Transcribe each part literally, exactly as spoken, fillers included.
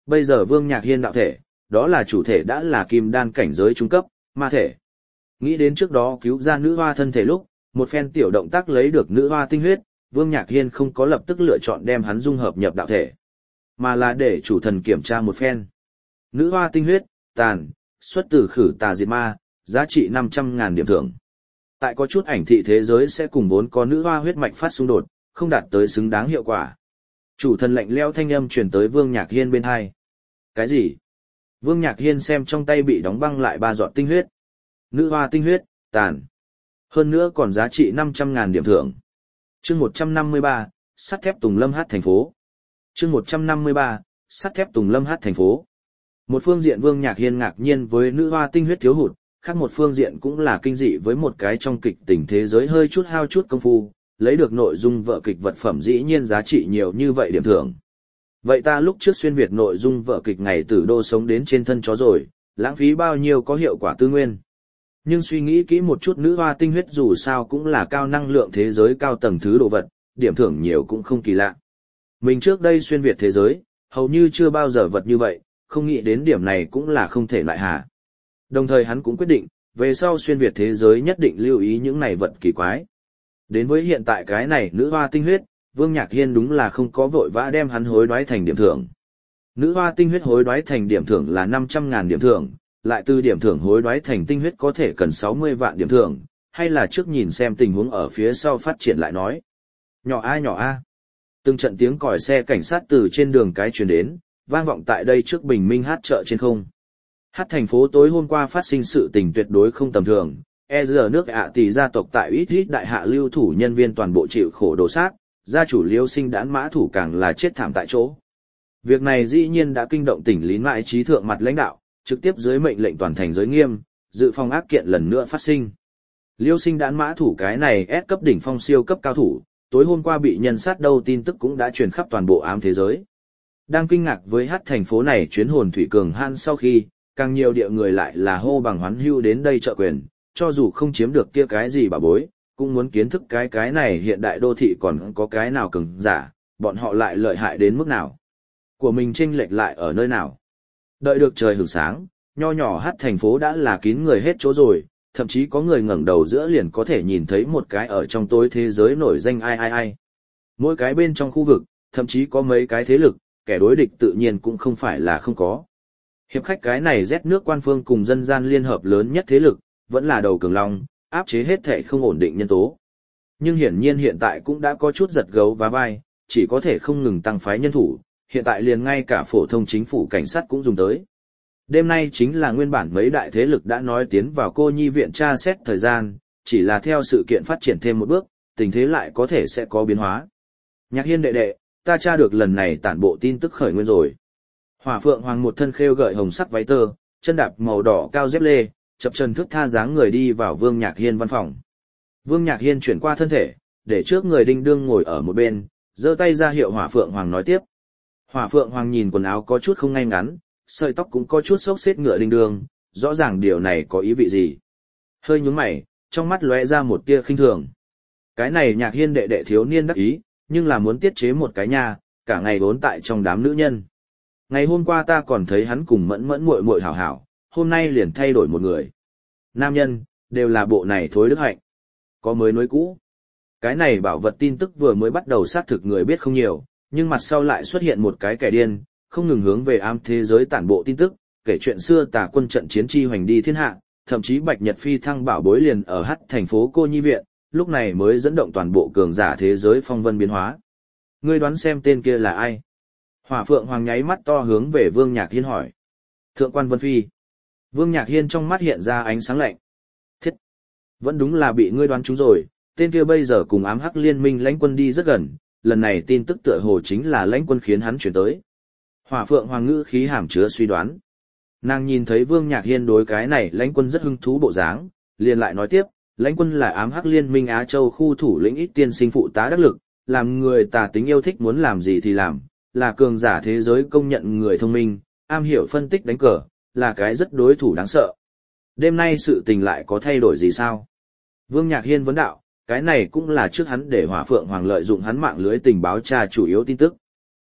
bây giờ Vương Nhạc Hiên đạo thể, đó là chủ thể đã là kim đan cảnh giới trung cấp, ma thể. Nghĩ đến trước đó cứu ra nữ hoa thân thể lúc, một phen tiểu động tác lấy được nữ hoa tinh huyết, Vương Nhạc Hiên không có lập tức lựa chọn đem hắn dung hợp nhập đạo thể, mà là để chủ thần kiểm tra một phen. Nữ hoa tinh huyết, tàn, xuất từ khử tà diệt ma, giá trị năm trăm ngàn điểm thưởng. Tại có chút ảnh thị thế giới sẽ cùng vốn có nữ hoa huyết mạch phát xung đột, không đạt tới xứng đáng hiệu quả. Chủ thần lạnh lẽo thanh âm truyền tới Vương Nhạc Hiên bên tai. Cái gì? Vương Nhạc Hiên xem trong tay bị đóng băng lại ba giọt tinh huyết. Nữ hoa tinh huyết, tàn. Hơn nữa còn giá trị năm trăm ngàn điểm thưởng. Chương một trăm năm mươi ba, sắt thép Tùng Lâm hát thành phố. Chương một trăm năm mươi ba, sắt thép Tùng Lâm hát thành phố. Một phương diện Vương Nhạc Hiên ngạc nhiên với nữ hoa tinh huyết thiếu hụt, khác một phương diện cũng là kinh dị với một cái trong kịch tình thế giới hơi chút hao chút công phu, lấy được nội dung vở kịch vật phẩm dĩ nhiên giá trị nhiều như vậy điểm thưởng. Vậy ta lúc trước xuyên Việt nội dung vở kịch ngày tử đô sống đến trên thân chó rồi, lãng phí bao nhiêu có hiệu quả tư nguyên. Nhưng suy nghĩ kỹ một chút nữ hoa tinh huyết dù sao cũng là cao năng lượng thế giới cao tầng thứ đồ vật, điểm thưởng nhiều cũng không kỳ lạ. Mình trước đây xuyên Việt thế giới, hầu như chưa bao giờ vật như vậy, không nghĩ đến điểm này cũng là không thể lại hà. Đồng thời hắn cũng quyết định, về sau xuyên Việt thế giới nhất định lưu ý những này vật kỳ quái. Đến với hiện tại cái này nữ hoa tinh huyết, Vương Nhạc Hiên đúng là không có vội vã đem hắn hối đoái thành điểm thưởng. Nữ hoa tinh huyết hối đoái thành điểm thưởng là năm trăm ngàn điểm thưởng, lại từ điểm thưởng hối đoái thành tinh huyết có thể cần sáu mươi vạn điểm thưởng, hay là trước nhìn xem tình huống ở phía sau phát triển lại nói. Nhỏ a nhỏ a. Từng trận tiếng còi xe cảnh sát từ trên đường cái truyền đến, vang vọng tại đây trước bình minh hát chợ trên không. Hát thành phố tối hôm qua phát sinh sự tình tuyệt đối không tầm thường, e giờ nước ạ tỷ gia tộc tại ít ít đại hạ lưu thủ nhân viên toàn bộ chịu khổ đổ sát, gia chủ Liêu Sinh đãn mã thủ càng là chết thảm tại chỗ. Việc này dĩ nhiên đã kinh động tỉnh Lý Mại trí thượng mặt lãnh đạo, trực tiếp dưới mệnh lệnh toàn thành giới nghiêm, dự phòng ác kiện lần nữa phát sinh. Liêu Sinh đãn mã thủ cái này S cấp đỉnh phong siêu cấp cao thủ, tối hôm qua bị nhân sát đâu tin tức cũng đã truyền khắp toàn bộ ám thế giới. Đang kinh ngạc với hát thành phố này chuyến hồn thủy cường han sau khi, càng nhiều địa người lại là hô bằng hoán hưu đến đây trợ quyền, cho dù không chiếm được kia cái gì bà bối, cũng muốn kiến thức cái cái này hiện đại đô thị còn có cái nào cường giả, bọn họ lại lợi hại đến mức nào. Của mình chênh lệch lại ở nơi nào. Đợi được trời hửng sáng, nho nhỏ hát thành phố đã là kín người hết chỗ rồi, thậm chí có người ngẩng đầu giữa liền có thể nhìn thấy một cái ở trong tối thế giới nổi danh ai ai ai. Mỗi cái bên trong khu vực, thậm chí có mấy cái thế lực, kẻ đối địch tự nhiên cũng không phải là không có. Hiệp khách cái này rét nước quan phương cùng dân gian liên hợp lớn nhất thế lực, vẫn là đầu cường long, áp chế hết thảy không ổn định nhân tố. Nhưng hiển nhiên hiện tại cũng đã có chút giật gấu vá vai, chỉ có thể không ngừng tăng phái nhân thủ, hiện tại liền ngay cả phổ thông chính phủ cảnh sát cũng dùng tới. Đêm nay chính là nguyên bản mấy đại thế lực đã nói tiến vào cô nhi viện tra xét thời gian, chỉ là theo sự kiện phát triển thêm một bước, tình thế lại có thể sẽ có biến hóa. Nhạc Hiên đệ đệ, ta tra được lần này tản bộ tin tức khởi nguyên rồi. Hỏa Phượng Hoàng một thân khêu gợi hồng sắc váy tơ, chân đạp màu đỏ cao dép lê, chập chân thước tha dáng người đi vào Vương Nhạc Hiên văn phòng. Vương Nhạc Hiên chuyển qua thân thể, để trước người đinh đương ngồi ở một bên, giơ tay ra hiệu Hỏa Phượng Hoàng nói tiếp. Hỏa Phượng Hoàng nhìn quần áo có chút không ngay ngắn, sợi tóc cũng có chút xốc xếch ngựa đinh đương, rõ ràng điều này có ý vị gì. Hơi nhướng mày, trong mắt lóe ra một tia khinh thường. Cái này Nhạc Hiên đệ đệ thiếu niên đắc ý, nhưng là muốn tiết chế một cái nha, cả ngày vốn tại trong đám nữ nhân. Ngày hôm qua ta còn thấy hắn cùng mẫn mẫn muội muội hảo hảo, hôm nay liền thay đổi một người. Nam nhân, đều là bộ này thối đức hạnh. Có mới nối cũ. Cái này bảo vật tin tức vừa mới bắt đầu xác thực người biết không nhiều, nhưng mặt sau lại xuất hiện một cái kẻ điên, không ngừng hướng về ám thế giới tản bộ tin tức, kể chuyện xưa Tà quân trận chiến chi hoành đi thiên hạ, thậm chí Bạch Nhật phi thăng bảo bối liền ở hắt thành phố Cô Nhi Viện, lúc này mới dẫn động toàn bộ cường giả thế giới phong vân biến hóa. Ngươi đoán xem tên kia là ai? Hỏa Phượng Hoàng nháy mắt to hướng về Vương Nhạc Hiên hỏi. Thượng quan Vân Phi. Vương Nhạc Hiên trong mắt hiện ra ánh sáng lạnh. Thiết! Vẫn đúng là bị ngươi đoán trúng rồi, tên kia bây giờ cùng ám hắc liên minh lãnh quân đi rất gần, lần này tin tức tựa hồ chính là lãnh quân khiến hắn chuyển tới. Hỏa Phượng Hoàng ngữ khí hàm chứa suy đoán. Nàng nhìn thấy Vương Nhạc Hiên đối cái này lãnh quân rất hứng thú bộ dáng, liền lại nói tiếp, lãnh quân là ám hắc liên minh Á Châu khu thủ lĩnh ít tiên sinh phụ tá đắc lực, làm người tà tính yêu thích muốn làm gì thì làm, là cường giả thế giới công nhận người thông minh, am hiểu phân tích đánh cờ, là cái rất đối thủ đáng sợ. Đêm nay sự tình lại có thay đổi gì sao? Vương Nhạc Hiên vấn đạo, cái này cũng là trước hắn để Hỏa Phượng Hoàng lợi dụng hắn mạng lưới tình báo tra chủ yếu tin tức.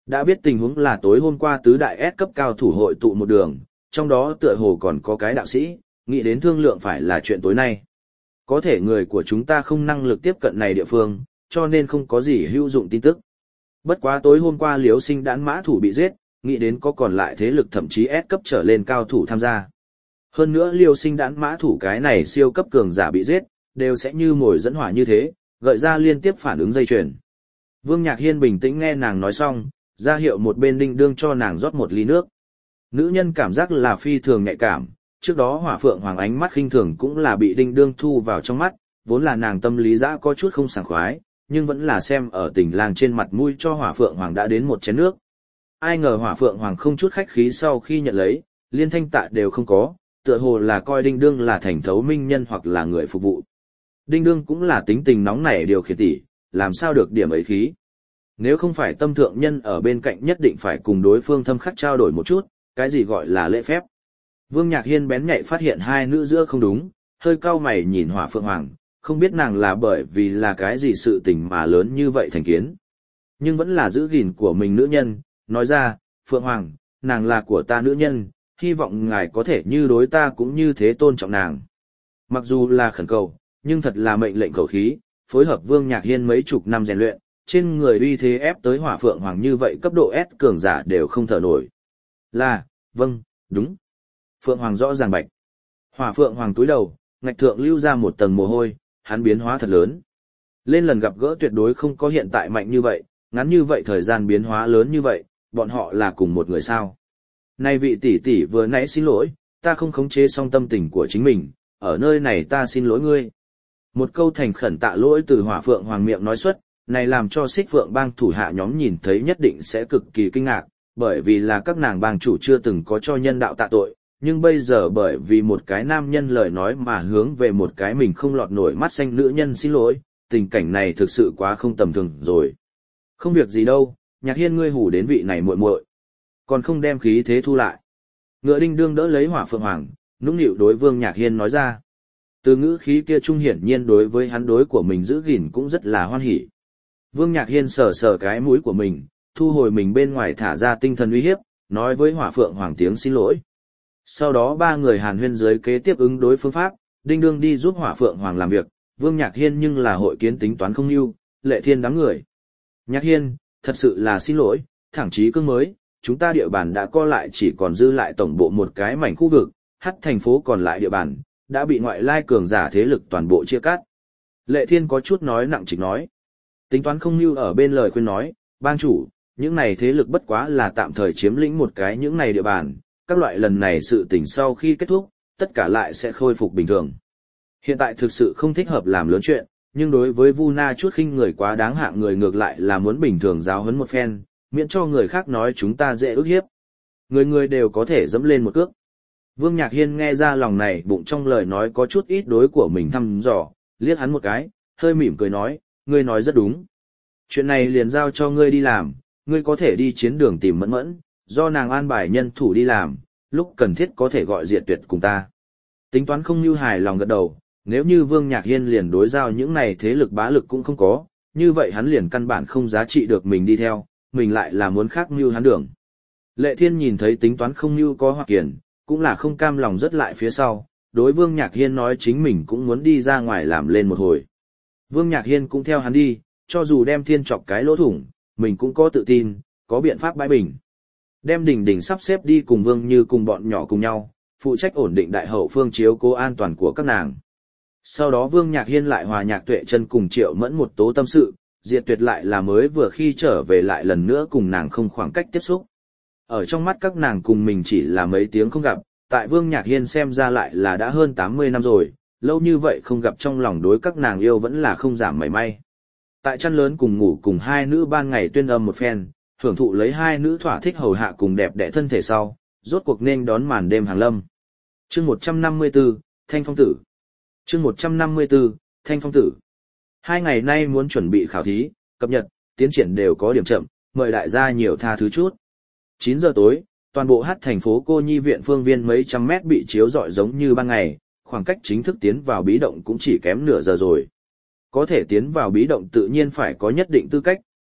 Đã biết tình huống là tối hôm qua tứ đại S cấp cao thủ hội tụ một đường, trong đó tựa hồ còn có cái đạo sĩ, nghĩ đến thương lượng phải là chuyện tối nay. Có thể người của chúng ta không năng lực tiếp cận này địa phương, cho nên không có gì hữu dụng tin tức. Bất quá tối hôm qua Liễu Sinh đãn mã thủ bị giết, nghĩ đến có còn lại thế lực thậm chí S cấp trở lên cao thủ tham gia. Hơn nữa Liễu Sinh đãn mã thủ cái này siêu cấp cường giả bị giết, đều sẽ như mồi dẫn hỏa như thế, gợi ra liên tiếp phản ứng dây chuyền. Vương Nhạc Hiên bình tĩnh nghe nàng nói xong, ra hiệu một bên Đinh Đương cho nàng rót một ly nước. Nữ nhân cảm giác là phi thường nhạy cảm, trước đó Hỏa Phượng Hoàng ánh mắt khinh thường cũng là bị Đinh Đương thu vào trong mắt, vốn là nàng tâm lý dã có chút không sảng khoái, nhưng vẫn là xem ở tình lang trên mặt mũi cho Hỏa Phượng Hoàng đã đến một chén nước. Ai ngờ Hỏa Phượng Hoàng không chút khách khí sau khi nhận lấy, liên thanh tạ đều không có, tựa hồ là coi Đinh Đương là thành thấu minh nhân hoặc là người phục vụ. Đinh Đương cũng là tính tình nóng nảy điều khiển tỷ, làm sao được điểm ấy khí. Nếu không phải tâm thượng nhân ở bên cạnh nhất định phải cùng đối phương thâm khắc trao đổi một chút, cái gì gọi là lễ phép. Vương Nhạc Hiên bén nhạy phát hiện hai nữ giữa không đúng, hơi cau mày nhìn Hỏa Phượng Hoàng, không biết nàng là bởi vì là cái gì sự tình mà lớn như vậy thành kiến. Nhưng vẫn là giữ gìn của mình nữ nhân, nói ra, Phượng Hoàng, nàng là của ta nữ nhân, hy vọng ngài có thể như đối ta cũng như thế tôn trọng nàng. Mặc dù là khẩn cầu, nhưng thật là mệnh lệnh khẩu khí, phối hợp Vương Nhạc Hiên mấy chục năm rèn luyện, trên người uy thế ép tới Hỏa Phượng Hoàng như vậy cấp độ S cường giả đều không thở nổi. Là, vâng, đúng. Phượng Hoàng rõ ràng bạch. Hỏa Phượng Hoàng túi đầu, ngạch thượng lưu ra một tầng mồ hôi, hắn biến hóa thật lớn. Lên lần gặp gỡ tuyệt đối không có hiện tại mạnh như vậy, ngắn như vậy thời gian biến hóa lớn như vậy, bọn họ là cùng một người sao. Này vị tỷ tỷ vừa nãy xin lỗi, ta không khống chế xong tâm tình của chính mình, ở nơi này ta xin lỗi ngươi. Một câu thành khẩn tạ lỗi từ Hỏa Phượng Hoàng miệng nói xuất, này làm cho Xích Phượng bang thủ hạ nhóm nhìn thấy nhất định sẽ cực kỳ kinh ngạc, bởi vì là các nàng bang chủ chưa từng có cho nhân đạo tạ tội, nhưng bây giờ bởi vì một cái nam nhân lời nói mà hướng về một cái mình không lọt nổi mắt xanh nữ nhân xin lỗi, tình cảnh này thực sự quá không tầm thường rồi. Không việc gì đâu, Nhạc Hiên ngươi hủ đến vị này muội muội, còn không đem khí thế thu lại. Ngựa Đinh Đương đỡ lấy Hỏa Phượng Hoàng, nũng nịu đối Vương Nhạc Hiên nói ra. Từ ngữ khí kia trung hiển nhiên đối với hắn đối của mình giữ gìn cũng rất là hoan hỉ. Vương Nhạc Hiên sờ sờ cái mũi của mình, thu hồi mình bên ngoài thả ra tinh thần uy hiếp, nói với Hỏa Phượng Hoàng tiếng xin lỗi. Sau đó ba người hàn huyên dưới kế tiếp ứng đối phương pháp, Đinh Đương đi giúp Hỏa Phượng Hoàng làm việc, Vương Nhạc Hiên nhưng là hội kiến tính toán không ưu, Lệ Thiên đám người. Nhạc Hiên, thật sự là xin lỗi, thẳng chí cương mới, chúng ta địa bàn đã co lại chỉ còn dư lại tổng bộ một cái mảnh khu vực, hắt thành phố còn lại địa bàn, đã bị ngoại lai cường giả thế lực toàn bộ chia cắt. Lệ Thiên có chút nói nặng trịch nói. Tính toán không ưu ở bên lời khuyên nói, bang chủ, những này thế lực bất quá là tạm thời chiếm lĩnh một cái những này địa bàn, các loại lần này sự tình sau khi kết thúc, tất cả lại sẽ khôi phục bình thường. Hiện tại thực sự không thích hợp làm lớn chuyện, nhưng đối với Vu Na chút khinh người quá đáng hạng người ngược lại là muốn bình thường giáo huấn một phen, miễn cho người khác nói chúng ta dễ ức hiếp. Người người đều có thể dẫm lên một cước. Vương Nhạc Hiên nghe ra lòng này bụng trong lời nói có chút ít đối của mình thăm dò, liếc hắn một cái, hơi mỉm cười nói, ngươi nói rất đúng. Chuyện này liền giao cho ngươi đi làm, ngươi có thể đi chiến đường tìm Mẫn Mẫn, do nàng an bài nhân thủ đi làm, lúc cần thiết có thể gọi Diệt Tuyệt cùng ta. Tính toán không như hài lòng gật đầu, nếu như Vương Nhạc Hiên liền đối giao những này thế lực bá lực cũng không có, như vậy hắn liền căn bản không giá trị được mình đi theo, mình lại là muốn khác như hắn đường. Lệ Thiên nhìn thấy tính toán không như có hoặc kiền, cũng là không cam lòng rất lại phía sau, đối Vương Nhạc Hiên nói chính mình cũng muốn đi ra ngoài làm lên một hồi. Vương Nhạc Hiên cũng theo hắn đi, cho dù đem thiên chọc cái lỗ thủng, mình cũng có tự tin, có biện pháp bãi bình. Đem Đình Đình sắp xếp đi cùng Vương Như cùng bọn nhỏ cùng nhau, phụ trách ổn định đại hậu phương chiếu cố an toàn của các nàng. Sau đó Vương Nhạc Hiên lại hòa Nhạc Tuệ Chân cùng Triệu Mẫn một tố tâm sự, Diệt Tuyệt lại là mới vừa khi trở về lại lần nữa cùng nàng không khoảng cách tiếp xúc. Ở trong mắt các nàng cùng mình chỉ là mấy tiếng không gặp, tại Vương Nhạc Hiên xem ra lại là đã hơn tám mươi năm rồi, lâu như vậy không gặp trong lòng đối các nàng yêu vẫn là không giảm mảy may. Tại chăn lớn cùng ngủ cùng hai nữ ban ngày tuyên âm một phen, hưởng thụ lấy hai nữ thỏa thích hầu hạ cùng đẹp đẽ thân thể sau, rốt cuộc nên đón màn đêm hàng lâm. Chương một trăm năm mươi tư, Thanh Phong Tử. Chương một trăm năm mươi tư, Thanh Phong Tử. Hai ngày nay muốn chuẩn bị khảo thí, cập nhật, tiến triển đều có điểm chậm, mời đại gia nhiều tha thứ chút. chín giờ tối, toàn bộ hát thành phố Cô Nhi viện phương viên mấy trăm mét bị chiếu rọi giống như ban ngày, khoảng cách chính thức tiến vào bí động cũng chỉ kém nửa giờ rồi. Có thể tiến vào bí động tự nhiên phải có nhất định tư cách,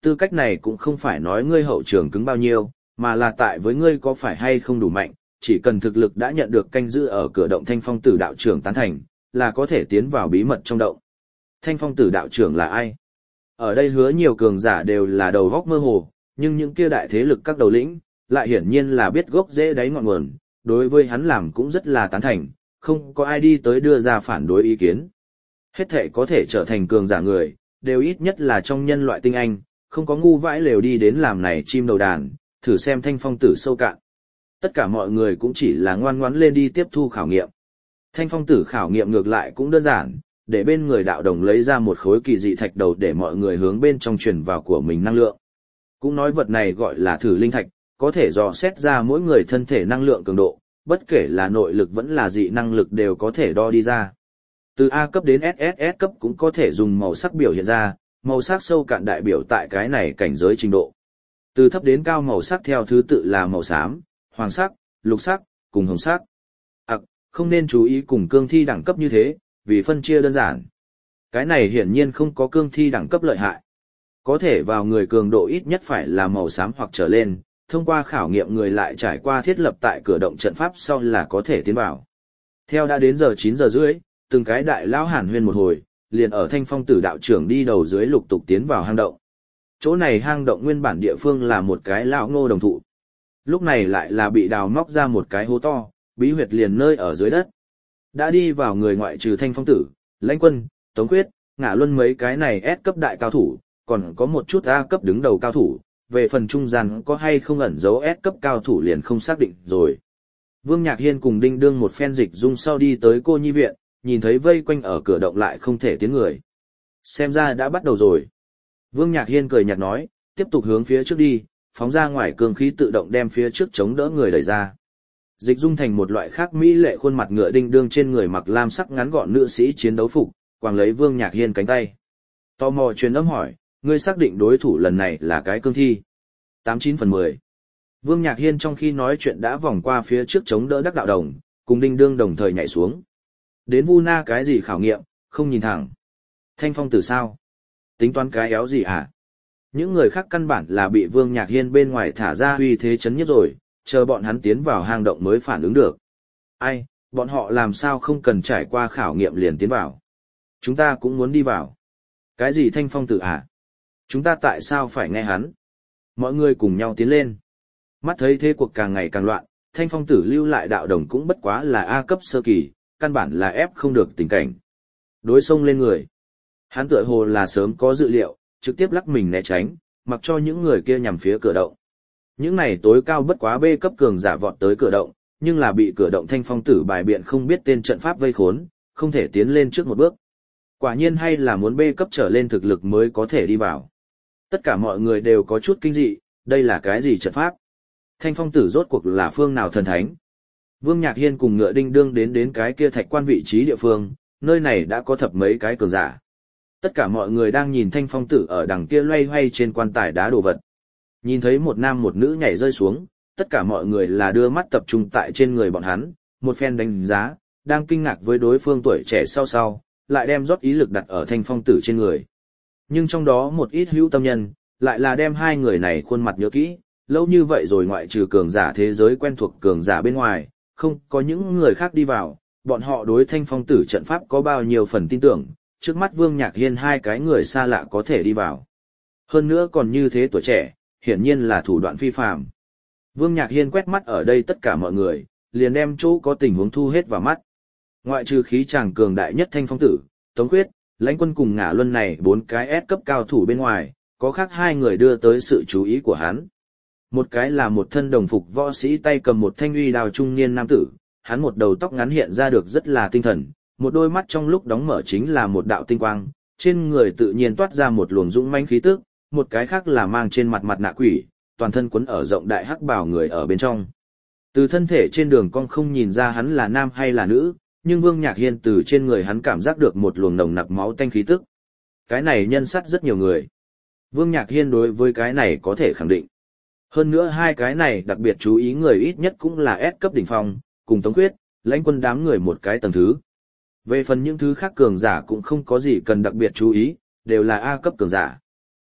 tư cách này cũng không phải nói ngươi hậu trường cứng bao nhiêu, mà là tại với ngươi có phải hay không đủ mạnh, chỉ cần thực lực đã nhận được canh giữ ở cửa động Thanh Phong Tử đạo trưởng tán thành, là có thể tiến vào bí mật trong động. Thanh Phong Tử đạo trưởng là ai? Ở đây hứa nhiều cường giả đều là đầu góc mơ hồ, nhưng những kia đại thế lực các đầu lĩnh, lại hiển nhiên là biết gốc rễ đáy ngọn nguồn, đối với hắn làm cũng rất là tán thành, không có ai đi tới đưa ra phản đối ý kiến. Hết thể có thể trở thành cường giả người, đều ít nhất là trong nhân loại tinh anh, không có ngu vãi lều đi đến làm này chim đầu đàn, thử xem Thanh Phong Tử sâu cạn. Tất cả mọi người cũng chỉ là ngoan ngoãn lên đi tiếp thu khảo nghiệm. Thanh Phong Tử khảo nghiệm ngược lại cũng đơn giản, để bên người đạo đồng lấy ra một khối kỳ dị thạch đầu để mọi người hướng bên trong truyền vào của mình năng lượng. Cũng nói vật này gọi là thử linh thạch, có thể dò xét ra mỗi người thân thể năng lượng cường độ, bất kể là nội lực vẫn là dị năng lực đều có thể đo đi ra. Từ A cấp đến ét ét ét cấp cũng có thể dùng màu sắc biểu hiện ra, màu sắc sâu cạn đại biểu tại cái này cảnh giới trình độ. Từ thấp đến cao màu sắc theo thứ tự là màu xám, hoàng sắc, lục sắc, cùng hồng sắc. À, không nên chú ý cùng cương thi đẳng cấp như thế, vì phân chia đơn giản. Cái này hiển nhiên không có cương thi đẳng cấp lợi hại. Có thể vào người cường độ ít nhất phải là màu xám hoặc trở lên, thông qua khảo nghiệm người lại trải qua thiết lập tại cửa động trận pháp sau là có thể tiến vào. Theo đã đến giờ chín giờ rưỡi, từng cái đại lão hàn huyên một hồi, liền ở Thanh Phong Tử đạo trưởng đi đầu dưới lục tục tiến vào hang động. Chỗ này hang động nguyên bản địa phương là một cái lão ngô đồng thụ. Lúc này lại là bị đào móc ra một cái hố to, bí huyệt liền nơi ở dưới đất. Đã đi vào người ngoại trừ Thanh Phong Tử, Lãnh Quân, Tống Quyết, Ngã Luân mấy cái này S cấp đại cao thủ, còn có một chút A cấp đứng đầu cao thủ, về phần trung gian có hay không ẩn dấu S cấp cao thủ liền không xác định rồi. Vương Nhạc Hiên cùng Đinh Đương một phen dịch dung sau đi tới cô nhi viện, nhìn thấy vây quanh ở cửa động lại không thể tiến người. Xem ra đã bắt đầu rồi. Vương Nhạc Hiên cười nhạt nói, tiếp tục hướng phía trước đi, phóng ra ngoài cương khí tự động đem phía trước chống đỡ người đẩy ra. Dịch dung thành một loại khác mỹ lệ khuôn mặt ngựa Đinh Đương trên người mặc lam sắc ngắn gọn nữ sĩ chiến đấu phục, quàng lấy Vương Nhạc Hiên cánh tay. Tò mò truyền âm hỏi, ngươi xác định đối thủ lần này là cái cương thi? tám chín phần mười. Vương Nhạc Hiên trong khi nói chuyện đã vòng qua phía trước chống đỡ đắc đạo đồng, cùng Đinh Đương đồng thời nhảy xuống. Đến vu na cái gì khảo nghiệm, không nhìn thẳng. Thanh Phong Tử sao? Tính toán cái éo gì hả? Những người khác căn bản là bị Vương Nhạc Hiên bên ngoài thả ra uy thế chấn nhất rồi, chờ bọn hắn tiến vào hang động mới phản ứng được. Ai, bọn họ làm sao không cần trải qua khảo nghiệm liền tiến vào? Chúng ta cũng muốn đi vào. Cái gì Thanh Phong Tử hả? Chúng ta tại sao phải nghe hắn? Mọi người cùng nhau tiến lên. Mắt thấy thế cuộc càng ngày càng loạn, Thanh Phong Tử lưu lại đạo đồng cũng bất quá là A cấp sơ kỳ, căn bản là ép không được tình cảnh. Đối xông lên người. Hắn tựa hồ là sớm có dự liệu, trực tiếp lắc mình né tránh, mặc cho những người kia nhằm phía cửa động. Những này tối cao bất quá B cấp cường giả vọt tới cửa động, nhưng là bị cửa động Thanh Phong Tử bài biện không biết tên trận pháp vây khốn, không thể tiến lên trước một bước. Quả nhiên hay là muốn B cấp trở lên thực lực mới có thể đi vào. Tất cả mọi người đều có chút kinh dị, đây là cái gì trận pháp? Thanh Phong Tử rốt cuộc là phương nào thần thánh? Vương Nhạc Hiên cùng ngựa Đinh Đương đến đến cái kia thạch quan vị trí địa phương, nơi này đã có thập mấy cái cường giả. Tất cả mọi người đang nhìn Thanh Phong Tử ở đằng kia loay hoay trên quan tài đá đồ vật. Nhìn thấy một nam một nữ nhảy rơi xuống, tất cả mọi người là đưa mắt tập trung tại trên người bọn hắn, một phen đánh giá, đang kinh ngạc với đối phương tuổi trẻ sau sau, lại đem rót ý lực đặt ở Thanh Phong Tử trên người. Nhưng trong đó một ít hữu tâm nhân, lại là đem hai người này khuôn mặt nhớ kỹ, lâu như vậy rồi ngoại trừ cường giả thế giới quen thuộc cường giả bên ngoài, không có những người khác đi vào, bọn họ đối Thanh Phong Tử trận pháp có bao nhiêu phần tin tưởng, trước mắt Vương Nhạc Hiên hai cái người xa lạ có thể đi vào. Hơn nữa còn như thế tuổi trẻ, hiển nhiên là thủ đoạn phi phàm. Vương Nhạc Hiên quét mắt ở đây tất cả mọi người, liền đem chỗ có tình huống thu hết vào mắt. Ngoại trừ khí chàng cường đại nhất Thanh Phong Tử, Tống Quyết, Lãnh Quân cùng Ngã Luân này bốn cái S cấp cao thủ bên ngoài, có khác hai người đưa tới sự chú ý của hắn. Một cái là một thân đồng phục võ sĩ tay cầm một thanh uy đao trung niên nam tử, hắn một đầu tóc ngắn hiện ra được rất là tinh thần, một đôi mắt trong lúc đóng mở chính là một đạo tinh quang, trên người tự nhiên toát ra một luồng dũng mãnh khí tức, một cái khác là mang trên mặt mặt nạ quỷ, toàn thân quấn ở rộng đại hắc bào người ở bên trong. Từ thân thể trên đường cong không nhìn ra hắn là nam hay là nữ, nhưng Vương Nhạc Hiên từ trên người hắn cảm giác được một luồng nồng nặc máu tanh khí tức. Cái này nhân sát rất nhiều người. Vương Nhạc Hiên đối với cái này có thể khẳng định. Hơn nữa hai cái này đặc biệt chú ý người ít nhất cũng là S cấp đỉnh phong, cùng Tống Quyết, Lãnh Quân đám người một cái tầng thứ. Về phần những thứ khác cường giả cũng không có gì cần đặc biệt chú ý, đều là A cấp cường giả.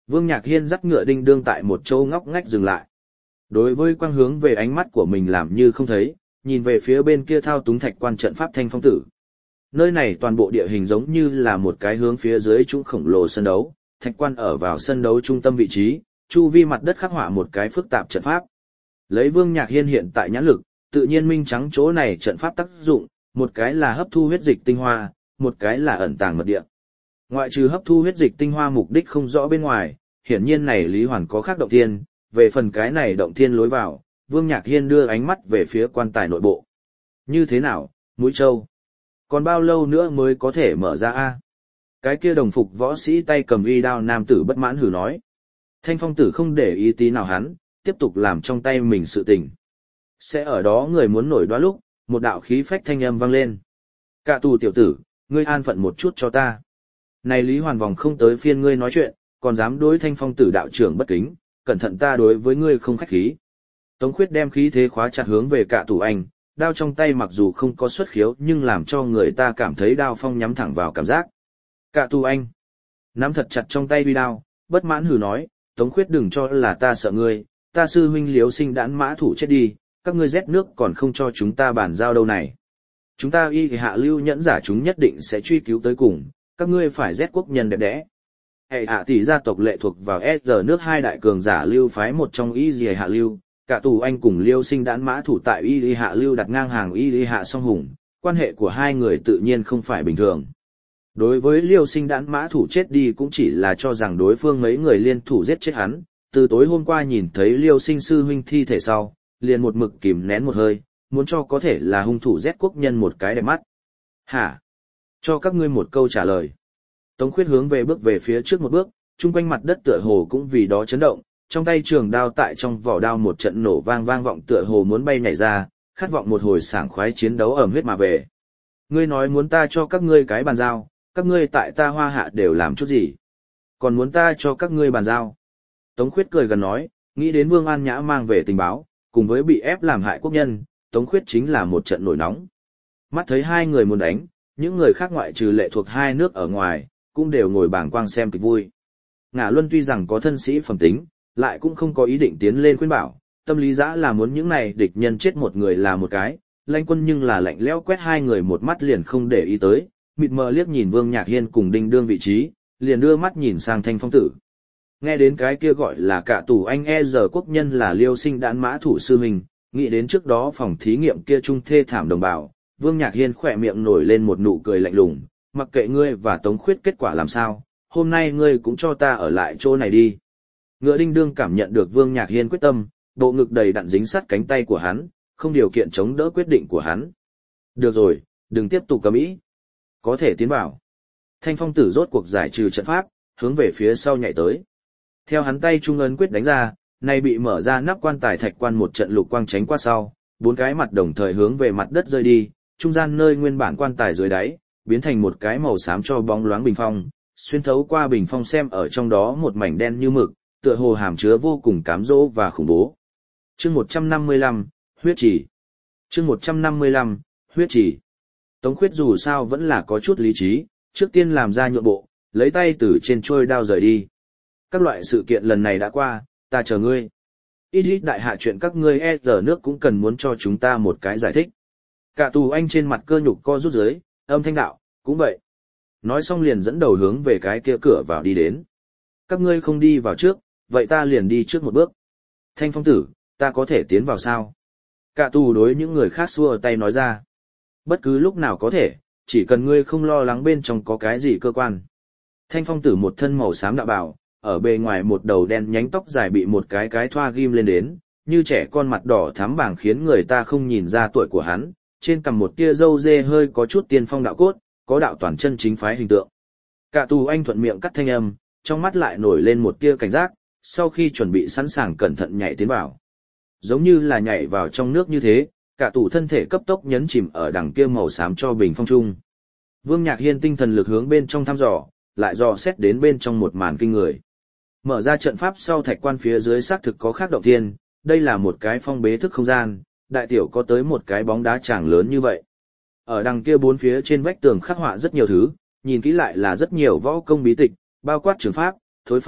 Vương Nhạc Hiên dắt ngựa đinh đương tại một chỗ ngóc ngách dừng lại. Đối với quang hướng về ánh mắt của mình làm như không thấy, nhìn về phía bên kia thao túng thạch quan trận pháp Thanh Phong Tử. Nơi này toàn bộ địa hình giống như là một cái hướng phía dưới trũng khổng lồ sân đấu, thạch quan ở vào sân đấu trung tâm vị trí, chu vi mặt đất khắc họa một cái phức tạp trận pháp. Lấy Vương Nhạc Hiên hiện tại nhãn lực, tự nhiên minh trắng chỗ này trận pháp tác dụng, một cái là hấp thu huyết dịch tinh hoa, một cái là ẩn tàng mật địa. Ngoại trừ hấp thu huyết dịch tinh hoa mục đích không rõ bên ngoài, hiển nhiên này Lý Hoàn có khác động thiên, về phần cái này động thiên lối vào, Vương Nhạc Hiên đưa ánh mắt về phía quan tài nội bộ. Như thế nào, Mũi Châu? Còn bao lâu nữa mới có thể mở ra a? Cái kia đồng phục võ sĩ tay cầm y đao nam tử bất mãn hừ nói. Thanh Phong Tử không để ý tí nào hắn, tiếp tục làm trong tay mình sự tình. Sẽ ở đó người muốn nổi đoá lúc, một đạo khí phách thanh âm vang lên. Cạ tù tiểu tử, ngươi an phận một chút cho ta. Này Lý Hoàn vòng không tới phiên ngươi nói chuyện, còn dám đối Thanh Phong Tử đạo trưởng bất kính, cẩn thận ta đối với ngươi không khách khí. Tống Khuyết đem khí thế khóa chặt hướng về Cạ Tù Anh, đao trong tay mặc dù không có xuất khiếu nhưng làm cho người ta cảm thấy đao phong nhắm thẳng vào cảm giác. Cạ Tù Anh nắm thật chặt trong tay uy đao, bất mãn hừ nói, Tống Khuyết đừng cho là ta sợ ngươi, ta sư huynh Liếu Sinh đãn mã thủ chết đi, các ngươi rét nước còn không cho chúng ta bàn giao đâu này. Chúng ta y hạ lưu nhẫn giả chúng nhất định sẽ truy cứu tới cùng, các ngươi phải rét quốc nhân đẹp đẽ. Hệ hạ tỷ gia tộc lệ thuộc vào S R nước hai đại cường giả lưu phái một trong y dì hạ lưu, Cả Tù Anh cùng Liêu Sinh đãn mã thủ tại y hạ lưu đặt ngang hàng y hạ song hùng, quan hệ của hai người tự nhiên không phải bình thường. Đối với Liêu Sinh đãn mã thủ chết đi cũng chỉ là cho rằng đối phương mấy người liên thủ giết chết hắn, từ tối hôm qua nhìn thấy Liêu Sinh sư huynh thi thể sau, liền một mực kìm nén một hơi, muốn cho có thể là hung thủ giết quốc nhân một cái đẹp mắt. Hả? Cho các ngươi một câu trả lời. Tống Khuyết hướng về bước về phía trước một bước, chung quanh mặt đất tựa hồ cũng vì đó chấn động, trong tay trường đao tại trong vỏ đao một trận nổ vang vang vọng tựa hồ muốn bay nhảy ra, khát vọng một hồi sảng khoái chiến đấu ẩm huyết mà về. Ngươi nói muốn ta cho các ngươi cái bàn giao, các ngươi tại ta Hoa Hạ đều làm chút gì? Còn muốn ta cho các ngươi bàn giao? Tống Khuyết cười gần nói, nghĩ đến Vương An Nhã mang về tình báo, cùng với bị ép làm hại quốc nhân, Tống Khuyết chính là một trận nổi nóng. Mắt thấy hai người muốn đánh, những người khác ngoại trừ lệ thuộc hai nước ở ngoài, cũng đều ngồi bảng quang xem kịch vui. Ngã Luân tuy rằng có thân sĩ phẩm tính, lại cũng không có ý định tiến lên khuyên bảo, tâm lý dã là muốn những này địch nhân chết một người là một cái, Lãnh Quân nhưng là lạnh lẽo quét hai người một mắt liền không để ý tới, mịt mờ liếc nhìn Vương Nhạc Hiên cùng Đinh Đương vị trí, liền đưa mắt nhìn sang Thanh Phong Tử. Nghe đến cái kia gọi là Cả Tù Anh e giờ quốc nhân là Liêu Sinh đãn mã thủ sư mình, nghĩ đến trước đó phòng thí nghiệm kia trung thê thảm đồng bào, Vương Nhạc Hiên khỏe miệng nổi lên một nụ cười lạnh lùng, mặc kệ ngươi và Tống Khuyết kết quả làm sao, hôm nay ngươi cũng cho ta ở lại chỗ này đi. Ngựa Đinh Đương cảm nhận được Vương Nhạc Hiên quyết tâm, bộ ngực đầy đặn dính sát cánh tay của hắn, không điều kiện chống đỡ quyết định của hắn. Được rồi, đừng tiếp tục cầm ý. Có thể tiến vào. Thanh Phong Tử rốt cuộc giải trừ trận pháp, hướng về phía sau nhảy tới. Theo hắn tay trung ấn quyết đánh ra, nay bị mở ra nắp quan tài thạch quan một trận lục quang tránh qua sau, bốn cái mặt đồng thời hướng về mặt đất rơi đi, trung gian nơi nguyên bản quan tài dưới đáy, biến thành một cái màu xám cho bóng loáng bình phong, xuyên thấu qua bình phong xem ở trong đó một mảnh đen như mực, tựa hồ hàm chứa vô cùng cám dỗ và khủng bố. Chương một trăm năm mươi lăm, huyết chỉ. Chương một trăm năm mươi lăm, huyết chỉ. Tống Khuyết dù sao vẫn là có chút lý trí, trước tiên làm ra nhượng bộ, lấy tay từ trên trôi đao rời đi. Các loại sự kiện lần này đã qua, ta chờ ngươi. Ít ít đại hạ chuyện các ngươi e giờ nước cũng cần muốn cho chúng ta một cái giải thích. Cả Tù Anh trên mặt cơ nhục co rút dưới, âm thanh đạo, cũng vậy. Nói xong liền dẫn đầu hướng về cái kia cửa vào đi đến. Các ngươi không đi vào trước, vậy ta liền đi trước một bước. Thanh Phong Tử, ta có thể tiến vào sao? Cả Tù đối những người khác xua tay nói ra. Bất cứ lúc nào có thể, chỉ cần ngươi không lo lắng bên trong có cái gì cơ quan. Thanh Phong Tử một thân màu xám đạo bào, ở bề ngoài một đầu đen nhánh tóc dài bị một cái cái thoa ghim lên đến, như trẻ con mặt đỏ thắm bảng khiến người ta không nhìn ra tuổi của hắn, trên cằm một tia râu dê hơi có chút tiên phong đạo cốt, có đạo toàn chân chính phái hình tượng. Cả Tù Anh thuận miệng cắt thanh âm, trong mắt lại nổi lên một tia cảnh giác, sau khi chuẩn bị sẵn sàng cẩn thận nhảy tiến vào. Giống như là nhảy vào trong nước như thế, Cả Tù thân thể cấp tốc nhấn chìm ở đằng kia màu xám cho bình phong trung. Vương Nhạc Hiên tinh thần lực hướng bên trong thăm dò, lại dò xét đến bên trong một màn kinh người. Mở ra trận pháp sau thạch quan phía dưới xác thực có khác động thiên, đây là một cái phong bế thức không gian, đại tiểu có tới một cái bóng đá tràng lớn như vậy. Ở đằng kia bốn phía trên vách tường khắc họa rất nhiều thứ, nhìn kỹ lại là rất nhiều võ công bí tịch, bao quát trường pháp, thối pháp,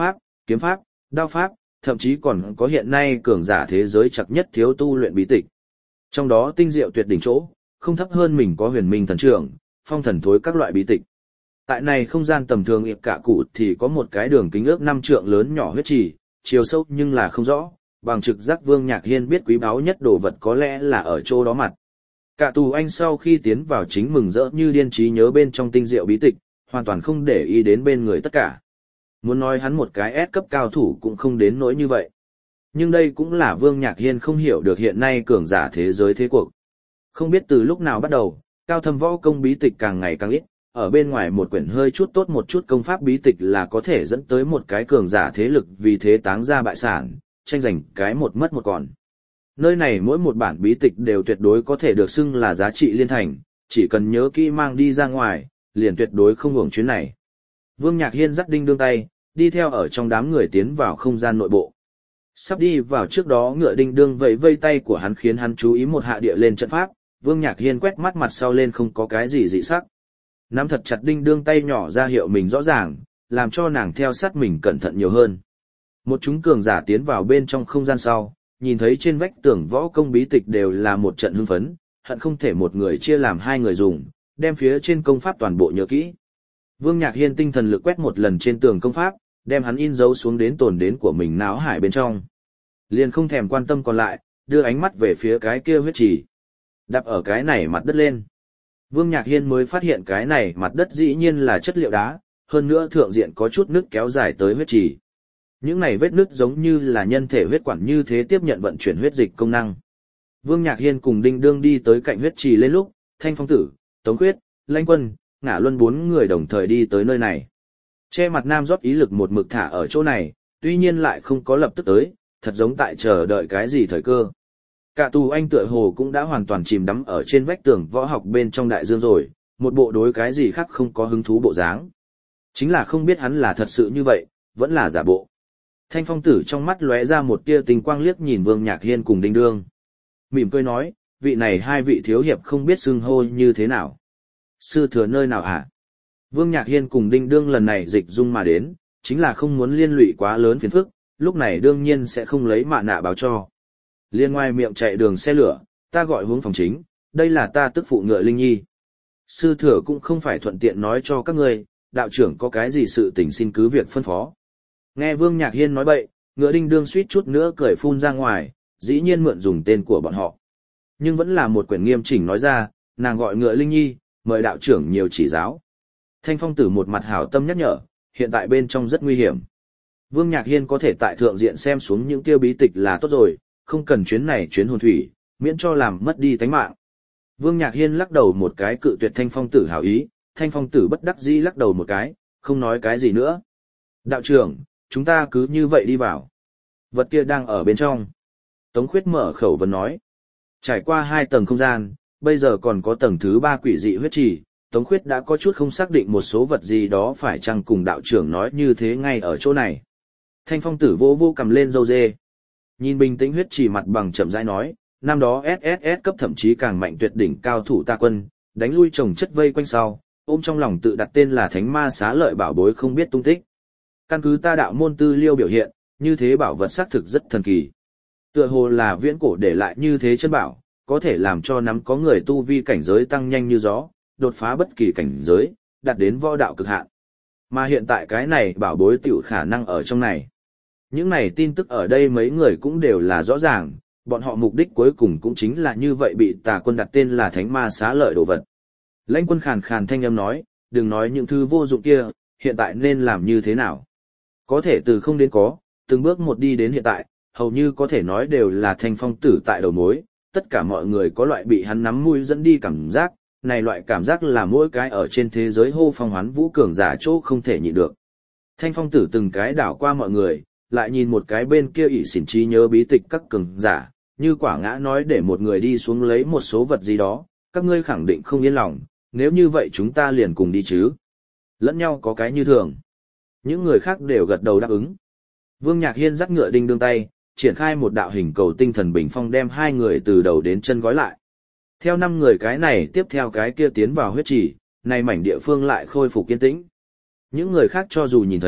kiếm pháp, đao pháp, thậm chí còn có hiện nay cường giả thế giới chặt nhất thiếu tu luyện bí tịch. Trong đó tinh diệu tuyệt đỉnh chỗ, không thấp hơn mình có huyền minh thần trưởng, phong thần thối các loại bí tịch. Tại này không gian tầm thường ịp cả cụ thì có một cái đường kính ước năm trượng lớn nhỏ huyết trì, chiều sâu nhưng là không rõ, bằng trực giác Vương Nhạc Hiên biết quý báu nhất đồ vật có lẽ là ở chỗ đó mặt. Cả tù anh sau khi tiến vào chính mừng rỡ như điên trí nhớ bên trong tinh diệu bí tịch, hoàn toàn không để ý đến bên người tất cả. Muốn nói hắn một cái S cấp cao thủ cũng không đến nỗi như vậy. Nhưng đây cũng là Vương Nhạc Hiên không hiểu được hiện nay cường giả thế giới thế cuộc. Không biết từ lúc nào bắt đầu, cao thâm võ công bí tịch càng ngày càng ít, ở bên ngoài một quyển hơi chút tốt một chút công pháp bí tịch là có thể dẫn tới một cái cường giả thế lực vì thế táng ra bại sản, tranh giành cái một mất một còn. Nơi này mỗi một bản bí tịch đều tuyệt đối có thể được xưng là giá trị liên thành, chỉ cần nhớ kỹ mang đi ra ngoài, liền tuyệt đối không hưởng chuyến này. Vương Nhạc Hiên dắt đinh đương tay, đi theo ở trong đám người tiến vào không gian nội bộ. Sắp đi vào trước đó ngựa đinh đương vẫy vây tay của hắn khiến hắn chú ý một hạ địa lên trận pháp, Vương Nhạc Hiên quét mắt mặt sau lên không có cái gì dị sắc. Nắm thật chặt đinh đương tay nhỏ ra hiệu mình rõ ràng, làm cho nàng theo sát mình cẩn thận nhiều hơn. Một chúng cường giả tiến vào bên trong không gian sau, nhìn thấy trên vách tường võ công bí tịch đều là một trận hưng phấn, hận không thể một người chia làm hai người dùng, đem phía trên công pháp toàn bộ nhớ kỹ. Vương Nhạc Hiên tinh thần lực quét một lần trên tường công pháp, đem hắn in dấu xuống đến tồn đến của mình náo hải bên trong. Liền không thèm quan tâm còn lại, đưa ánh mắt về phía cái kia huyết trì. Đạp ở cái này mặt đất lên. Vương Nhạc Hiên mới phát hiện cái này mặt đất dĩ nhiên là chất liệu đá, hơn nữa thượng diện có chút nước kéo dài tới huyết trì. Những này vết nứt giống như là nhân thể huyết quản như thế tiếp nhận vận chuyển huyết dịch công năng. Vương Nhạc Hiên cùng Đinh Đương đi tới cạnh huyết trì lên lúc, Thanh Phong Tử, Tống Khuyết, Lãnh Quân, Ngã Luân bốn người đồng thời đi tới nơi này. Che mặt nam rót ý lực một mực thả ở chỗ này, tuy nhiên lại không có lập tức tới, thật giống tại chờ đợi cái gì thời cơ. Cả tù anh tựa hồ cũng đã hoàn toàn chìm đắm ở trên vách tường võ học bên trong đại dương rồi, một bộ đối cái gì khác không có hứng thú bộ dáng. Chính là không biết hắn là thật sự như vậy, vẫn là giả bộ. Thanh Phong Tử trong mắt lóe ra một tia tình quang liếc nhìn Vương Nhạc Hiên cùng Đinh Đương. Mỉm cười nói, vị này hai vị thiếu hiệp không biết xưng hô như thế nào. Sư thừa nơi nào hả? Vương Nhạc Hiên cùng Đinh Đương lần này dịch dung mà đến, chính là không muốn liên lụy quá lớn phiền phức, lúc này đương nhiên sẽ không lấy mạ nạ báo cho. Liên ngoài miệng chạy đường xe lửa, ta gọi hướng phòng chính, đây là ta tức phụ ngựa Linh Nhi. Sư thừa cũng không phải thuận tiện nói cho các ngươi, đạo trưởng có cái gì sự tình xin cứ việc phân phó. Nghe Vương Nhạc Hiên nói bậy, ngựa Đinh Đương suýt chút nữa cười phun ra ngoài, dĩ nhiên mượn dùng tên của bọn họ. Nhưng vẫn là một quyển nghiêm chỉnh nói ra, nàng gọi ngựa Linh Nhi, mời đạo trưởng nhiều chỉ giáo. Thanh Phong Tử một mặt hảo tâm nhắc nhở, hiện tại bên trong rất nguy hiểm. Vương Nhạc Hiên có thể tại thượng diện xem xuống những tiêu bí tịch là tốt rồi, không cần chuyến này chuyến hồn thủy, miễn cho làm mất đi tánh mạng. Vương Nhạc Hiên lắc đầu một cái cự tuyệt Thanh Phong Tử hảo ý, Thanh Phong Tử bất đắc dĩ lắc đầu một cái, không nói cái gì nữa. Đạo trưởng, chúng ta cứ như vậy đi vào. Vật kia đang ở bên trong. Tống Khuyết mở khẩu vấn nói. Trải qua hai tầng không gian, bây giờ còn có tầng thứ ba quỷ dị huyết trì. Tống Khuyết đã có chút không xác định một số vật gì đó phải chăng cùng đạo trưởng nói như thế ngay ở chỗ này. Thanh Phong Tử vô vô cầm lên dâu dê. Nhìn bình tĩnh huyết trì mặt bằng chậm rãi nói, năm đó ét ét ét cấp thậm chí càng mạnh tuyệt đỉnh cao thủ ta quân, đánh lui chồng chất vây quanh sau, ôm trong lòng tự đặt tên là Thánh Ma Xá Lợi bảo bối không biết tung tích. Căn cứ ta đạo môn tư liêu biểu hiện, như thế bảo vật xác thực rất thần kỳ. Tựa hồ là viễn cổ để lại như thế chân bảo, có thể làm cho nắm có người tu vi cảnh giới tăng nhanh như gió, đột phá bất kỳ cảnh giới, đạt đến võ đạo cực hạn. Mà hiện tại cái này bảo bối tiểu khả năng ở trong này. Những này tin tức ở đây mấy người cũng đều là rõ ràng, bọn họ mục đích cuối cùng cũng chính là như vậy bị tà quân đặt tên là Thánh Ma Xá Lợi đồ vật. Lãnh Quân khàn khàn thanh âm nói, đừng nói những thứ vô dụng kia, hiện tại nên làm như thế nào. Có thể từ không đến có, từng bước một đi đến hiện tại, hầu như có thể nói đều là Thanh Phong Tử tại đầu mối, tất cả mọi người có loại bị hắn nắm mũi dẫn đi cảm giác, này loại cảm giác là mỗi cái ở trên thế giới hô phong hoán vũ cường giả chỗ không thể nhịn được. Thanh Phong Tử từng cái đảo qua mọi người, lại nhìn một cái bên kia ỷ xỉn trí nhớ bí tịch các cường giả, như quả ngã nói để một người đi xuống lấy một số vật gì đó, các ngươi khẳng định không yên lòng, nếu như vậy chúng ta liền cùng đi chứ. Lẫn nhau có cái như thường. Những người khác đều gật đầu đáp ứng. Vương Nhạc Hiên dắt ngựa Đinh Đương tay, triển khai một đạo hình cầu tinh thần bình phong đem hai người từ đầu đến chân gói lại. Theo năm người cái này tiếp theo cái kia tiến vào huyết trì, nay mảnh địa phương lại khôi phục kiên tĩnh. Những người khác cho dù nhìn thấy,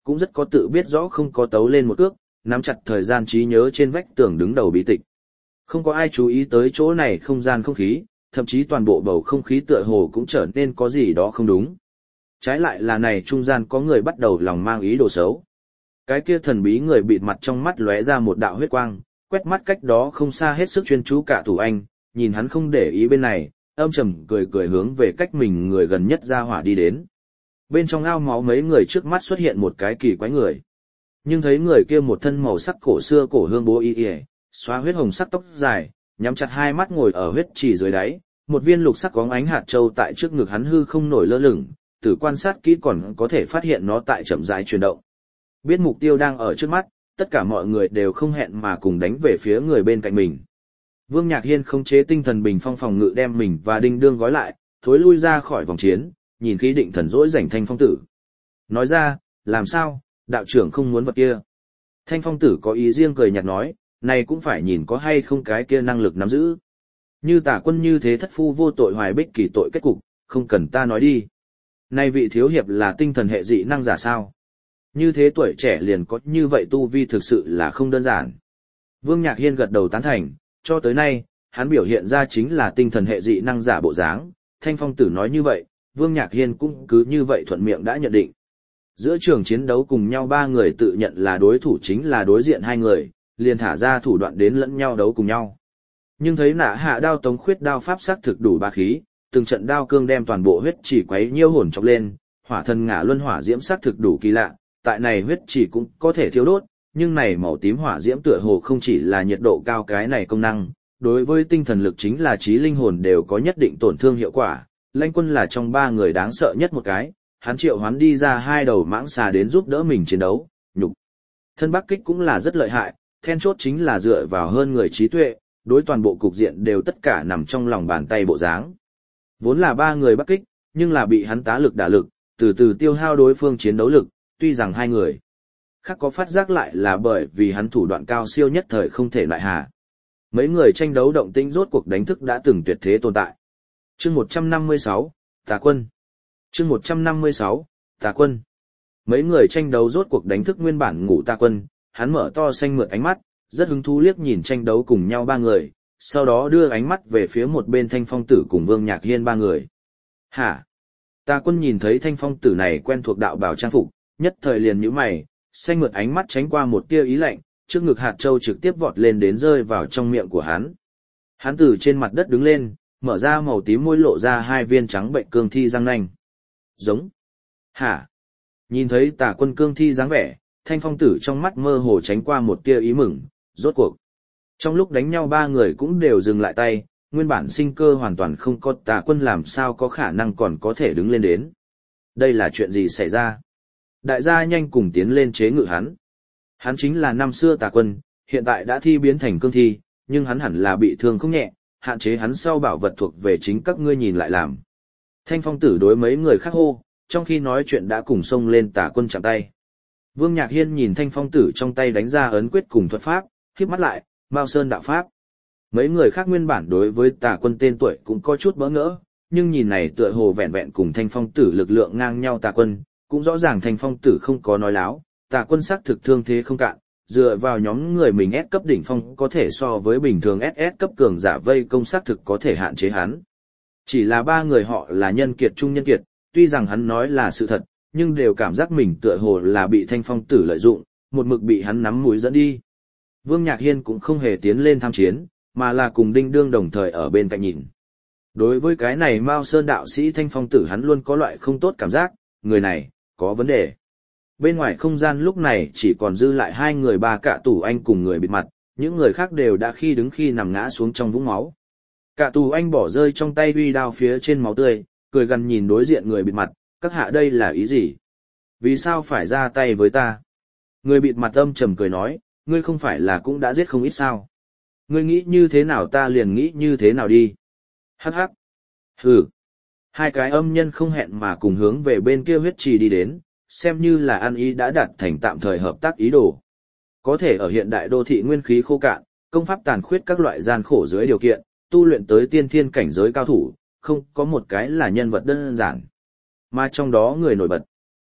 cũng rất có tự biết rõ không có tấu lên một cước, nắm chặt thời gian trí nhớ trên vách tường đứng đầu bí tịch. Không có ai chú ý tới chỗ này không gian không khí, thậm chí toàn bộ bầu không khí tựa hồ cũng trở nên có gì đó không đúng. Trái lại là này trung gian có người bắt đầu lòng mang ý đồ xấu. Cái kia thần bí người bịt mặt trong mắt lóe ra một đạo huyết quang, quét mắt cách đó không xa hết sức chuyên chú cả Thủ Anh, nhìn hắn không để ý bên này, âm trầm cười cười hướng về cách mình người gần nhất ra hỏa đi đến. Bên trong ao máu mấy người trước mắt xuất hiện một cái kỳ quái người. Nhưng thấy người kia một thân màu sắc cổ xưa cổ hương bố y y, xóa huyết hồng sắc tóc dài, nhắm chặt hai mắt ngồi ở huyết trì dưới đáy, một viên lục sắc có ánh hạt châu tại trước ngực hắn hư không nổi lơ lửng, từ quan sát kỹ còn có thể phát hiện nó tại chậm rãi chuyển động. Biết mục tiêu đang ở trước mắt, tất cả mọi người đều không hẹn mà cùng đánh về phía người bên cạnh mình. Vương Nhạc Hiên khống chế tinh thần bình phong phòng ngự đem mình và Đinh Đương gói lại, thối lui ra khỏi vòng chiến, nhìn khí định thần dỗi rảnh Thanh Phong Tử. Nói ra, làm sao, đạo trưởng không muốn vật kia. Thanh Phong Tử có ý riêng cười nhạt nói, này cũng phải nhìn có hay không cái kia năng lực nắm giữ. Như Tả Quân như thế thất phu vô tội hoài bích kỳ tội kết cục, không cần ta nói đi. Này vị thiếu hiệp là tinh thần hệ dị năng giả sao? Như thế tuổi trẻ liền có như vậy tu vi thực sự là không đơn giản. Vương Nhạc Hiên gật đầu tán thành, cho tới nay, hắn biểu hiện ra chính là tinh thần hệ dị năng giả bộ dáng. Thanh Phong Tử nói như vậy, Vương Nhạc Hiên cũng cứ như vậy thuận miệng đã nhận định. Giữa trường chiến đấu cùng nhau ba người tự nhận là đối thủ chính là đối diện hai người, liền thả ra thủ đoạn đến lẫn nhau đấu cùng nhau. Nhưng thấy nã hạ đao tống khuyết đao pháp sắc thực đủ ba khí, từng trận đao cương đem toàn bộ huyết chỉ quấy nhiêu hồn chọc lên, hỏa thần ngả luân hỏa diễm sắc thực đủ kỳ lạ, tại này huyết chỉ cũng có thể thiêu đốt, nhưng này màu tím hỏa diễm tựa hồ không chỉ là nhiệt độ cao cái này công năng, đối với tinh thần lực chính là trí linh hồn đều có nhất định tổn thương hiệu quả. Lãnh Quân là trong ba người đáng sợ nhất một cái, hắn triệu hoán đi ra hai đầu mãng xà đến giúp đỡ mình chiến đấu, nhục. Thân Bắc Kích cũng là rất lợi hại, then chốt chính là dựa vào hơn người trí tuệ, đối toàn bộ cục diện đều tất cả nằm trong lòng bàn tay bộ dáng. Vốn là ba người Bắc Kích, nhưng là bị hắn tá lực đả lực, từ từ tiêu hao đối phương chiến đấu lực, tuy rằng hai người khác có phát giác lại là bởi vì hắn thủ đoạn cao siêu nhất thời không thể lại hà. Mấy người tranh đấu động tĩnh rốt cuộc đánh thức đã từng tuyệt thế tồn tại. Chương một trăm năm mươi sáu, Tà Quân. Chương một trăm năm mươi sáu, Tà Quân. Mấy người tranh đấu rốt cuộc đánh thức nguyên bản ngủ Tà Quân, hắn mở to xanh mượt ánh mắt, rất hứng thú liếc nhìn tranh đấu cùng nhau ba người, sau đó đưa ánh mắt về phía một bên Thanh Phong Tử cùng Vương Nhạc Hiên ba người. Hả? Tà Quân nhìn thấy Thanh Phong Tử này quen thuộc đạo bào trang phục, nhất thời liền nhíu mày, xanh mượt ánh mắt tránh qua một tia ý lạnh, trước ngực hạt châu trực tiếp vọt lên đến rơi vào trong miệng của hắn. Hắn từ trên mặt đất đứng lên, mở ra màu tím môi lộ ra hai viên trắng bệnh cương thi răng nanh. Giống. Hả? Nhìn thấy Tà Quân cương thi dáng vẻ, Thanh Phong Tử trong mắt mơ hồ tránh qua một tia ý mừng, rốt cuộc. Trong lúc đánh nhau ba người cũng đều dừng lại tay, nguyên bản sinh cơ hoàn toàn không có Tà Quân làm sao có khả năng còn có thể đứng lên đến. Đây là chuyện gì xảy ra? Đại gia nhanh cùng tiến lên chế ngự hắn. Hắn chính là năm xưa Tà Quân, hiện tại đã thi biến thành cương thi, nhưng hắn hẳn là bị thương không nhẹ, hạn chế hắn sau bảo vật thuộc về chính các ngươi nhìn lại làm. Thanh Phong Tử đối mấy người khác hô, trong khi nói chuyện đã cùng xông lên Tà Quân chạm tay. Vương Nhạc Hiên nhìn Thanh Phong Tử trong tay đánh ra ấn quyết cùng thuật pháp, khép mắt lại, Mao Sơn đạo pháp. Mấy người khác nguyên bản đối với Tà Quân tên tuổi cũng có chút bỡ ngỡ, nhưng nhìn này tựa hồ vẹn vẹn cùng Thanh Phong Tử lực lượng ngang nhau Tà Quân, cũng rõ ràng Thanh Phong Tử không có nói láo, Tà Quân xác thực thương thế không cạn, dựa vào nhóm người mình S cấp đỉnh phong có thể so với bình thường ét ét cấp cường giả vây công xác thực có thể hạn chế hắn. Chỉ là ba người họ là nhân kiệt trung nhân kiệt, tuy rằng hắn nói là sự thật, nhưng đều cảm giác mình tựa hồ là bị Thanh Phong Tử lợi dụng, một mực bị hắn nắm mũi dẫn đi. Vương Nhạc Hiên cũng không hề tiến lên tham chiến, mà là cùng Đinh Đương đồng thời ở bên cạnh nhìn. Đối với cái này Mao Sơn đạo sĩ Thanh Phong Tử hắn luôn có loại không tốt cảm giác, người này, có vấn đề. Bên ngoài không gian lúc này chỉ còn dư lại hai người ba Cạ Tù Anh cùng người bịt mặt, những người khác đều đã khi đứng khi nằm ngã xuống trong vũng máu. Cạ Tù Anh bỏ rơi trong tay uy đao phía trên máu tươi, cười gần nhìn đối diện người bịt mặt, các hạ đây là ý gì? Vì sao phải ra tay với ta? Người bịt mặt âm trầm cười nói, ngươi không phải là cũng đã giết không ít sao? Ngươi nghĩ như thế nào ta liền nghĩ như thế nào đi? Hắc hắc. Hừ. Hai cái âm nhân không hẹn mà cùng hướng về bên kia huyết trì đi đến, xem như là ăn ý đã đạt thành tạm thời hợp tác ý đồ. Có thể ở hiện đại đô thị nguyên khí khô cạn, công pháp tàn khuyết các loại gian khổ dưới điều kiện, tu luyện tới tiên thiên cảnh giới cao thủ, không có một cái là nhân vật đơn giản. Mà trong đó người nổi bật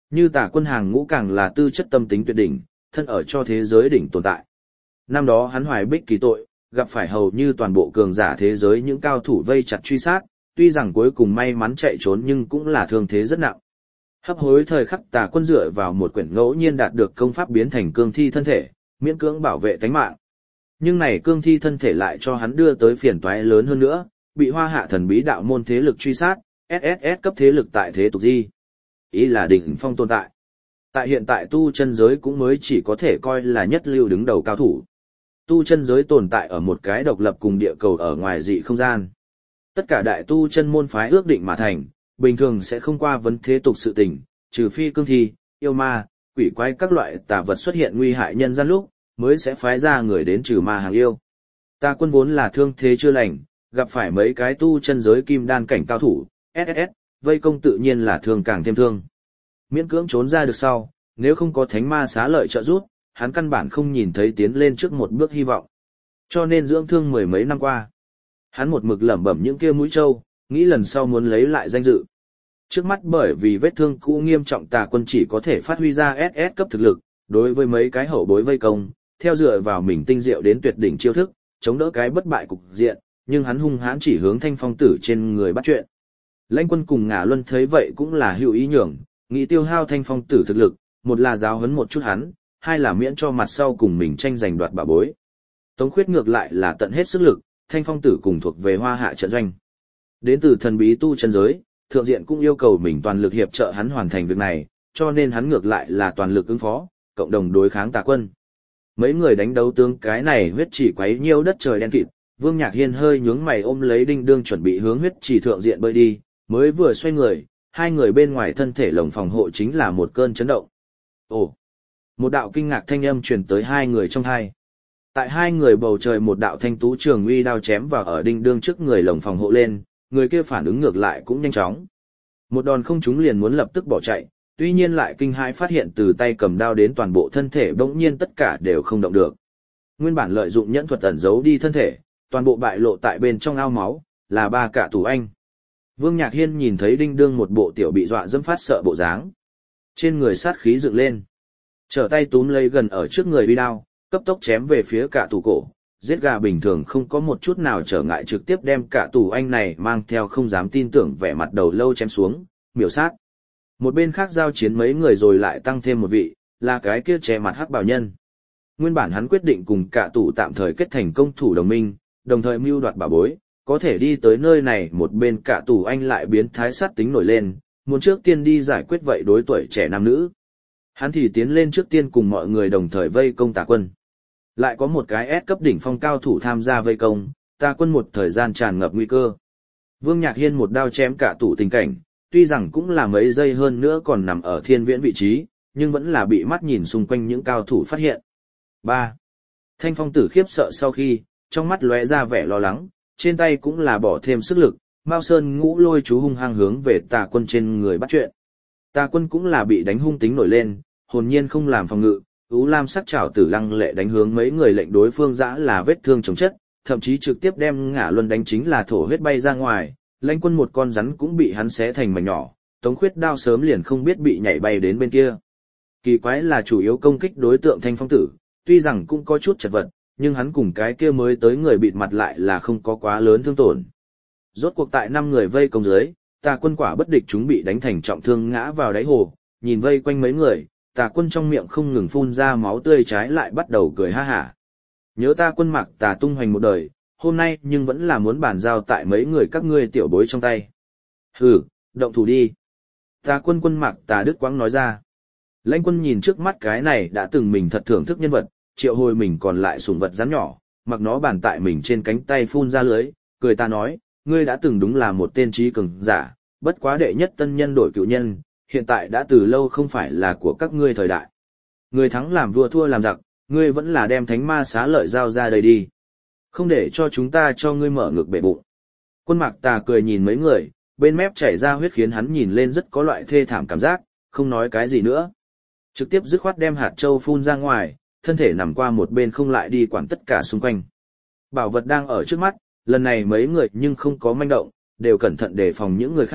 Như Tà Quân hàng ngũ càng là tư chất tâm tính tuyệt đỉnh, thân ở cho thế giới đỉnh tồn tại. Năm đó hắn hoài bích kỳ tội, gặp phải hầu như toàn bộ cường giả thế giới những cao thủ vây chặt truy sát, tuy rằng cuối cùng may mắn chạy trốn nhưng cũng là thương thế rất nặng. Hấp hối thời khắc Tà Quân dựa vào một quyển ngẫu nhiên đạt được công pháp biến thành cương thi thân thể, miễn cưỡng bảo vệ tánh mạng. Nhưng này cương thi thân thể lại cho hắn đưa tới phiền toái lớn hơn nữa, bị Hoa Hạ thần bí đạo môn thế lực truy sát, ét ét ét cấp thế lực tại thế tục di. Ý là đỉnh phong tồn tại. Tại hiện tại tu chân giới cũng mới chỉ có thể coi là nhất lưu đứng đầu cao thủ. Tu chân giới tồn tại ở một cái độc lập cùng địa cầu ở ngoài dị không gian. Tất cả đại tu chân môn phái ước định mà thành, bình thường sẽ không qua vấn thế tục sự tình, trừ phi cương thi, yêu ma, quỷ quái các loại tà vật xuất hiện nguy hại nhân gian lúc, mới sẽ phái ra người đến trừ ma hàng yêu. Tà Quân vốn là thương thế chưa lành, gặp phải mấy cái tu chân giới kim đan cảnh cao thủ, ét ét ét, vây công tự nhiên là thương càng thêm thương. Miễn cưỡng trốn ra được sau, nếu không có thánh ma xá lợi trợ giúp, hắn căn bản không nhìn thấy tiến lên trước một bước hy vọng. Cho nên dưỡng thương mười mấy năm qua, hắn một mực lẩm bẩm những kia mũi trâu, nghĩ lần sau muốn lấy lại danh dự. Trước mắt bởi vì vết thương cũ nghiêm trọng Tà Quân chỉ có thể phát huy ra ét ét cấp thực lực, đối với mấy cái hậu bối vây công, theo dựa vào mình tinh diệu đến tuyệt đỉnh chiêu thức, chống đỡ cái bất bại cục diện, nhưng hắn hung hãn chỉ hướng Thanh Phong Tử trên người bắt chuyện. Lãnh Quân cùng Ngả Luân thấy vậy cũng là hữu ý nhường, nghĩ tiêu hao Thanh Phong Tử thực lực, một là giáo huấn một chút hắn, hai là miễn cho mặt sau cùng mình tranh giành đoạt bảo bối. Tống Khuyết ngược lại là tận hết sức lực, Thanh Phong Tử cùng thuộc về Hoa Hạ trận doanh. Đến từ thần bí tu chân giới, thượng diện cũng yêu cầu mình toàn lực hiệp trợ hắn hoàn thành việc này, cho nên hắn ngược lại là toàn lực ứng phó, cộng đồng đối kháng Tà Quân. Mấy người đánh đấu tướng cái này huyết chỉ quấy nhiêu đất trời đen kịt, Vương Nhạc Hiên hơi nhướng mày ôm lấy đinh đương chuẩn bị hướng huyết chỉ thượng diện bơi đi, mới vừa xoay người, hai người bên ngoài thân thể lồng phòng hộ chính là một cơn chấn động. Ồ! Một đạo kinh ngạc thanh âm truyền tới hai người trong hai. Tại hai người bầu trời một đạo thanh tú trường uy đao chém vào ở đinh đương trước người lồng phòng hộ lên, người kia phản ứng ngược lại cũng nhanh chóng. Một đòn không trúng liền muốn lập tức bỏ chạy, tuy nhiên lại kinh hãi phát hiện từ tay cầm đao đến toàn bộ thân thể bỗng nhiên tất cả đều không động được. Nguyên bản lợi dụng nhẫn thuật ẩn giấu đi thân thể, toàn bộ bại lộ tại bên trong ao máu, là ba cả tù anh. Vương Nhạc Hiên nhìn thấy đinh đương một bộ tiểu bị dọa dẫm phát sợ bộ dáng. Trên người sát khí dựng lên. Trở tay túm lấy gần ở trước người uy đao, cấp tốc chém về phía cả tù cổ. Giết gà bình thường không có một chút nào trở ngại trực tiếp đem cả tù anh này mang theo không dám tin tưởng vẻ mặt đầu lâu chém xuống, miểu sát. Một bên khác giao chiến mấy người rồi lại tăng thêm một vị, là cái kia che mặt hắc bào nhân. Nguyên bản hắn quyết định cùng cả tù tạm thời kết thành công thủ đồng minh, đồng thời mưu đoạt bảo bối, có thể đi tới nơi này một bên cả tù anh lại biến thái sát tính nổi lên, muốn trước tiên đi giải quyết vậy đối tuổi trẻ nam nữ. Hắn thì tiến lên trước tiên cùng mọi người đồng thời vây công Tà Quân. Lại có một cái S cấp đỉnh phong cao thủ tham gia vây công, Tà Quân một thời gian tràn ngập nguy cơ. Vương Nhạc Hiên một đao chém cả tủ tình cảnh, tuy rằng cũng là mấy giây hơn nữa còn nằm ở thiên viễn vị trí, nhưng vẫn là bị mắt nhìn xung quanh những cao thủ phát hiện. ba. Thanh Phong Tử khiếp sợ sau khi, trong mắt lóe ra vẻ lo lắng, trên tay cũng là bỏ thêm sức lực, Mao Sơn Ngũ Lôi chú hung hăng hướng về Tà Quân trên người bắt chuyện. Tà Quân cũng là bị đánh hung tính nổi lên, hồn nhiên không làm phòng ngự, Ú Lam sắc chảo tử lăng lệ đánh hướng mấy người lệnh đối phương dã là vết thương chống chất, thậm chí trực tiếp đem Ngả Luân đánh chính là thổ huyết bay ra ngoài, Lãnh Quân một con rắn cũng bị hắn xé thành mảnh nhỏ, Tống Khuyết đao sớm liền không biết bị nhảy bay đến bên kia. Kỳ quái là chủ yếu công kích đối tượng Thanh Phong Tử, tuy rằng cũng có chút chật vật, nhưng hắn cùng cái kia mới tới người bịt mặt lại là không có quá lớn thương tổn. Rốt cuộc tại năm người vây công dưới, Tà Quân quả bất địch chúng bị đánh thành trọng thương ngã vào đáy hồ, nhìn vây quanh mấy người, Tà Quân trong miệng không ngừng phun ra máu tươi trái lại bắt đầu cười ha hả. Nhớ ta Quân Mạc Tà tung hoành một đời, hôm nay nhưng vẫn là muốn bàn giao tại mấy người các ngươi tiểu bối trong tay. Hừ, động thủ đi. Tà Quân Quân Mạc Tà Đức Quãng nói ra. Lãnh Quân nhìn trước mắt cái này đã từng mình thật thưởng thức nhân vật, triệu hồi mình còn lại sủng vật rắn nhỏ, mặc nó bàn tại mình trên cánh tay phun ra lưới, cười ta nói, ngươi đã từng đúng là một tên trí cường giả, bất quá đệ nhất tân nhân đổi cựu nhân, hiện tại đã từ lâu không phải là của các ngươi thời đại. Người thắng làm vua thua làm giặc, ngươi vẫn là đem thánh ma xá lợi giao ra đây đi. Không để cho chúng ta cho ngươi mở ngực bể bụng. Quân Mạc Tà cười nhìn mấy người, bên mép chảy ra huyết khiến hắn nhìn lên rất có loại thê thảm cảm giác, không nói cái gì nữa. Trực tiếp dứt khoát đem hạt châu phun ra ngoài, thân thể nằm qua một bên không lại đi quản tất cả xung quanh. Bảo vật đang ở trước mắt, lần này mấy người nhưng không có manh động, đều cẩn thận đề phòng những người khác,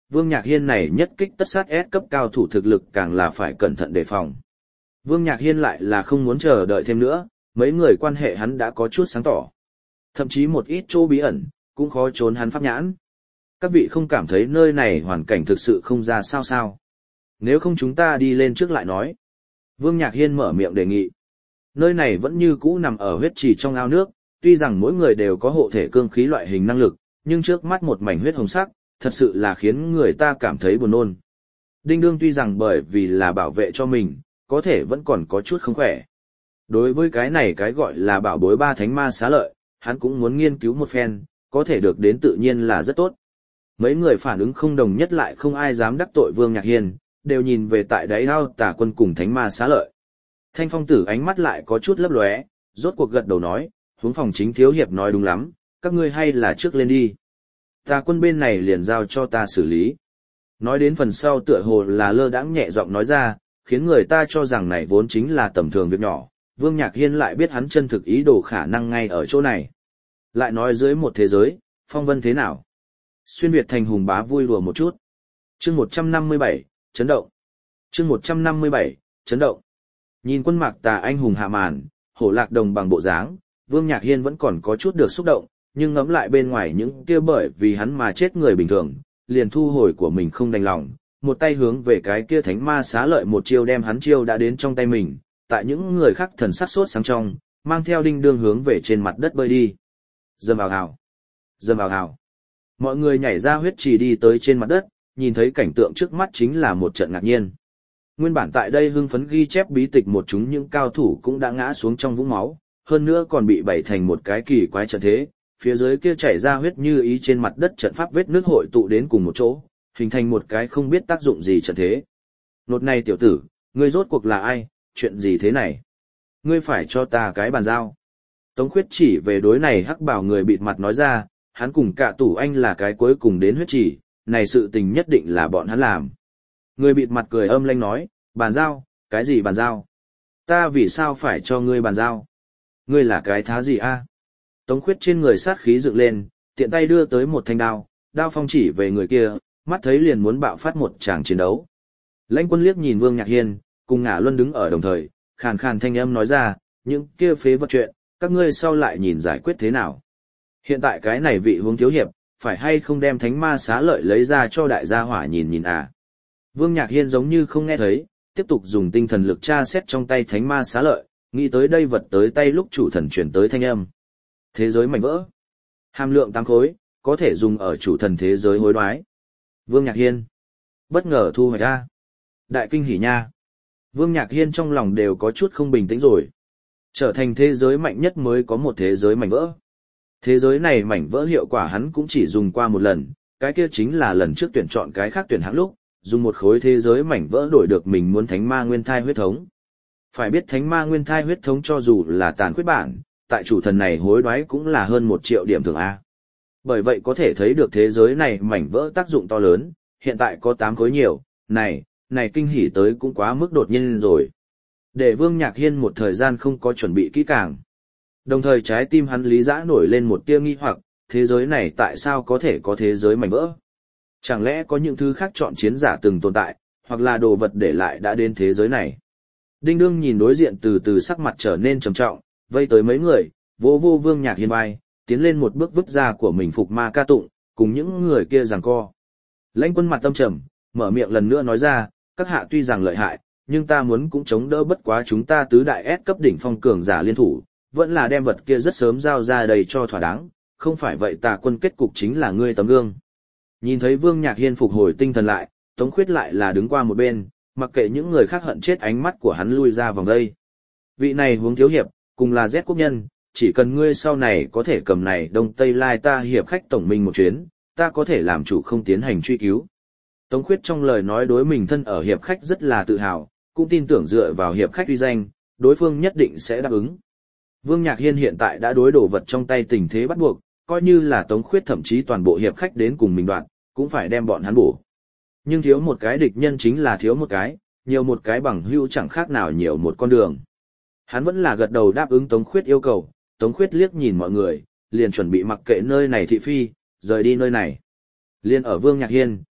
Vương Nhạc Hiên này nhất kích tất sát S cấp cao thủ thực lực càng là phải cẩn thận đề phòng. Vương Nhạc Hiên lại là không muốn chờ đợi thêm nữa, mấy người quan hệ hắn đã có chút sáng tỏ. Thậm chí một ít chỗ bí ẩn, cũng khó trốn hắn pháp nhãn. Các vị không cảm thấy nơi này hoàn cảnh thực sự không ra sao sao. Nếu không chúng ta đi lên trước lại nói. Vương Nhạc Hiên mở miệng đề nghị. Nơi này vẫn như cũ nằm ở huyết trì trong ao nước, tuy rằng mỗi người đều có hộ thể cương khí loại hình năng lực, nhưng trước mắt một mảnh huyết hồng sắc, thật sự là khiến người ta cảm thấy buồn nôn. Đinh Đương tuy rằng bởi vì là bảo vệ cho mình, có thể vẫn còn có chút không khỏe. Đối với cái này cái gọi là bảo bối ba thánh ma xá lợi, hắn cũng muốn nghiên cứu một phen, có thể được đến tự nhiên là rất tốt. Mấy người phản ứng không đồng nhất lại không ai dám đắc tội Vương Nhạc Hiên, đều nhìn về tại đáy ao Tà Quân cùng thánh ma xá lợi. Thanh Phong Tử ánh mắt lại có chút lấp lóe, rốt cuộc gật đầu nói, huống phòng chính thiếu hiệp nói đúng lắm, các ngươi hay là trước lên đi. Tà Quân bên này liền giao cho ta xử lý. Nói đến phần sau tựa hồ là lơ đãng nhẹ giọng nói ra, khiến người ta cho rằng này vốn chính là tầm thường việc nhỏ, Vương Nhạc Hiên lại biết hắn chân thực ý đồ khả năng ngay ở chỗ này. Lại nói dưới một thế giới, phong vân thế nào? Xuyên Việt thành hùng bá vui đùa một chút. Chương một trăm năm mươi bảy, chấn động. Chương một trăm năm mươi bảy, chấn động. Nhìn quân Mạc Tà anh hùng hạ màn, hổ lạc đồng bằng bộ dáng, Vương Nhạc Hiên vẫn còn có chút được xúc động, nhưng ngẫm lại bên ngoài những kia bởi vì hắn mà chết người bình thường, liền thu hồi của mình không đành lòng, một tay hướng về cái kia thánh ma xá lợi một chiêu đem hắn chiêu đã đến trong tay mình, tại những người khác thần sắc sốt sáng trong, mang theo Đinh Đương hướng về trên mặt đất bơi đi. Dầm vào hào, dầm vào hào. Mọi người nhảy ra huyết trì đi tới trên mặt đất, nhìn thấy cảnh tượng trước mắt chính là một trận ngạc nhiên. Nguyên bản tại đây hưng phấn ghi chép bí tịch một chúng những cao thủ cũng đã ngã xuống trong vũng máu, hơn nữa còn bị bày thành một cái kỳ quái trận thế, phía dưới kia chảy ra huyết như ý trên mặt đất trận pháp vết nước hội tụ đến cùng một chỗ, hình thành một cái không biết tác dụng gì trận thế. Nột này tiểu tử, ngươi rốt cuộc là ai, chuyện gì thế này? Ngươi phải cho ta cái bàn giao. Tống Khuyết chỉ về đối này hắc bảo người bịt mặt nói ra, hắn cùng cả tủ anh là cái cuối cùng đến huyết chỉ, này sự tình nhất định là bọn hắn làm. Người bịt mặt cười âm lanh nói, bàn giao, cái gì bàn giao? Ta vì sao phải cho ngươi bàn giao? Ngươi là cái thá gì a? Tống Khuyết trên người sát khí dựng lên, tiện tay đưa tới một thanh đao, đao phong chỉ về người kia, mắt thấy liền muốn bạo phát một tràng chiến đấu. Lãnh Quân liếc nhìn Vương Nhạc Hiên, cùng Ngả Luân đứng ở đồng thời, khàn khàn thanh âm nói ra, những kia phế vật chuyện, các ngươi sau lại nhìn giải quyết thế nào? Hiện tại cái này vị Hướng thiếu hiệp, phải hay không đem thánh ma xá lợi lấy ra cho đại gia hỏa nhìn nhìn à? Vương Nhạc Hiên giống như không nghe thấy, tiếp tục dùng tinh thần lực tra xét trong tay thánh ma xá lợi, nghĩ tới đây vật tới tay lúc chủ thần chuyển tới thanh âm. Thế giới mảnh vỡ. Hàm lượng tám khối, có thể dùng ở chủ thần thế giới hối đoái. Vương Nhạc Hiên. Bất ngờ thu hoạch ra. Đại kinh hỉ nha. Vương Nhạc Hiên trong lòng đều có chút không bình tĩnh rồi. Trở thành thế giới mạnh nhất mới có một thế giới mảnh vỡ. Thế giới này mảnh vỡ hiệu quả hắn cũng chỉ dùng qua một lần, cái kia chính là lần trước tuyển chọn cái khác tuyển hạng lúc, dùng một khối thế giới mảnh vỡ đổi được mình muốn thánh ma nguyên thai huyết thống. Phải biết thánh ma nguyên thai huyết thống cho dù là tàn khuyết bản, tại chủ thần này hối đoái cũng là hơn một triệu điểm thưởng A. Bởi vậy có thể thấy được thế giới này mảnh vỡ tác dụng to lớn, hiện tại có tám khối nhiều, này, này kinh hỉ tới cũng quá mức đột nhiên rồi. Để Vương Nhạc Hiên một thời gian không có chuẩn bị kỹ càng. Đồng thời trái tim hắn lý dã nổi lên một tia nghi hoặc, thế giới này tại sao có thể có thế giới mảnh vỡ? Chẳng lẽ có những thứ khác chọn chiến giả từng tồn tại, hoặc là đồ vật để lại đã đến thế giới này? Đinh Đương nhìn đối diện từ từ sắc mặt trở nên trầm trọng, vây tới mấy người, vô vô Vương Nhạc Hiên vai, tiến lên một bước vứt ra của mình phục ma ca tụng, cùng những người kia giằng co. Lãnh Quân mặt tâm trầm, mở miệng lần nữa nói ra, các hạ tuy rằng lợi hại, nhưng ta muốn cũng chống đỡ bất quá chúng ta tứ đại S cấp đỉnh phong cường giả liên thủ, vẫn là đem vật kia rất sớm giao ra đây cho thỏa đáng, không phải vậy Tà Quân kết cục chính là ngươi tấm gương. Nhìn thấy Vương Nhạc Hiên phục hồi tinh thần lại, Tống Khuyết lại là đứng qua một bên, mặc kệ những người khác hận chết ánh mắt của hắn lui ra vòng đây. Vị này Hướng thiếu hiệp, cùng là Z quốc nhân, chỉ cần ngươi sau này có thể cầm này Đông Tây Lai ta hiệp khách tổng minh một chuyến, ta có thể làm chủ không tiến hành truy cứu. Tống Khuyết trong lời nói đối mình thân ở hiệp khách rất là tự hào, cũng tin tưởng dựa vào hiệp khách uy danh, đối phương nhất định sẽ đáp ứng. Vương Nhạc Hiên hiện tại đã đối đổ vật trong tay tình thế bắt buộc, coi như là Tống Khuyết thậm chí toàn bộ hiệp khách đến cùng mình đoạn, cũng phải đem bọn hắn bổ. Nhưng thiếu một cái địch nhân chính là thiếu một cái, nhiều một cái bằng hữu chẳng khác nào nhiều một con đường. Hắn vẫn là gật đầu đáp ứng Tống Khuyết yêu cầu, Tống Khuyết liếc nhìn mọi người, liền chuẩn bị mặc kệ nơi này thị phi, rời đi nơi này. Liên ở Vương Nhạc Hiên,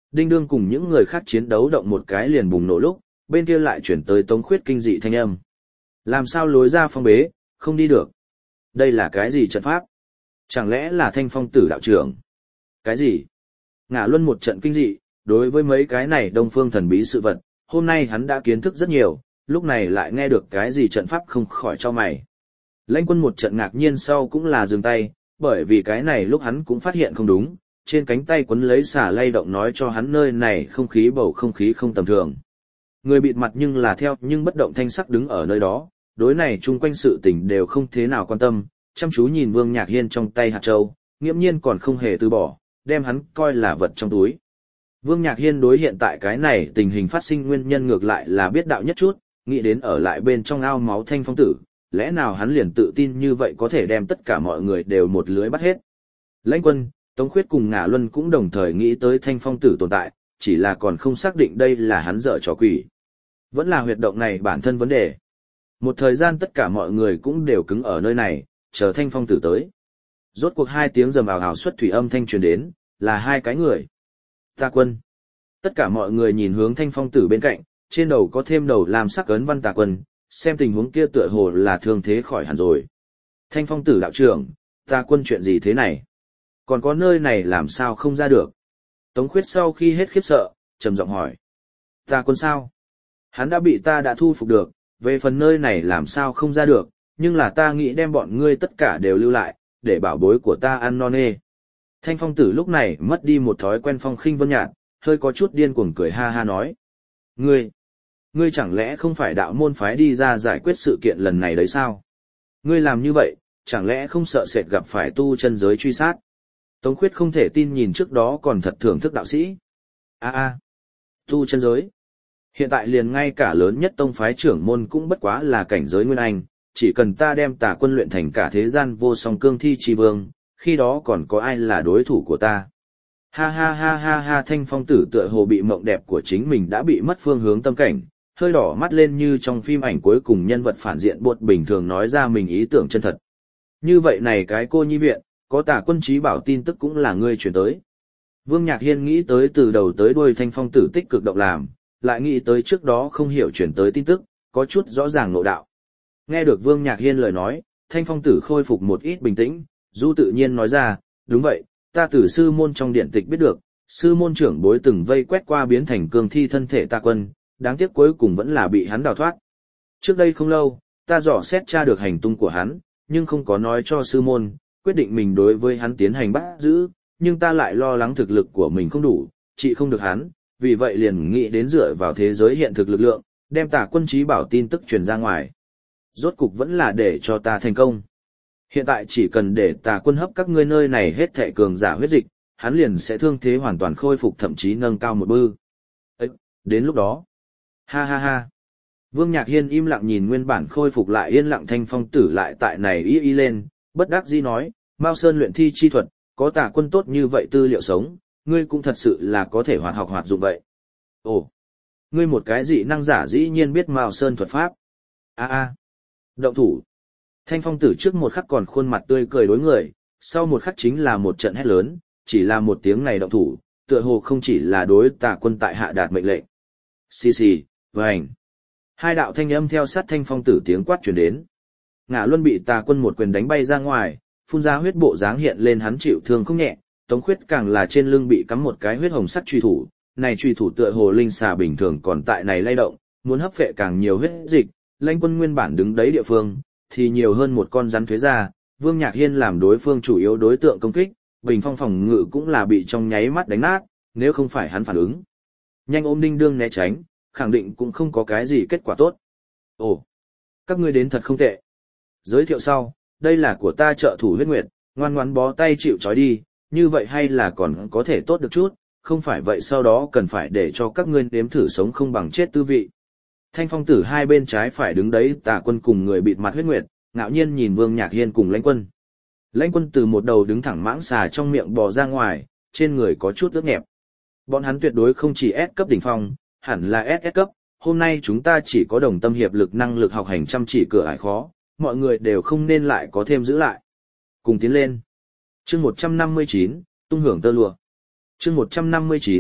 Đinh Đương cùng những người khác chiến đấu động một cái liền bùng nổ lúc, bên kia lại chuyển tới Tống Khuyết kinh dị thanh âm. Làm sao lối ra phong bế, không đi được. Đây là cái gì trận pháp? Chẳng lẽ là Thanh Phong tử đạo trưởng? Cái gì? Ngã Luân một trận kinh dị, đối với mấy cái này đông phương thần bí sự vật, hôm nay hắn đã kiến thức rất nhiều, lúc này lại nghe được cái gì trận pháp không khỏi cho mày. Lãnh Quân một trận ngạc nhiên sau cũng là dừng tay, bởi vì cái này lúc hắn cũng phát hiện không đúng, trên cánh tay quấn lấy xả lay động nói cho hắn nơi này không khí bầu không khí không tầm thường. Người bịt mặt nhưng là theo nhưng bất động thanh sắc đứng ở nơi đó, đối này chung quanh sự tình đều không thế nào quan tâm, chăm chú nhìn Vương Nhạc Hiên trong tay hạt châu, nghiễm nhiên còn không hề từ bỏ, đem hắn coi là vật trong túi. Vương Nhạc Hiên đối hiện tại cái này tình hình phát sinh nguyên nhân ngược lại là biết đạo nhất chút, nghĩ đến ở lại bên trong ao máu Thanh Phong tử, lẽ nào hắn liền tự tin như vậy có thể đem tất cả mọi người đều một lưới bắt hết. Lãnh Quân, Tống Khuyết cùng Ngả Luân cũng đồng thời nghĩ tới Thanh Phong tử tồn tại, chỉ là còn không xác định đây là hắn dở trò quỷ. Vẫn là huyệt động này bản thân vấn đề. Một thời gian tất cả mọi người cũng đều cứng ở nơi này, chờ Thanh Phong tử tới. Rốt cuộc hai tiếng rầm ào ào xuất thủy âm thanh truyền đến, là hai cái người. Tà Quân. Tất cả mọi người nhìn hướng Thanh Phong tử bên cạnh, trên đầu có thêm đầu làm sắc ấn văn Tà Quân, xem tình huống kia tựa hồ là thương thế khỏi hẳn rồi. Thanh Phong tử đạo trưởng, Tà Quân chuyện gì thế này? Còn có nơi này làm sao không ra được? Tống Khuyết sau khi hết khiếp sợ, trầm giọng hỏi. Tà Quân sao? Hắn đã bị ta đã thu phục được, về phần nơi này làm sao không ra được, nhưng là ta nghĩ đem bọn ngươi tất cả đều lưu lại, để bảo bối của ta ăn non nê. Thanh Phong tử lúc này mất đi một thói quen phong khinh vân nhạt, hơi có chút điên cuồng cười ha ha nói. Ngươi, ngươi chẳng lẽ không phải đạo môn phái đi ra giải quyết sự kiện lần này đấy sao? Ngươi làm như vậy, chẳng lẽ không sợ sệt gặp phải tu chân giới truy sát? Tống Khuyết không thể tin nhìn trước đó còn thật thưởng thức đạo sĩ. A a, tu chân giới. Hiện tại liền ngay cả lớn nhất tông phái trưởng môn cũng bất quá là cảnh giới nguyên anh, chỉ cần ta đem Tà Quân luyện thành cả thế gian vô song cương thi chi vương, khi đó còn có ai là đối thủ của ta. Ha ha ha ha ha Thanh Phong tử tựa hồ bị mộng đẹp của chính mình đã bị mất phương hướng tâm cảnh, hơi đỏ mắt lên như trong phim ảnh cuối cùng nhân vật phản diện bột bình thường nói ra mình ý tưởng chân thật. Như vậy này cái cô nhi viện, có Tà Quân trí bảo tin tức cũng là ngươi chuyển tới. Vương Nhạc Hiên nghĩ tới từ đầu tới đuôi Thanh Phong tử tích cực động làm, lại nghĩ tới trước đó không hiểu chuyển tới tin tức, có chút rõ ràng nội đạo. Nghe được Vương Nhạc Hiên lời nói, Thanh Phong tử khôi phục một ít bình tĩnh, du tự nhiên nói ra, đúng vậy, ta từ sư môn trong điện tịch biết được, sư môn trưởng bối từng vây quét qua biến thành cương thi thân thể Tà Quân, đáng tiếc cuối cùng vẫn là bị hắn đào thoát. Trước đây không lâu, ta dò xét tra được hành tung của hắn, nhưng không có nói cho sư môn, quyết định mình đối với hắn tiến hành bắt giữ, nhưng ta lại lo lắng thực lực của mình không đủ, trị không được hắn, vì vậy liền nghĩ đến dựa vào thế giới hiện thực lực lượng, đem Tà Quân trí bảo tin tức truyền ra ngoài. Rốt cục vẫn là để cho ta thành công. Hiện tại chỉ cần để Tà Quân hấp các ngươi nơi này hết thệ cường giả huyết dịch, hắn liền sẽ thương thế hoàn toàn khôi phục thậm chí nâng cao một bư. Ấy, đến lúc đó. Ha ha ha. Vương Nhạc Hiên im lặng nhìn nguyên bản khôi phục lại yên lặng Thanh Phong tử lại tại này y y lên, bất đắc dĩ nói, Mao Sơn luyện thi chi thuật, có Tà Quân tốt như vậy tư liệu sống, ngươi cũng thật sự là có thể hoạt học hoạt dụng vậy. Ồ, ngươi một cái dị năng giả dĩ nhiên biết Mao Sơn thuật pháp. A a. Động thủ. Thanh Phong tử trước một khắc còn khuôn mặt tươi cười đối người, sau một khắc chính là một trận hét lớn, chỉ là một tiếng này động thủ, tựa hồ không chỉ là đối Tà Quân tại hạ đạt mệnh lệnh. Xì xì, vành. Hai đạo thanh âm theo sát Thanh Phong tử tiếng quát truyền đến. Ngã Luân bị Tà Quân một quyền đánh bay ra ngoài, phun ra huyết bộ dáng hiện lên hắn chịu thương không nhẹ, Tống Khuyết càng là trên lưng bị cắm một cái huyết hồng sắc truy thủ, này truy thủ tựa hồ linh xà bình thường còn tại này lay động, muốn hấp phệ càng nhiều huyết dịch, Lãnh Quân nguyên bản đứng đấy địa phương, thì nhiều hơn một con rắn thuế ra, Vương Nhạc Hiên làm đối phương chủ yếu đối tượng công kích, bình phong phòng ngự cũng là bị trong nháy mắt đánh nát, nếu không phải hắn phản ứng nhanh ôm Đinh Đương né tránh, khẳng định cũng không có cái gì kết quả tốt. Ồ, các ngươi đến thật không tệ. Giới thiệu sau, đây là của ta trợ thủ huyết nguyệt, ngoan ngoãn bó tay chịu trói đi, như vậy hay là còn có thể tốt được chút, không phải vậy sau đó cần phải để cho các ngươi nếm thử sống không bằng chết tư vị. Thanh Phong tử hai bên trái phải đứng đấy Tà Quân cùng người bịt mặt huyết nguyệt, ngạo nhiên nhìn Vương Nhạc Hiên cùng Lãnh Quân. Lãnh Quân từ một đầu đứng thẳng mãng xà trong miệng bò ra ngoài, trên người có chút ướt nhẹp. Bọn hắn tuyệt đối không chỉ S cấp đỉnh phong, hẳn là ét ét cấp, hôm nay chúng ta chỉ có đồng tâm hiệp lực năng lực học hành chăm chỉ cửa ải khó, mọi người đều không nên lại có thêm giữ lại. Cùng tiến lên. Chương một trăm năm mươi chín, tung hưởng tơ lụa. Chương một trăm năm mươi chín,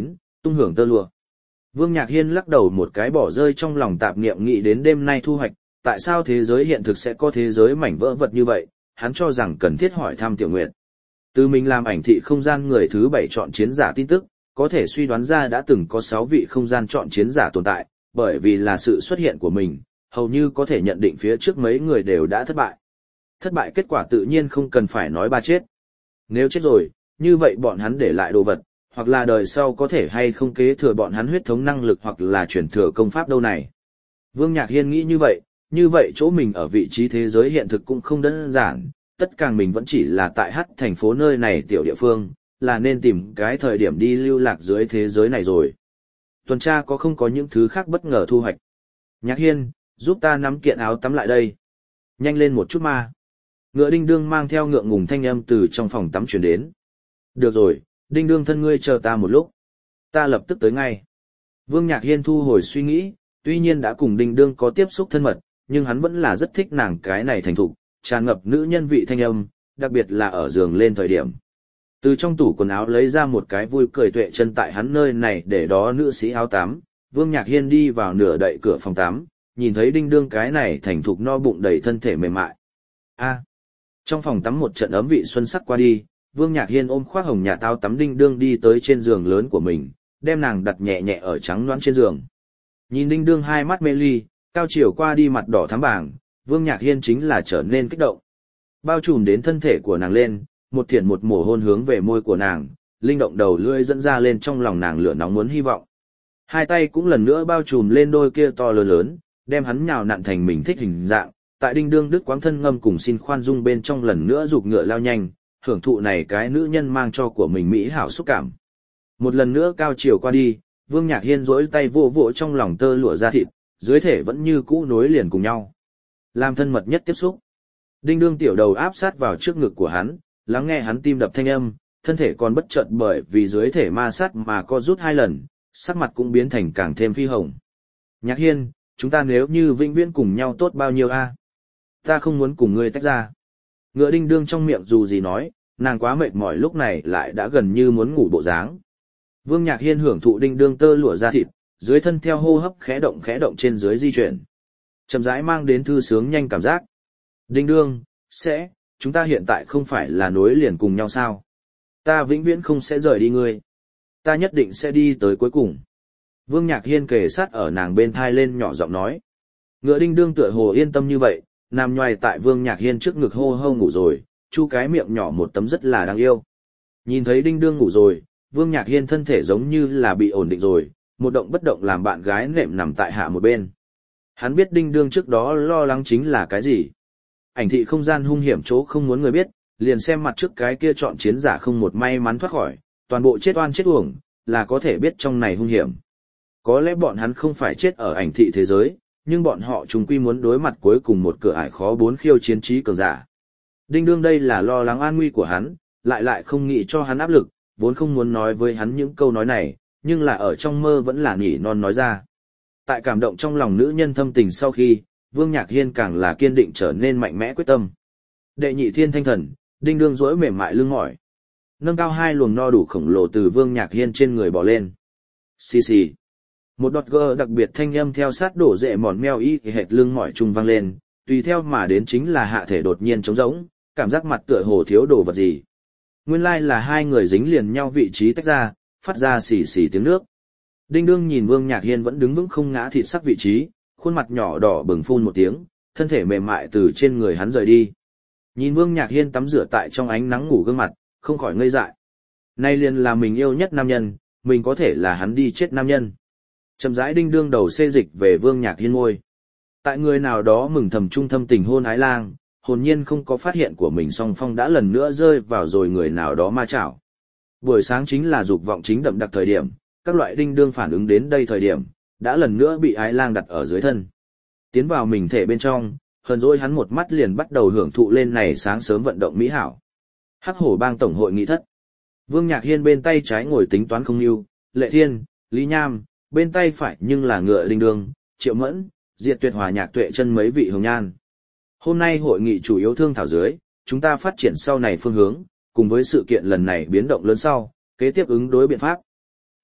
tung hưởng tơ lụa. Vương Nhạc Hiên lắc đầu một cái bỏ rơi trong lòng tạp niệm nghĩ đến đêm nay thu hoạch, tại sao thế giới hiện thực sẽ có thế giới mảnh vỡ vật như vậy, hắn cho rằng cần thiết hỏi thăm Tiểu Nguyệt. Từ mình làm ảnh thị không gian người thứ bảy chọn chiến giả tin tức, có thể suy đoán ra đã từng có sáu vị không gian chọn chiến giả tồn tại, bởi vì là sự xuất hiện của mình, hầu như có thể nhận định phía trước mấy người đều đã thất bại. Thất bại kết quả tự nhiên không cần phải nói ba chết. Nếu chết rồi, như vậy bọn hắn để lại đồ vật, hoặc là đời sau có thể hay không kế thừa bọn hắn huyết thống năng lực hoặc là chuyển thừa công pháp đâu này. Vương Nhạc Hiên nghĩ như vậy, như vậy chỗ mình ở vị trí thế giới hiện thực cũng không đơn giản, tất cả mình vẫn chỉ là tại Hắc thành phố nơi này tiểu địa phương, là nên tìm cái thời điểm đi lưu lạc dưới thế giới này rồi. Tuần tra có không có những thứ khác bất ngờ thu hoạch. Nhạc Hiên, giúp ta nắm kiện áo tắm lại đây. Nhanh lên một chút ma. Ngựa Đinh Đương mang theo ngượng ngùng thanh âm từ trong phòng tắm truyền đến. Được rồi, Đinh Đương thân ngươi chờ ta một lúc. Ta lập tức tới ngay. Vương Nhạc Hiên thu hồi suy nghĩ, tuy nhiên đã cùng Đinh Đương có tiếp xúc thân mật, nhưng hắn vẫn là rất thích nàng cái này thành thục, tràn ngập nữ nhân vị thanh âm, đặc biệt là ở giường lên thời điểm. Từ trong tủ quần áo lấy ra một cái vui cười tuệ chân tại hắn nơi này để đó nữ sĩ áo tắm, Vương Nhạc Hiên đi vào nửa đậy cửa phòng tắm, nhìn thấy Đinh Đương cái này thành thục no bụng đầy thân thể mềm mại. A. Trong phòng tắm một trận ấm vị xuân sắc qua đi, Vương Nhạc Hiên ôm khoác hồng nhạt áo tắm Đinh Đương đi tới trên giường lớn của mình, đem nàng đặt nhẹ nhẹ ở trắng loãng trên giường. Nhìn Đinh Đương hai mắt mê ly, cao chiều qua đi mặt đỏ thắm bàng, Vương Nhạc Hiên chính là trở nên kích động. Bao trùm đến thân thể của nàng lên, một thiện một mổ hôn hướng về môi của nàng, linh động đầu lưỡi dẫn ra lên trong lòng nàng lửa nóng muốn hy vọng. Hai tay cũng lần nữa bao trùm lên đôi kia to lớn lớn, đem hắn nhào nặn thành mình thích hình dạng, tại Đinh Đương đứt quãng thân ngâm cùng xin khoan dung bên trong lần nữa giục ngựa lao nhanh, hưởng thụ này cái nữ nhân mang cho của mình mỹ hảo xúc cảm. Một lần nữa cao chiều qua đi, Vương Nhạc Hiên duỗi tay vô vỗ trong lòng tơ lụa da thịt, dưới thể vẫn như cũ nối liền cùng nhau. Làm thân mật nhất tiếp xúc. Đinh Đương tiểu đầu áp sát vào trước ngực của hắn, lắng nghe hắn tim đập thanh âm, thân thể còn bất chợt bởi vì dưới thể ma sát mà co rút hai lần, sắc mặt cũng biến thành càng thêm phi hồng. Nhạc Hiên, chúng ta nếu như vĩnh viễn cùng nhau tốt bao nhiêu a? Ta không muốn cùng ngươi tách ra. Ngựa Đinh Đương trong miệng dù gì nói, nàng quá mệt mỏi lúc này lại đã gần như muốn ngủ bộ dáng. Vương Nhạc Hiên hưởng thụ Đinh Đương tơ lụa da thịt, dưới thân theo hô hấp khẽ động khẽ động trên dưới di chuyển. Chậm rãi mang đến thư sướng nhanh cảm giác. Đinh Đương, sẽ, chúng ta hiện tại không phải là nối liền cùng nhau sao? Ta vĩnh viễn không sẽ rời đi ngươi. Ta nhất định sẽ đi tới cuối cùng. Vương Nhạc Hiên kề sát ở nàng bên thai lên nhỏ giọng nói. Ngựa Đinh Đương tựa hồ yên tâm như vậy, nằm nhoài tại Vương Nhạc Hiên trước ngực hô hô ngủ rồi, chu cái miệng nhỏ một tấm rất là đáng yêu. Nhìn thấy Đinh Đương ngủ rồi, Vương Nhạc Hiên thân thể giống như là bị ổn định rồi, một động bất động làm bạn gái nệm nằm tại hạ một bên. Hắn biết Đinh Đương trước đó lo lắng chính là cái gì. Ảnh thị không gian hung hiểm chỗ không muốn người biết, liền xem mặt trước cái kia chọn chiến giả không một may mắn thoát khỏi, toàn bộ chết oan chết uổng, là có thể biết trong này hung hiểm. Có lẽ bọn hắn không phải chết ở ảnh thị thế giới, nhưng bọn họ chung quy muốn đối mặt cuối cùng một cửa ải khó bốn khiêu chiến trí cường giả. Đinh Đương đây là lo lắng an nguy của hắn, lại lại không nghĩ cho hắn áp lực, vốn không muốn nói với hắn những câu nói này, nhưng là ở trong mơ vẫn là nỉ non nói ra. Tại cảm động trong lòng nữ nhân thâm tình sau khi, Vương Nhạc Hiên càng là kiên định trở nên mạnh mẽ quyết tâm. Đệ nhị thiên thanh thần, Đinh Đương duỗi mềm mại lưng mỏi. Nâng cao hai luồng no đủ khổng lồ từ Vương Nhạc Hiên trên người bỏ lên. Xì xì. Một đọt gơ đặc biệt thanh âm theo sát đổ rệ mòn meo y hệt lưng mỏi trung vang lên, tùy theo mà đến chính là hạ thể đột nhiên trống rỗng, cảm giác mặt tựa hồ thiếu đồ vật gì. Nguyên lai là hai người dính liền nhau vị trí tách ra, phát ra xì xì tiếng nước. Đinh Đương nhìn Vương Nhạc Hiên vẫn đứng vững không ngã thịt sắc vị trí, khuôn mặt nhỏ đỏ bừng phun một tiếng, thân thể mềm mại từ trên người hắn rời đi. Nhìn Vương Nhạc Hiên tắm rửa tại trong ánh nắng ngủ gương mặt, không khỏi ngây dại. Nay liền là mình yêu nhất nam nhân, mình có thể là hắn đi chết nam nhân. Chậm rãi Đinh Đương đầu xê dịch về Vương Nhạc Hiên ngôi. Tại người nào đó mừng thầm trung thâm tình hôn ái lang, hồn nhiên không có phát hiện của mình song phong đã lần nữa rơi vào rồi người nào đó ma chảo. Buổi sáng chính là dục vọng chính đậm đặc thời điểm, các loại Đinh Đương phản ứng đến đây thời điểm, đã lần nữa bị ái lang đặt ở dưới thân. Tiến vào mình thể bên trong, hờn dỗi hắn một mắt liền bắt đầu hưởng thụ lên này sáng sớm vận động mỹ hảo. Hắc Hổ Bang tổng hội nghị thất. Vương Nhạc Hiên bên tay trái ngồi tính toán không lưu, Lệ Thiên, Lý Nham, bên tay phải nhưng là Ngựa Đinh Đương, Triệu Mẫn, Diệt Tuyệt Hòa Nhạc Tuệ chân mấy vị hồng nhan. Hôm nay hội nghị chủ yếu thương thảo dưới, chúng ta phát triển sau này phương hướng, cùng với sự kiện lần này biến động lớn sau, kế tiếp ứng đối biện pháp.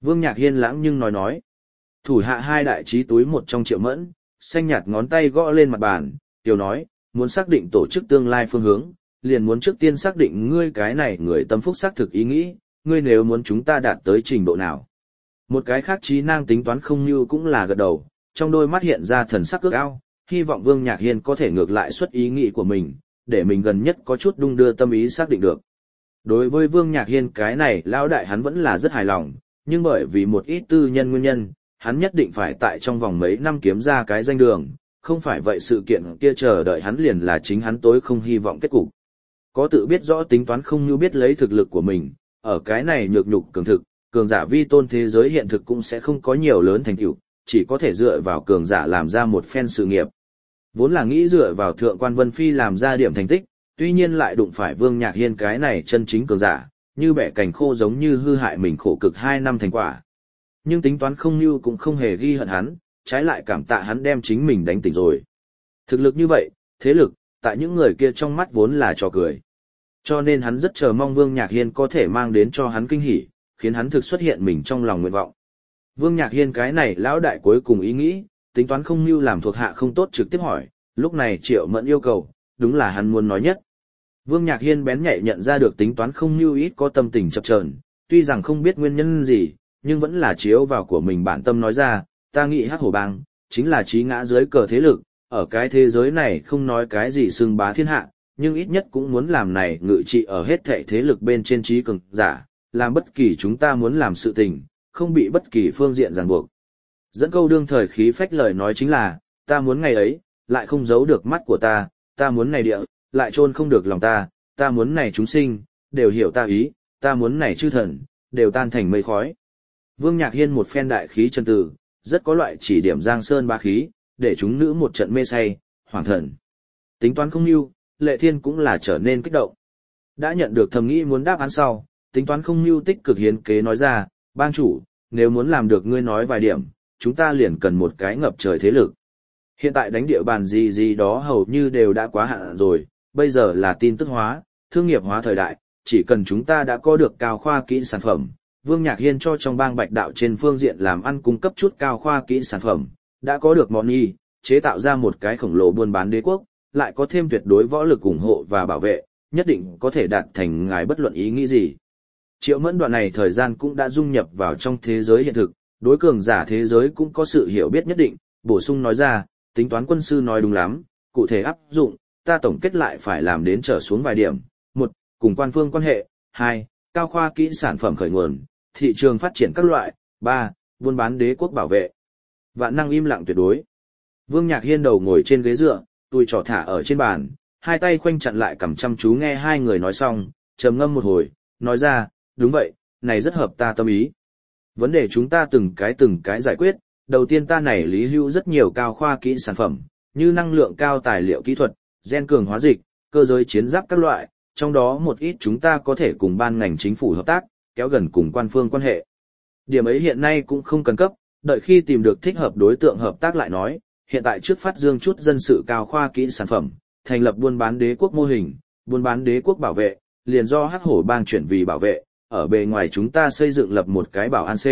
Vương Nhạc Hiên lãng nhưng nói nói. Thủ hạ hai đại trí túi một trong Triệu Mẫn, xanh nhạt ngón tay gõ lên mặt bàn, tiểu nói, muốn xác định tổ chức tương lai phương hướng, liền muốn trước tiên xác định ngươi cái này người tâm phúc xác thực ý nghĩ, ngươi nếu muốn chúng ta đạt tới trình độ nào. Một cái khác trí năng tính toán không như cũng là gật đầu, trong đôi mắt hiện ra thần sắc ước ao, hy vọng Vương Nhạc Hiên có thể ngược lại xuất ý nghĩ của mình, để mình gần nhất có chút đung đưa tâm ý xác định được. Đối với Vương Nhạc Hiên cái này lão đại hắn vẫn là rất hài lòng, nhưng bởi vì một ít tư nhân nguyên nhân, hắn nhất định phải tại trong vòng mấy năm kiếm ra cái danh đường, không phải vậy sự kiện kia chờ đợi hắn liền là chính hắn tối không hy vọng kết cục. Có tự biết rõ tính toán không như biết lấy thực lực của mình, ở cái này nhược nhục cường thực, cường giả vi tôn thế giới hiện thực cũng sẽ không có nhiều lớn thành tựu, chỉ có thể dựa vào cường giả làm ra một phen sự nghiệp. Vốn là nghĩ dựa vào thượng quan Vân Phi làm ra điểm thành tích, tuy nhiên lại đụng phải Vương Nhạc Hiên cái này chân chính cường giả, như bẻ cành khô giống như hư hại mình khổ cực hai năm thành quả. Nhưng tính toán không như cũng không hề ghi hận hắn, trái lại cảm tạ hắn đem chính mình đánh tỉnh rồi. Thực lực như vậy, thế lực, tại những người kia trong mắt vốn là trò cười. Cho nên hắn rất chờ mong Vương Nhạc Hiên có thể mang đến cho hắn kinh hỉ, khiến hắn thực xuất hiện mình trong lòng nguyện vọng. Vương Nhạc Hiên cái này lão đại cuối cùng ý nghĩ, tính toán không như làm thuộc hạ không tốt trực tiếp hỏi, lúc này Triệu Mẫn yêu cầu, đúng là hắn muốn nói nhất. Vương Nhạc Hiên bén nhạy nhận ra được tính toán không như ít có tâm tình chập chờn, tuy rằng không biết nguyên nhân gì, nhưng vẫn là chiếu vào của mình bản tâm nói ra, ta nghĩ Hắc Hổ Bang chính là chí ngã dưới cờ thế lực, ở cái thế giới này không nói cái gì xưng bá thiên hạ, nhưng ít nhất cũng muốn làm này ngự trị ở hết thảy thế lực bên trên trí cường giả, làm bất kỳ chúng ta muốn làm sự tình, không bị bất kỳ phương diện ràng buộc. Dẫn câu đương thời khí phách lời nói chính là, ta muốn ngày ấy, lại không giấu được mắt của ta, ta muốn này địa, lại chôn không được lòng ta, ta muốn này chúng sinh, đều hiểu ta ý, ta muốn này chư thần, đều tan thành mây khói. Vương Nhạc Hiên một phen đại khí chân tử, rất có loại chỉ điểm giang sơn ba khí, để chúng nữ một trận mê say, hoàng thần. Tính toán không mưu, Lệ Thiên cũng là trở nên kích động. Đã nhận được thầm nghĩ muốn đáp án sau, tính toán không mưu tích cực hiến kế nói ra, bang chủ, nếu muốn làm được ngươi nói vài điểm, chúng ta liền cần một cái ngập trời thế lực. Hiện tại đánh địa bàn gì gì đó hầu như đều đã quá hạn rồi, bây giờ là tin tức hóa, thương nghiệp hóa thời đại, chỉ cần chúng ta đã có được cao khoa kỹ sản phẩm. Vương Nhạc Hiên cho trong bang Bạch Đạo trên phương diện làm ăn cung cấp chút cao khoa kỹ sản phẩm, đã có được món y, chế tạo ra một cái khổng lồ buôn bán đế quốc, lại có thêm tuyệt đối võ lực ủng hộ và bảo vệ, nhất định có thể đạt thành ngài bất luận ý nghĩ gì. Triệu Mẫn đoạn này thời gian cũng đã dung nhập vào trong thế giới hiện thực, đối cường giả thế giới cũng có sự hiểu biết nhất định, bổ sung nói ra, tính toán quân sư nói đúng lắm, cụ thể áp dụng, ta tổng kết lại phải làm đến trở xuống vài điểm. Một, cùng quan phương quan hệ. Hai, cao khoa kỹ sản phẩm khởi nguồn, thị trường phát triển các loại. Ba, buôn bán đế quốc bảo vệ. Vạn năng im lặng tuyệt đối. Vương Nhạc Hiên đầu ngồi trên ghế dựa, tùi trỏ thả ở trên bàn, hai tay khoanh chặn lại cầm chăm chú nghe hai người nói xong, trầm ngâm một hồi, nói ra, đúng vậy, này rất hợp ta tâm ý. Vấn đề chúng ta từng cái từng cái giải quyết, đầu tiên ta này lý hữu rất nhiều cao khoa kỹ sản phẩm, như năng lượng cao tài liệu kỹ thuật, gen cường hóa dịch, cơ giới chiến giáp các loại, trong đó một ít chúng ta có thể cùng ban ngành chính phủ hợp tác, kéo gần cùng quan phương quan hệ. Điểm ấy hiện nay cũng không cần cấp, đợi khi tìm được thích hợp đối tượng hợp tác lại nói, hiện tại trước phát dương chút dân sự cao khoa kỹ sản phẩm, thành lập buôn bán đế quốc mô hình, buôn bán đế quốc bảo vệ, liền do Hắc Hổ Bang chuyển vì bảo vệ, ở bề ngoài chúng ta xây dựng lập một cái bảo an C.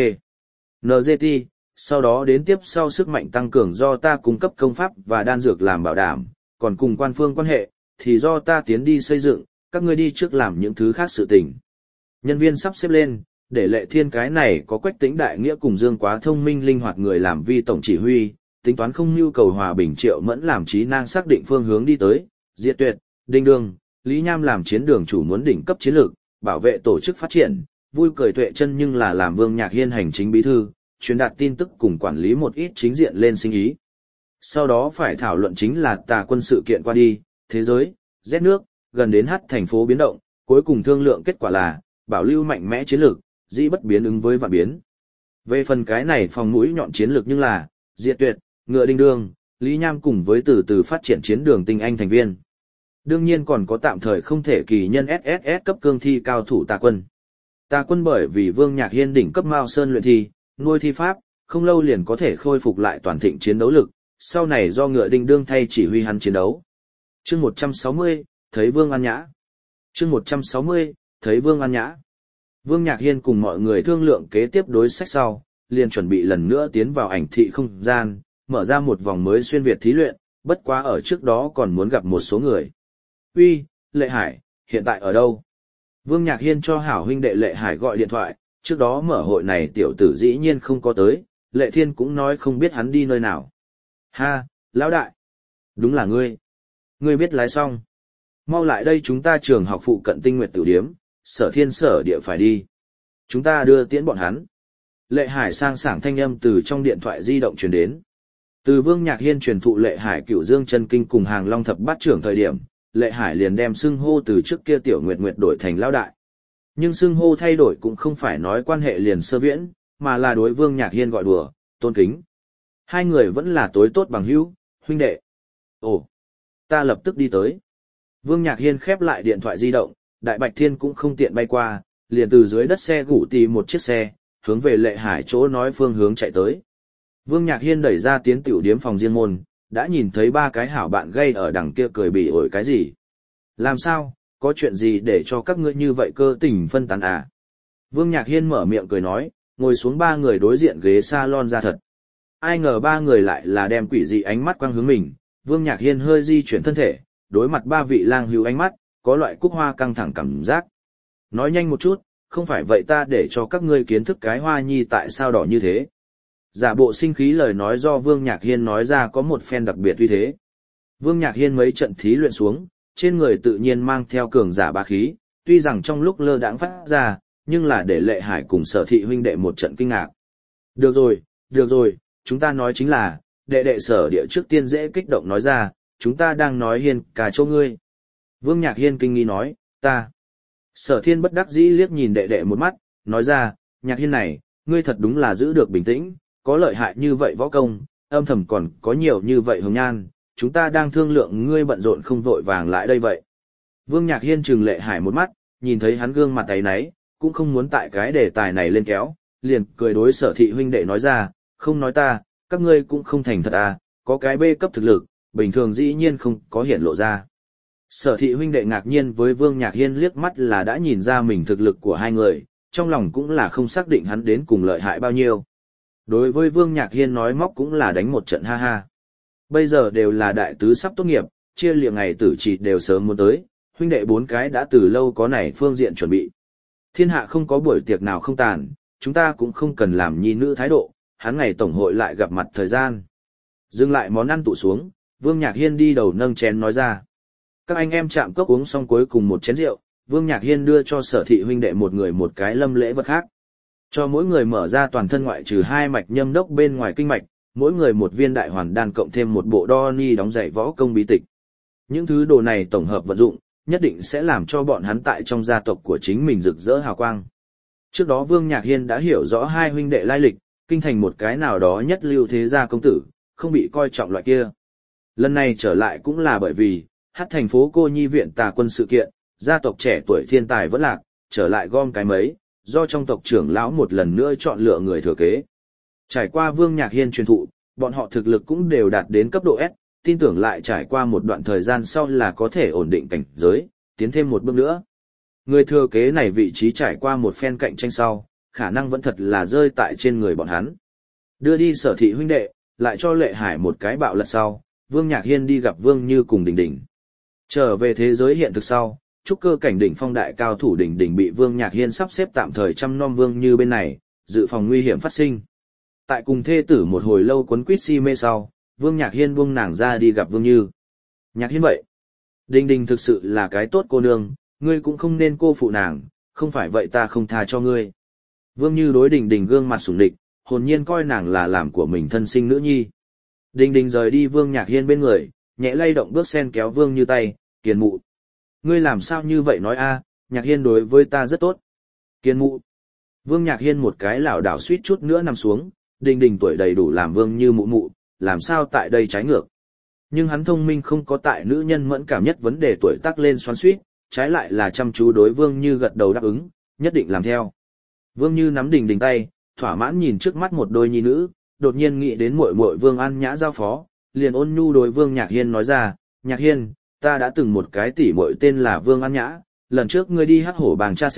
en giê tê, sau đó đến tiếp sau sức mạnh tăng cường do ta cung cấp công pháp và đan dược làm bảo đảm, còn cùng quan phương quan hệ, thì do ta tiến đi xây dựng, các ngươi đi trước làm những thứ khác sự tình. Nhân viên sắp xếp lên, để Lệ Thiên cái này có Quách Tĩnh đại nghĩa cùng Dương Quá thông minh linh hoạt người làm vi tổng chỉ huy, tính toán không nhu cầu hòa bình Triệu Mẫn làm trí năng xác định phương hướng đi tới, Diệt Tuyệt, Đinh Đường, Lý Nham làm chiến đường chủ muốn đỉnh cấp chiến lược, bảo vệ tổ chức phát triển, vui cười Tuệ Chân nhưng là làm Vương Nhạc Hiên hành chính bí thư, truyền đạt tin tức cùng quản lý một ít chính diện lên sinh ý. Sau đó phải thảo luận chính là tà quân sự kiện qua đi, thế giới, rét nước, gần đến hát thành phố biến động, cuối cùng thương lượng kết quả là, bảo lưu mạnh mẽ chiến lược, dĩ bất biến ứng với vạn biến. Về phần cái này phòng mũi nhọn chiến lược nhưng là, Diệt Tuyệt, Ngựa Đinh Đương, Lý Nham cùng với từ từ phát triển chiến đường tinh anh thành viên. Đương nhiên còn có tạm thời không thể kỳ nhân ét ét ét cấp cương thi cao thủ tà quân. Tà quân bởi vì Vương Nhạc Hiên đỉnh cấp Mao Sơn luyện thi, nuôi thi pháp, không lâu liền có thể khôi phục lại toàn thịnh chiến đấu lực, sau này do Ngựa Đinh Đương thay chỉ huy hắn chiến đấu. Chương một trăm sáu mươi, thấy Vương An Nhã. Chương một trăm sáu mươi, thấy Vương An Nhã. Vương Nhạc Hiên cùng mọi người thương lượng kế tiếp đối sách sau, liền chuẩn bị lần nữa tiến vào ảnh thị không gian, mở ra một vòng mới xuyên Việt thí luyện, bất quá ở trước đó còn muốn gặp một số người. Uy, Lệ Hải, hiện tại ở đâu? Vương Nhạc Hiên cho hảo huynh đệ Lệ Hải gọi điện thoại, trước đó mở hội này tiểu tử dĩ nhiên không có tới, Lệ Thiên cũng nói không biết hắn đi nơi nào. Ha, lão đại, đúng là ngươi. Ngươi biết lái xong. Mau lại đây, chúng ta trường học phụ cận Tinh Nguyệt Tử Điếm, Sở Thiên Sở địa phải đi. Chúng ta đưa tiễn bọn hắn. Lệ Hải sang sảng thanh âm từ trong điện thoại di động truyền đến. Từ Vương Nhạc Hiên truyền thụ Lệ Hải Cửu Dương Chân Kinh cùng Hàng Long Thập Bát Trưởng thời điểm, Lệ Hải liền đem xưng hô từ trước kia Tiểu Nguyệt Nguyệt đổi thành lão đại. Nhưng xưng hô thay đổi cũng không phải nói quan hệ liền sơ viễn, mà là đối Vương Nhạc Hiên gọi đùa, tôn kính. Hai người vẫn là tối tốt bằng hữu, huynh đệ. Ồ, ta lập tức đi tới. Vương Nhạc Hiên khép lại điện thoại di động, Đại Bạch Thiên cũng không tiện bay qua, liền từ dưới đất xe gủ tìm một chiếc xe, hướng về Lệ Hải chỗ nói phương hướng chạy tới. Vương Nhạc Hiên đẩy ra tiến tiểu điếm phòng riêng môn, đã nhìn thấy ba cái hảo bạn gây ở đằng kia cười bỉ ổi cái gì. Làm sao, có chuyện gì để cho các ngươi như vậy cơ tình phân tán à? Vương Nhạc Hiên mở miệng cười nói, ngồi xuống ba người đối diện ghế salon ra thật. Ai ngờ ba người lại là đem quỷ dị ánh mắt quang hướng mình, Vương Nhạc Hiên hơi di chuyển thân thể, đối mặt ba vị lang hữu ánh mắt, có loại cúc hoa căng thẳng cảm giác. Nói nhanh một chút, không phải vậy ta để cho các ngươi kiến thức cái hoa nhi tại sao đỏ như thế. Giả bộ sinh khí lời nói do Vương Nhạc Hiên nói ra có một phen đặc biệt uy thế. Vương Nhạc Hiên mấy trận thí luyện xuống, trên người tự nhiên mang theo cường giả bá khí, tuy rằng trong lúc lơ đãng phát ra, nhưng là để Lệ Hải cùng Sở Thị huynh đệ một trận kinh ngạc. Được rồi, được rồi, chúng ta nói chính là, đệ đệ Sở địa trước tiên dễ kích động nói ra, chúng ta đang nói Hiên cả chỗ ngươi. Vương Nhạc Hiên kinh nghi nói, ta. Sở Thiên bất đắc dĩ liếc nhìn đệ đệ một mắt, nói ra, Nhạc Hiên này, ngươi thật đúng là giữ được bình tĩnh, có lợi hại như vậy võ công, âm thầm còn có nhiều như vậy hồng nhan, chúng ta đang thương lượng ngươi bận rộn không vội vàng lại đây vậy. Vương Nhạc Hiên trừng Lệ Hải một mắt, nhìn thấy hắn gương mặt ấy nấy, cũng không muốn tại cái đề tài này lên kéo, liền cười đối Sở Thị huynh đệ nói ra, không nói ta, các ngươi cũng không thành thật à, có cái bê cấp thực lực, bình thường dĩ nhiên không có hiện lộ ra. Sở Thị huynh đệ ngạc nhiên với Vương Nhạc Hiên liếc mắt là đã nhìn ra mình thực lực của hai người, trong lòng cũng là không xác định hắn đến cùng lợi hại bao nhiêu. Đối với Vương Nhạc Hiên nói móc cũng là đánh một trận ha ha. Bây giờ đều là đại tứ sắp tốt nghiệp, chia liệng ngày tử chỉ đều sớm muốn tới, huynh đệ bốn cái đã từ lâu có này phương diện chuẩn bị. Thiên hạ không có buổi tiệc nào không tàn, chúng ta cũng không cần làm nhi nữ thái độ, hắn ngày tổng hội lại gặp mặt thời gian. Dừng lại món ăn tụ xuống, Vương Nhạc Hiên đi đầu nâng chén nói ra. Các anh em chạm cốc uống xong cuối cùng một chén rượu, Vương Nhạc Hiên đưa cho Sở Thị huynh đệ một người một cái lâm lễ vật khác. Cho mỗi người mở ra toàn thân ngoại trừ hai mạch nhâm đốc bên ngoài kinh mạch, mỗi người một viên đại hoàn đan cộng thêm một bộ đo ni đóng dạy võ công bí tịch. Những thứ đồ này tổng hợp vận dụng, nhất định sẽ làm cho bọn hắn tại trong gia tộc của chính mình rực rỡ hào quang. Trước đó Vương Nhạc Hiên đã hiểu rõ hai huynh đệ lai lịch, kinh thành một cái nào đó nhất lưu thế gia công tử, không bị coi trọng loại kia. Lần này trở lại cũng là bởi vì, hát thành phố cô nhi viện tà quân sự kiện, gia tộc trẻ tuổi thiên tài vẫn lạc, trở lại gom cái mấy, do trong tộc trưởng lão một lần nữa chọn lựa người thừa kế. Trải qua Vương Nhạc Hiên truyền thụ, bọn họ thực lực cũng đều đạt đến cấp độ S, tin tưởng lại trải qua một đoạn thời gian sau là có thể ổn định cảnh giới, tiến thêm một bước nữa. Người thừa kế này vị trí trải qua một phen cạnh tranh sau, khả năng vẫn thật là rơi tại trên người bọn hắn. Đưa đi Sở Thị huynh đệ, lại cho Lệ Hải một cái bạo lật sau, Vương Nhạc Hiên đi gặp Vương Như cùng Đình Đình. Trở về thế giới hiện thực sau, trúc cơ cảnh đỉnh phong đại cao thủ Đình Đình bị Vương Nhạc Hiên sắp xếp tạm thời chăm nom Vương Như bên này, dự phòng nguy hiểm phát sinh. Tại cùng thê tử một hồi lâu quấn quýt si mê sau, Vương Nhạc Hiên buông nàng ra đi gặp Vương Như. Nhạc Hiên vậy, Đình Đình thực sự là cái tốt cô nương, ngươi cũng không nên cô phụ nàng, không phải vậy ta không tha cho ngươi. Vương Như đối Đình Đình gương mặt sủng địch, hồn nhiên coi nàng là làm của mình thân sinh nữ nhi. Đình Đình rời đi Vương Nhạc Hiên bên người, nhẹ lay động bước sen kéo Vương Như tay, Kiền mụ. Ngươi làm sao như vậy nói a? Nhạc Hiên đối với ta rất tốt. Kiền mụ. Vương Nhạc Hiên một cái lảo đảo suýt chút nữa nằm xuống, Đình Đình tuổi đầy đủ làm Vương Như mụ mụ, làm sao tại đây trái ngược. Nhưng hắn thông minh không có tại nữ nhân mẫn cảm nhất vấn đề tuổi tác lên xoắn suýt, trái lại là chăm chú đối Vương Như gật đầu đáp ứng, nhất định làm theo. Vương Như nắm Đình Đình tay, thỏa mãn nhìn trước mắt một đôi nhi nữ, đột nhiên nghĩ đến muội muội Vương An Nhã giao phó, liền ôn nhu đối Vương Nhạc Hiên nói ra, Nhạc Hiên, ta đã từng một cái tỷ muội tên là Vương An Nhã, lần trước ngươi đi hắc hổ bàng tra xét,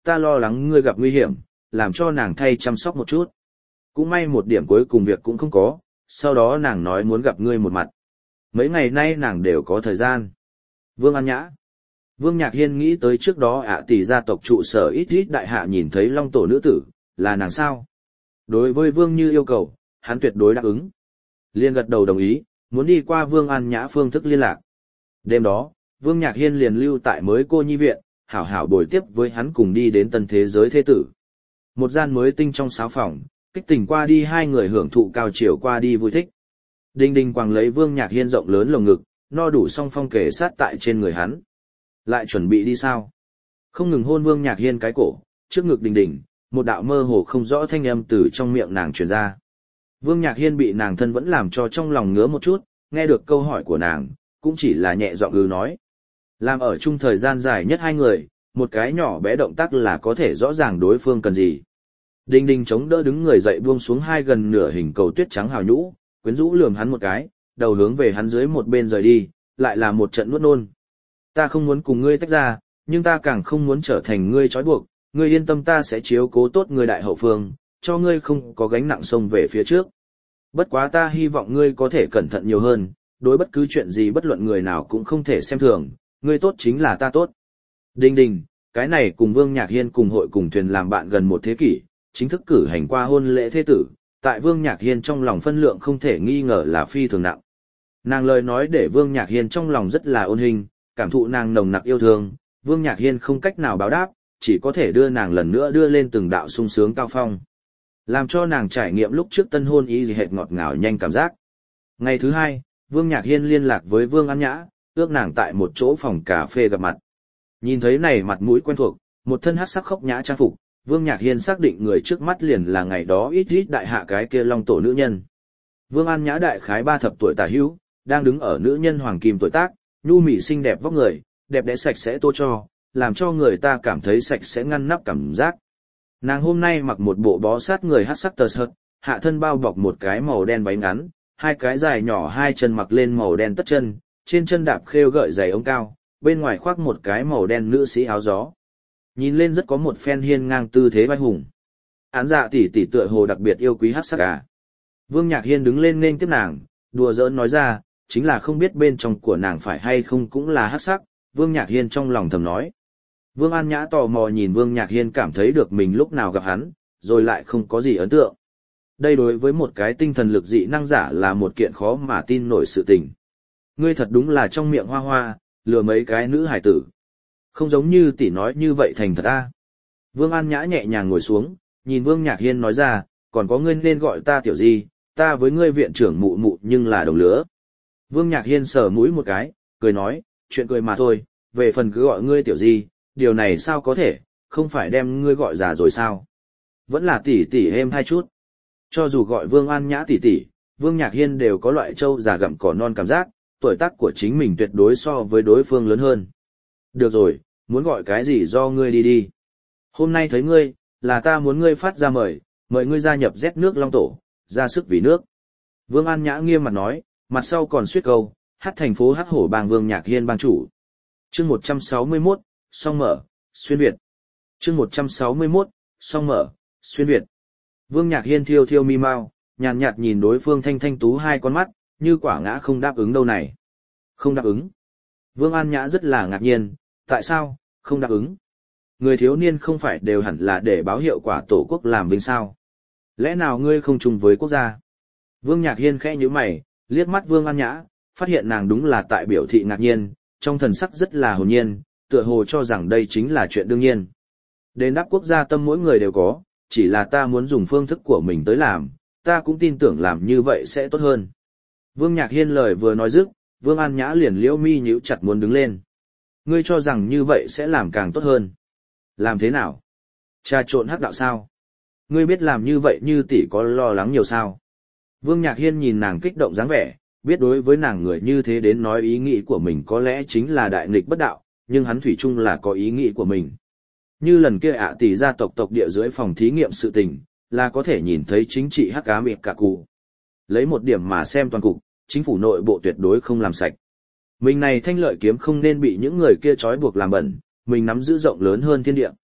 ta lo lắng ngươi gặp nguy hiểm, làm cho nàng thay chăm sóc một chút. Cũng may một điểm cuối cùng việc cũng không có, sau đó nàng nói muốn gặp ngươi một mặt. Mấy ngày nay nàng đều có thời gian. Vương An Nhã. Vương Nhạc Hiên nghĩ tới trước đó ạ tỷ gia tộc trụ sở ít ít đại hạ nhìn thấy long tổ nữ tử, là nàng sao? Đối với Vương Như yêu cầu, hắn tuyệt đối đáp ứng. Liên gật đầu đồng ý, muốn đi qua Vương An Nhã phương thức liên lạc. Đêm đó, Vương Nhạc Hiên liền lưu tại mới cô nhi viện, hảo hảo bồi tiếp với hắn cùng đi đến tân thế giới thế tử. Một gian mới tinh trong sáo phòng, kích tình qua đi hai người hưởng thụ cao chiều qua đi vui thích. Đinh Đinh quàng lấy Vương Nhạc Hiên rộng lớn lồng ngực, no đủ song phong kề sát tại trên người hắn. Lại chuẩn bị đi sao? Không ngừng hôn Vương Nhạc Hiên cái cổ, trước ngực Đinh Đinh, một đạo mơ hồ không rõ thanh âm từ trong miệng nàng truyền ra. Vương Nhạc Hiên bị nàng thân vẫn làm cho trong lòng ngứa một chút, nghe được câu hỏi của nàng, cũng chỉ là nhẹ giọng ư nói. Làm ở chung thời gian dài nhất hai người, một cái nhỏ bé động tác là có thể rõ ràng đối phương cần gì. Đinh Đinh chống đỡ đứng người dậy buông xuống hai gần nửa hình cầu tuyết trắng hào nhũ, quyến rũ lườm hắn một cái, đầu hướng về hắn dưới một bên rời đi, lại là một trận nuốt nôn. Ta không muốn cùng ngươi tách ra, nhưng ta càng không muốn trở thành ngươi trói buộc, ngươi yên tâm ta sẽ chiếu cố tốt ngươi đại hậu phương, cho ngươi không có gánh nặng xông về phía trước. Bất quá ta hy vọng ngươi có thể cẩn thận nhiều hơn, đối bất cứ chuyện gì bất luận người nào cũng không thể xem thường, ngươi tốt chính là ta tốt. Đinh Đinh, cái này cùng Vương Nhạc Hiên cùng hội cùng thuyền làm bạn gần một thế kỷ, chính thức cử hành qua hôn lễ thế tử, tại Vương Nhạc Hiên trong lòng phân lượng không thể nghi ngờ là phi thường nặng. Nàng lời nói để Vương Nhạc Hiên trong lòng rất là ôn hình, cảm thụ nàng nồng nặc yêu thương, Vương Nhạc Hiên không cách nào báo đáp, chỉ có thể đưa nàng lần nữa đưa lên từng đạo sung sướng cao phong. Làm cho nàng trải nghiệm lúc trước tân hôn ý gì hệt ngọt ngào nhanh cảm giác. Ngày thứ hai, Vương Nhạc Hiên liên lạc với Vương An Nhã, ước nàng tại một chỗ phòng cà phê gặp mặt. Nhìn thấy này mặt mũi quen thuộc, một thân hắc sắc khốc nhã trang phục, Vương Nhạc Hiên xác định người trước mắt liền là ngày đó ít ít đại hạ cái kia long tổ nữ nhân. Vương An Nhã đại khái ba thập tuổi tả hữu, đang đứng ở nữ nhân hoàng kim tuổi tác, nhu mị xinh đẹp vóc người, đẹp đẽ sạch sẽ tô cho, làm cho người ta cảm thấy sạch sẽ ngăn nắp cảm giác. Nàng hôm nay mặc một bộ bó sát người hắc sắc tơ sợt, hạ thân bao bọc một cái màu đen váy ngắn, hai cái dài nhỏ hai chân mặc lên màu đen tất chân, trên chân đạp khêu gợi giày ống cao, bên ngoài khoác một cái màu đen nữ sĩ áo gió. Nhìn lên rất có một phen hiên ngang tư thế vai hùng. Án dạ tỷ tỷ tựa hồ đặc biệt yêu quý hắc sắc à. Vương Nhạc Hiên đứng lên nên tiếp nàng, đùa giỡn nói ra, chính là không biết bên trong của nàng phải hay không cũng là hắc sắc, Vương Nhạc Hiên trong lòng thầm nói. Vương An Nhã tò mò nhìn Vương Nhạc Hiên cảm thấy được mình lúc nào gặp hắn, rồi lại không có gì ấn tượng. Đây đối với một cái tinh thần lực dị năng giả là một kiện khó mà tin nổi sự tình. Ngươi thật đúng là trong miệng hoa hoa, lừa mấy cái nữ hải tử. Không giống như tỷ nói như vậy thành thật a. Vương An Nhã nhẹ nhàng ngồi xuống, nhìn Vương Nhạc Hiên nói ra, còn có ngươi nên gọi ta tiểu gì, ta với ngươi viện trưởng mụ mụ nhưng là đồng lứa. Vương Nhạc Hiên sờ mũi một cái, cười nói, chuyện cười mà thôi, về phần cứ gọi ngươi tiểu gì, điều này sao có thể, không phải đem ngươi gọi già rồi sao? Vẫn là tỷ tỷ êm hai chút. Cho dù gọi Vương An Nhã tỷ tỷ, Vương Nhạc Hiên đều có loại trâu già gặm cỏ non cảm giác, tuổi tác của chính mình tuyệt đối so với đối phương lớn hơn. Được rồi, muốn gọi cái gì do ngươi đi đi. Hôm nay thấy ngươi, là ta muốn ngươi phát ra mời, mời ngươi gia nhập Z nước Long Tổ, ra sức vì nước. Vương An Nhã nghiêm mặt nói, mặt sau còn suýt câu, hát thành phố hát hổ bang Vương Nhạc Hiên bang chủ. Chương một trăm sáu mươi mốt, song mở, xuyên Việt. Chương một trăm sáu mươi mốt, song mở, xuyên Việt. Vương Nhạc Hiên thiêu thiêu mi mau, nhàn nhạt nhìn đối phương thanh thanh tú hai con mắt, như quả ngã không đáp ứng đâu này. Không đáp ứng. Vương An Nhã rất là ngạc nhiên, tại sao, không đáp ứng? Người thiếu niên không phải đều hẳn là để báo hiệu quả tổ quốc làm vinh sao? Lẽ nào ngươi không chung với quốc gia? Vương Nhạc Hiên khẽ nhíu mày, liếc mắt Vương An Nhã, phát hiện nàng đúng là tại biểu thị ngạc nhiên, trong thần sắc rất là hồn nhiên, tựa hồ cho rằng đây chính là chuyện đương nhiên. Đền đáp quốc gia tâm mỗi người đều có, chỉ là ta muốn dùng phương thức của mình tới làm, ta cũng tin tưởng làm như vậy sẽ tốt hơn. Vương Nhạc Hiên lời vừa nói dứt, Vương An Nhã liền liễu mi nhíu chặt muốn đứng lên. Ngươi cho rằng như vậy sẽ làm càng tốt hơn. Làm thế nào? Trà trộn hắc đạo sao? Ngươi biết làm như vậy như tỷ có lo lắng nhiều sao? Vương Nhạc Hiên nhìn nàng kích động dáng vẻ, biết đối với nàng người như thế đến nói ý nghĩ của mình có lẽ chính là đại nghịch bất đạo, nhưng hắn thủy chung là có ý nghĩ của mình. Như lần kia ạ tỷ gia tộc tộc địa dưới phòng thí nghiệm sự tình, là có thể nhìn thấy chính trị hắc ám cả cụ. Lấy một điểm mà xem toàn cục, chính phủ nội bộ tuyệt đối không làm sạch. Mình này thanh lợi kiếm không nên bị những người kia trói buộc làm bẩn, mình nắm giữ rộng lớn hơn thiên địa.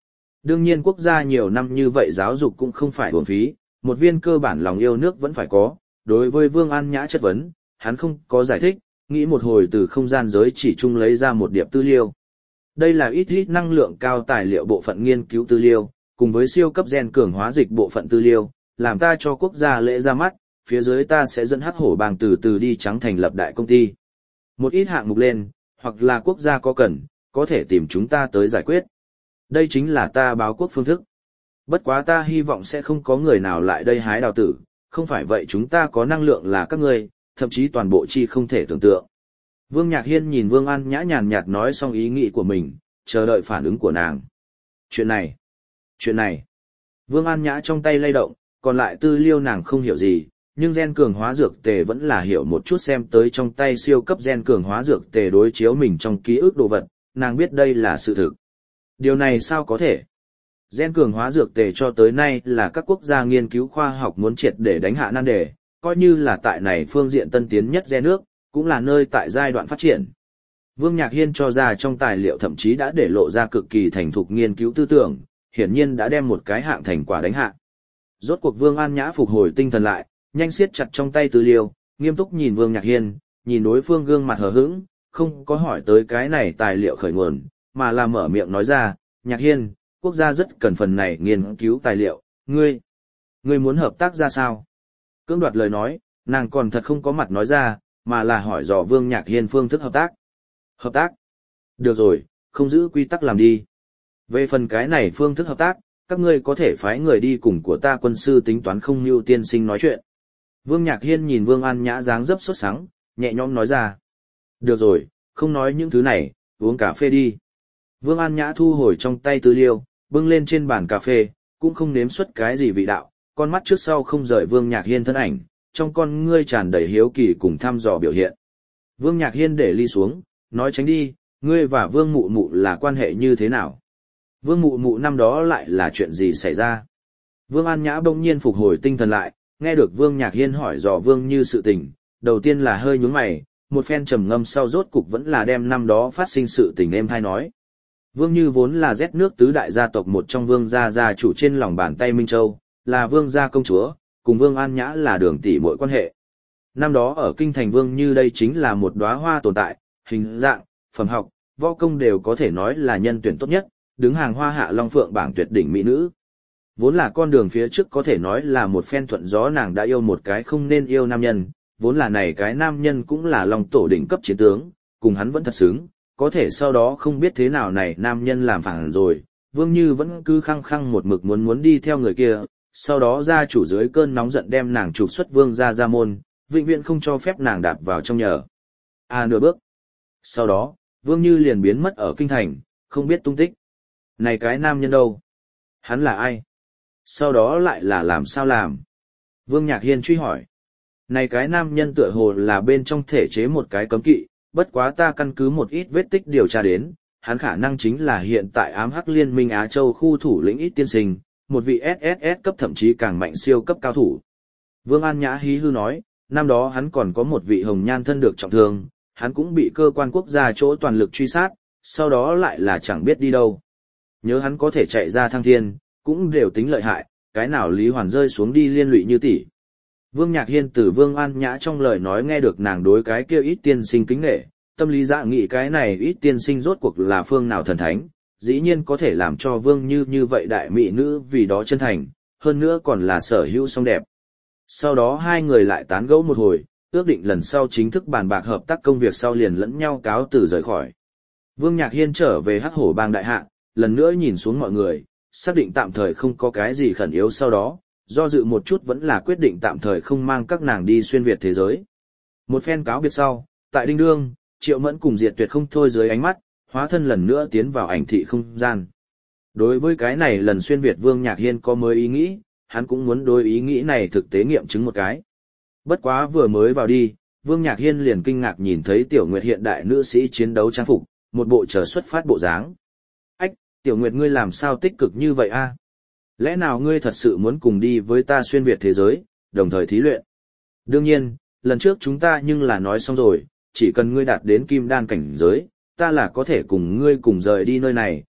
Đương nhiên quốc gia nhiều năm như vậy giáo dục cũng không phải uổng phí, một viên cơ bản lòng yêu nước vẫn phải có. Đối với Vương An Nhã chất vấn, hắn không có giải thích, nghĩ một hồi từ không gian giới chỉ chung lấy ra một điệp tư liệu. Đây là ít ít năng lượng cao tài liệu bộ phận nghiên cứu tư liệu, cùng với siêu cấp gen cường hóa dịch bộ phận tư liệu, làm ta cho quốc gia lễ ra mắt, phía dưới ta sẽ dẫn hắc hổ bang từ từ đi trắng thành lập đại công ty. Một ít hạng mục lên, hoặc là quốc gia có cần, có thể tìm chúng ta tới giải quyết. Đây chính là ta báo quốc phương thức. Bất quá ta hy vọng sẽ không có người nào lại đây hái đào tử, không phải vậy chúng ta có năng lượng là các ngươi, thậm chí toàn bộ chi không thể tưởng tượng. Vương Nhạc Hiên nhìn Vương An Nhã nhàn nhạt nói xong ý nghĩ của mình, chờ đợi phản ứng của nàng. Chuyện này, chuyện này. Vương An Nhã trong tay lay động, còn lại tư liêu nàng không hiểu gì, nhưng gen cường hóa dược tề vẫn là hiểu một chút xem tới trong tay siêu cấp gen cường hóa dược tề đối chiếu mình trong ký ức đồ vật, nàng biết đây là sự thực. Điều này sao có thể? Gen cường hóa dược tề cho tới nay là các quốc gia nghiên cứu khoa học muốn triệt để đánh hạ nan đề, coi như là tại này phương diện tân tiến nhất gen nước, cũng là nơi tại giai đoạn phát triển. Vương Nhạc Hiên cho ra trong tài liệu thậm chí đã để lộ ra cực kỳ thành thục nghiên cứu tư tưởng, hiển nhiên đã đem một cái hạng thành quả đánh hạ. Rốt cuộc Vương An Nhã phục hồi tinh thần lại, nhanh siết chặt trong tay tư liệu, nghiêm túc nhìn Vương Nhạc Hiên, nhìn đối phương gương mặt hờ hững, không có hỏi tới cái này tài liệu khởi nguồn, mà là mở miệng nói ra, Nhạc Hiên, quốc gia rất cần phần này nghiên cứu tài liệu, ngươi, ngươi muốn hợp tác ra sao? Cưỡng đoạt lời nói, nàng còn thật không có mặt nói ra, mà là hỏi dò Vương Nhạc Hiên phương thức hợp tác. Hợp tác? Được rồi, không giữ quy tắc làm đi. Về phần cái này phương thức hợp tác, các ngươi có thể phái người đi cùng của ta quân sư tính toán không mưu tiên sinh nói chuyện. Vương Nhạc Hiên nhìn Vương An Nhã dáng dấp sốt sắng, nhẹ nhõm nói ra. Được rồi, không nói những thứ này, uống cà phê đi. Vương An Nhã thu hồi trong tay tư liêu, bưng lên trên bàn cà phê, cũng không nếm xuất cái gì vị đạo, con mắt trước sau không rời Vương Nhạc Hiên thân ảnh, trong con ngươi tràn đầy hiếu kỳ cùng thăm dò biểu hiện. Vương Nhạc Hiên để ly xuống, nói tránh đi, ngươi và Vương Mụ Mụ là quan hệ như thế nào? Vương Mụ Mụ năm đó lại là chuyện gì xảy ra? Vương An Nhã bỗng nhiên phục hồi tinh thần lại, nghe được Vương Nhạc Hiên hỏi dò Vương Như sự tình, đầu tiên là hơi nhướng mày, một phen trầm ngâm sau rốt cục vẫn là đem năm đó phát sinh sự tình êm hay nói. Vương Như vốn là rét nước tứ đại gia tộc một trong Vương gia gia chủ trên lòng bàn tay Minh Châu, là Vương gia công chúa, cùng Vương An Nhã là đường tỷ muội quan hệ. Năm đó ở kinh thành Vương Như đây chính là một đóa hoa tồn tại, hình dạng, phẩm học, võ công đều có thể nói là nhân tuyển tốt nhất, đứng hàng hoa hạ long phượng bảng tuyệt đỉnh mỹ nữ. Vốn là con đường phía trước có thể nói là một phen thuận gió, nàng đã yêu một cái không nên yêu nam nhân, vốn là này cái nam nhân cũng là long tổ đỉnh cấp chiến tướng, cùng hắn vẫn thật xứng, có thể sau đó không biết thế nào này nam nhân làm phản rồi, Vương Như vẫn cứ khăng khăng một mực muốn muốn đi theo người kia, sau đó gia chủ dưới cơn nóng giận đem nàng trục xuất Vương gia gia môn, vĩnh viễn không cho phép nàng đạp vào trong nhờ. À nửa bước. Sau đó, Vương Như liền biến mất ở kinh thành, không biết tung tích. Này cái nam nhân đâu? Hắn là ai? Sau đó lại là làm sao làm? Vương Nhạc Hiên truy hỏi. Này cái nam nhân tựa hồ là bên trong thể chế một cái cấm kỵ, bất quá ta căn cứ một ít vết tích điều tra đến, hắn khả năng chính là hiện tại ám hắc liên minh Á Châu khu thủ lĩnh ít tiên sinh, một vị ét ét ét cấp thậm chí càng mạnh siêu cấp cao thủ. Vương An Nhã hí hư nói, năm đó hắn còn có một vị hồng nhan thân được trọng thương, hắn cũng bị cơ quan quốc gia chỗ toàn lực truy sát, sau đó lại là chẳng biết đi đâu. Nhớ hắn có thể chạy ra thăng thiên, cũng đều tính lợi hại, cái nào Lý Hoàn rơi xuống đi liên lụy như tỷ. Vương Nhạc Hiên từ Vương An Nhã trong lời nói nghe được nàng đối cái kia ít tiên sinh kính nể, tâm lý dạ nghĩ cái này ít tiên sinh rốt cuộc là phương nào thần thánh, dĩ nhiên có thể làm cho Vương Như như vậy đại mỹ nữ vì đó chân thành, hơn nữa còn là sở hữu song đẹp. Sau đó hai người lại tán gẫu một hồi, ước định lần sau chính thức bàn bạc hợp tác công việc sau liền lẫn nhau cáo từ rời khỏi. Vương Nhạc Hiên trở về Hắc Hổ Bang đại hạ, lần nữa nhìn xuống mọi người, xác định tạm thời không có cái gì khẩn yếu, sau đó, do dự một chút vẫn là quyết định tạm thời không mang các nàng đi xuyên Việt thế giới. Một phen cáo biệt sau, tại Đinh Đương, Triệu Mẫn cùng Diệt Tuyệt không thôi dưới ánh mắt, hóa thân lần nữa tiến vào ảnh thị không gian. Đối với cái này lần xuyên Việt Vương Nhạc Hiên có mới ý nghĩ, hắn cũng muốn đối ý nghĩ này thực tế nghiệm chứng một cái. Bất quá vừa mới vào đi, Vương Nhạc Hiên liền kinh ngạc nhìn thấy Tiểu Nguyệt hiện đại nữ sĩ chiến đấu trang phục, một bộ chờ xuất phát bộ dáng. Ách, Tiểu Nguyệt ngươi làm sao tích cực như vậy a? Lẽ nào ngươi thật sự muốn cùng đi với ta xuyên Việt thế giới, đồng thời thí luyện? Đương nhiên, lần trước chúng ta nhưng là nói xong rồi, chỉ cần ngươi đạt đến kim đan cảnh giới, ta là có thể cùng ngươi cùng rời đi nơi này,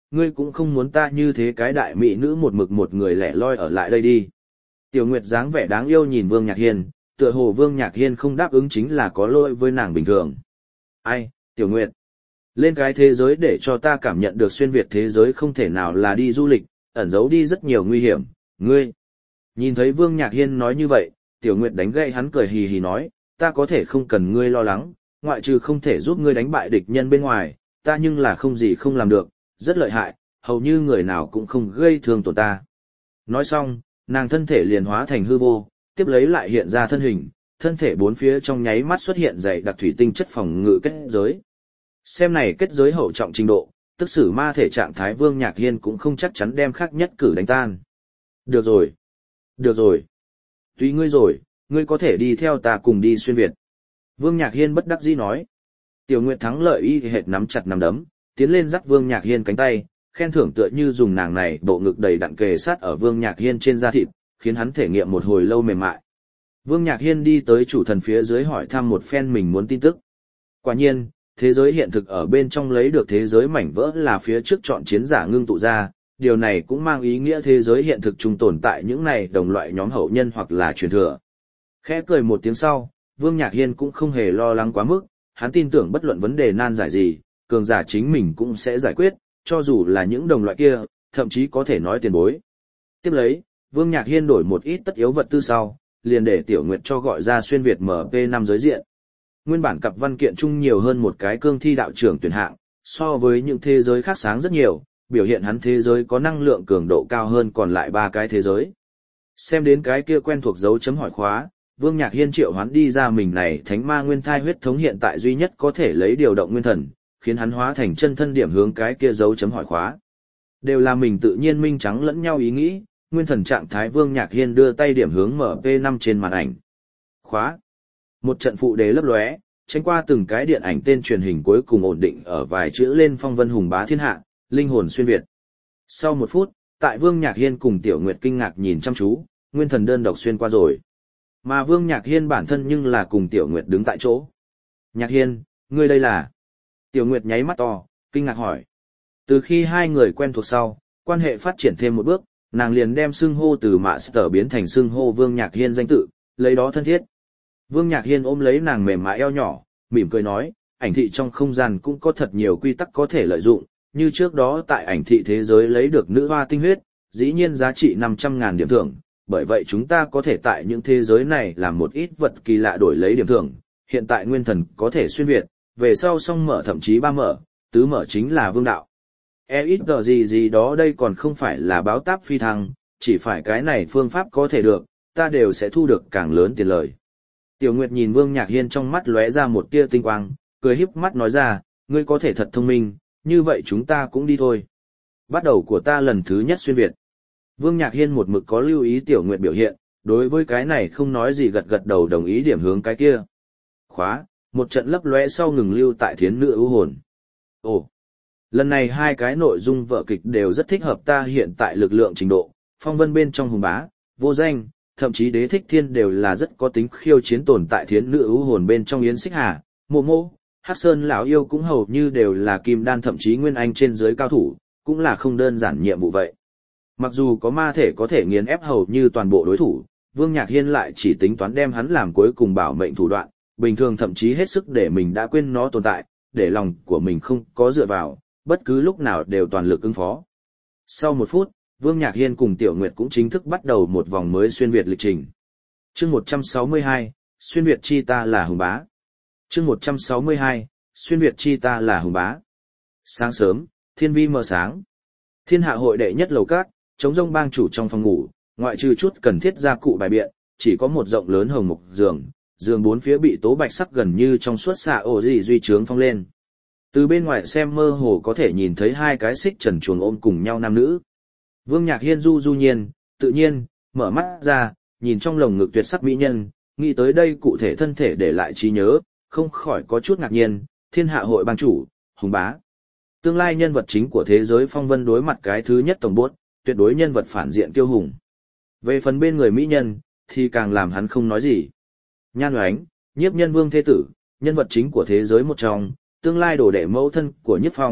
ngươi cũng không muốn ta như thế cái đại mỹ nữ một mực một người lẻ loi ở lại đây đi. Tiểu Nguyệt dáng vẻ đáng yêu nhìn Vương Nhạc Hiên, tựa hồ Vương Nhạc Hiên không đáp ứng chính là có lỗi với nàng bình thường. Ai, Tiểu Nguyệt, lên cái thế giới để cho ta cảm nhận được xuyên Việt thế giới không thể nào là đi du lịch, ẩn giấu đi rất nhiều nguy hiểm, ngươi. Nhìn thấy Vương Nhạc Hiên nói như vậy, Tiểu Nguyệt đánh gậy hắn cười hì hì nói, ta có thể không cần ngươi lo lắng, ngoại trừ không thể giúp ngươi đánh bại địch nhân bên ngoài, ta nhưng là không gì không làm được, rất lợi hại, hầu như người nào cũng không gây thương tổn ta. Nói xong, nàng thân thể liền hóa thành hư vô, tiếp lấy lại hiện ra thân hình, thân thể bốn phía trong nháy mắt xuất hiện dày đặc thủy tinh chất phòng ngự kết giới. Xem này kết giới hậu trọng trình độ, tức sử ma thể trạng thái Vương Nhạc Hiên cũng không chắc chắn đem khác nhất cử đánh tan. Được rồi. Được rồi. Tùy ngươi rồi, ngươi có thể đi theo ta cùng đi xuyên Việt. Vương Nhạc Hiên bất đắc dĩ nói. Tiểu Nguyệt thắng lợi y hệt nắm chặt nắm đấm, tiến lên dắt Vương Nhạc Hiên cánh tay, khen thưởng tựa như dùng nàng này bộ ngực đầy đặn kề sát ở Vương Nhạc Hiên trên da thịt, khiến hắn thể nghiệm một hồi lâu mềm mại. Vương Nhạc Hiên đi tới chủ thần phía dưới hỏi thăm một phen mình muốn tin tức. Quả nhiên, thế giới hiện thực ở bên trong lấy được thế giới mảnh vỡ là phía trước chọn chiến giả ngưng tụ ra, điều này cũng mang ý nghĩa thế giới hiện thực chung tồn tại những này đồng loại nhóm hậu nhân hoặc là truyền thừa. Khẽ cười một tiếng sau, Vương Nhạc Hiên cũng không hề lo lắng quá mức, hắn tin tưởng bất luận vấn đề nan giải gì, cường giả chính mình cũng sẽ giải quyết, cho dù là những đồng loại kia, thậm chí có thể nói tiền bối. Tiếp lấy, Vương Nhạc Hiên đổi một ít tất yếu vật tư sau, liền để Tiểu Nguyệt cho gọi ra xuyên Việt em pê năm giới diện. Nguyên bản cặp văn kiện chung nhiều hơn một cái cương thi đạo trưởng tuyển hạng, so với những thế giới khác sáng rất nhiều, biểu hiện hắn thế giới có năng lượng cường độ cao hơn còn lại ba cái thế giới. Xem đến cái kia quen thuộc dấu chấm hỏi khóa, Vương Nhạc Hiên triệu hoán đi ra mình này thánh ma nguyên thai huyết thống hiện tại duy nhất có thể lấy điều động nguyên thần, khiến hắn hóa thành chân thân điểm hướng cái kia dấu chấm hỏi khóa. Đều là mình tự nhiên minh trắng lẫn nhau ý nghĩ, nguyên thần trạng thái Vương Nhạc Hiên đưa tay điểm hướng em pê năm trên màn ảnh. Khóa. Một trận phụ đề lấp lóe, tránh qua từng cái điện ảnh tên truyền hình cuối cùng ổn định ở vài chữ lên phong vân hùng bá thiên hạ, linh hồn xuyên Việt. Sau một phút, tại Vương Nhạc Hiên cùng Tiểu Nguyệt kinh ngạc nhìn chăm chú, nguyên thần đơn độc xuyên qua rồi. Mà Vương Nhạc Hiên bản thân nhưng là cùng Tiểu Nguyệt đứng tại chỗ. Nhạc Hiên, ngươi đây là? Tiểu Nguyệt nháy mắt to, kinh ngạc hỏi. Từ khi hai người quen thuộc sau, quan hệ phát triển thêm một bước, nàng liền đem xưng hô từ Master biến thành xưng hô Vương Nhạc Hiên danh tự, lấy đó thân thiết. Vương Nhạc Hiên ôm lấy nàng mềm mại eo nhỏ, mỉm cười nói, ảnh thị trong không gian cũng có thật nhiều quy tắc có thể lợi dụng, như trước đó tại ảnh thị thế giới lấy được nữ hoa tinh huyết, dĩ nhiên giá trị năm trăm ngàn điểm thưởng, bởi vậy chúng ta có thể tại những thế giới này làm một ít vật kỳ lạ đổi lấy điểm thưởng, hiện tại nguyên thần có thể xuyên Việt, về sau song mở thậm chí ba mở, tứ mở chính là vương đạo. E ít tờ gì gì đó đây còn không phải là báo táp phi thăng, chỉ phải cái này phương pháp có thể được, ta đều sẽ thu được càng lớn tiền lời. Tiểu Nguyệt nhìn Vương Nhạc Hiên trong mắt lóe ra một tia tinh quang, cười híp mắt nói ra, ngươi có thể thật thông minh, như vậy chúng ta cũng đi thôi. Bắt đầu của ta lần thứ nhất xuyên Việt. Vương Nhạc Hiên một mực có lưu ý Tiểu Nguyệt biểu hiện, đối với cái này không nói gì gật gật đầu đồng ý điểm hướng cái kia. Khóa, một trận lấp lóe sau ngừng lưu tại thiến nữ ưu hồn. Ồ, lần này hai cái nội dung vở kịch đều rất thích hợp ta hiện tại lực lượng trình độ, phong vân bên trong hùng bá, vô danh, thậm chí đế thích thiên đều là rất có tính khiêu chiến tồn tại thiến nữ ưu hồn bên trong yến xích hà, mộ mộ, hắc sơn lão yêu cũng hầu như đều là kim đan thậm chí nguyên anh trên dưới cao thủ, cũng là không đơn giản nhiệm vụ vậy. Mặc dù có ma thể có thể nghiền ép hầu như toàn bộ đối thủ, Vương Nhạc Hiên lại chỉ tính toán đem hắn làm cuối cùng bảo mệnh thủ đoạn, bình thường thậm chí hết sức để mình đã quên nó tồn tại, để lòng của mình không có dựa vào, bất cứ lúc nào đều toàn lực ứng phó. Sau một phút, Vương Nhạc Hiên cùng Tiểu Nguyệt cũng chính thức bắt đầu một vòng mới xuyên Việt lịch trình. Chương một trăm sáu mươi hai, xuyên Việt chi ta là hùng bá. Chương một trăm sáu mươi hai, xuyên Việt chi ta là hùng bá. Sáng sớm, thiên vi mờ sáng. Thiên hạ hội đệ nhất lầu cát, chống rông bang chủ trong phòng ngủ, ngoại trừ chút cần thiết gia cụ bài biện, chỉ có một rộng lớn hồng mục giường, giường bốn phía bị tố bạch sắc gần như trong suốt xạ ổ gì duy trướng phong lên. Từ bên ngoài xem mơ hồ có thể nhìn thấy hai cái xích trần chuồng ôm cùng nhau nam nữ. Vương Nhạc Hiên du du nhiên, tự nhiên, mở mắt ra, nhìn trong lồng ngực tuyệt sắc mỹ nhân, nghĩ tới đây cụ thể thân thể để lại trí nhớ, không khỏi có chút ngạc nhiên, thiên hạ hội bang chủ, hùng bá. Tương lai nhân vật chính của thế giới phong vân đối mặt cái thứ nhất tổng bốt, tuyệt đối nhân vật phản diện kiêu hùng. Về phần bên người mỹ nhân, thì càng làm hắn không nói gì. Nhan Oánh, nhiếp nhân vương thế tử, nhân vật chính của thế giới một trong, tương lai đồ đệ mẫu thân của Nhiếp Phong,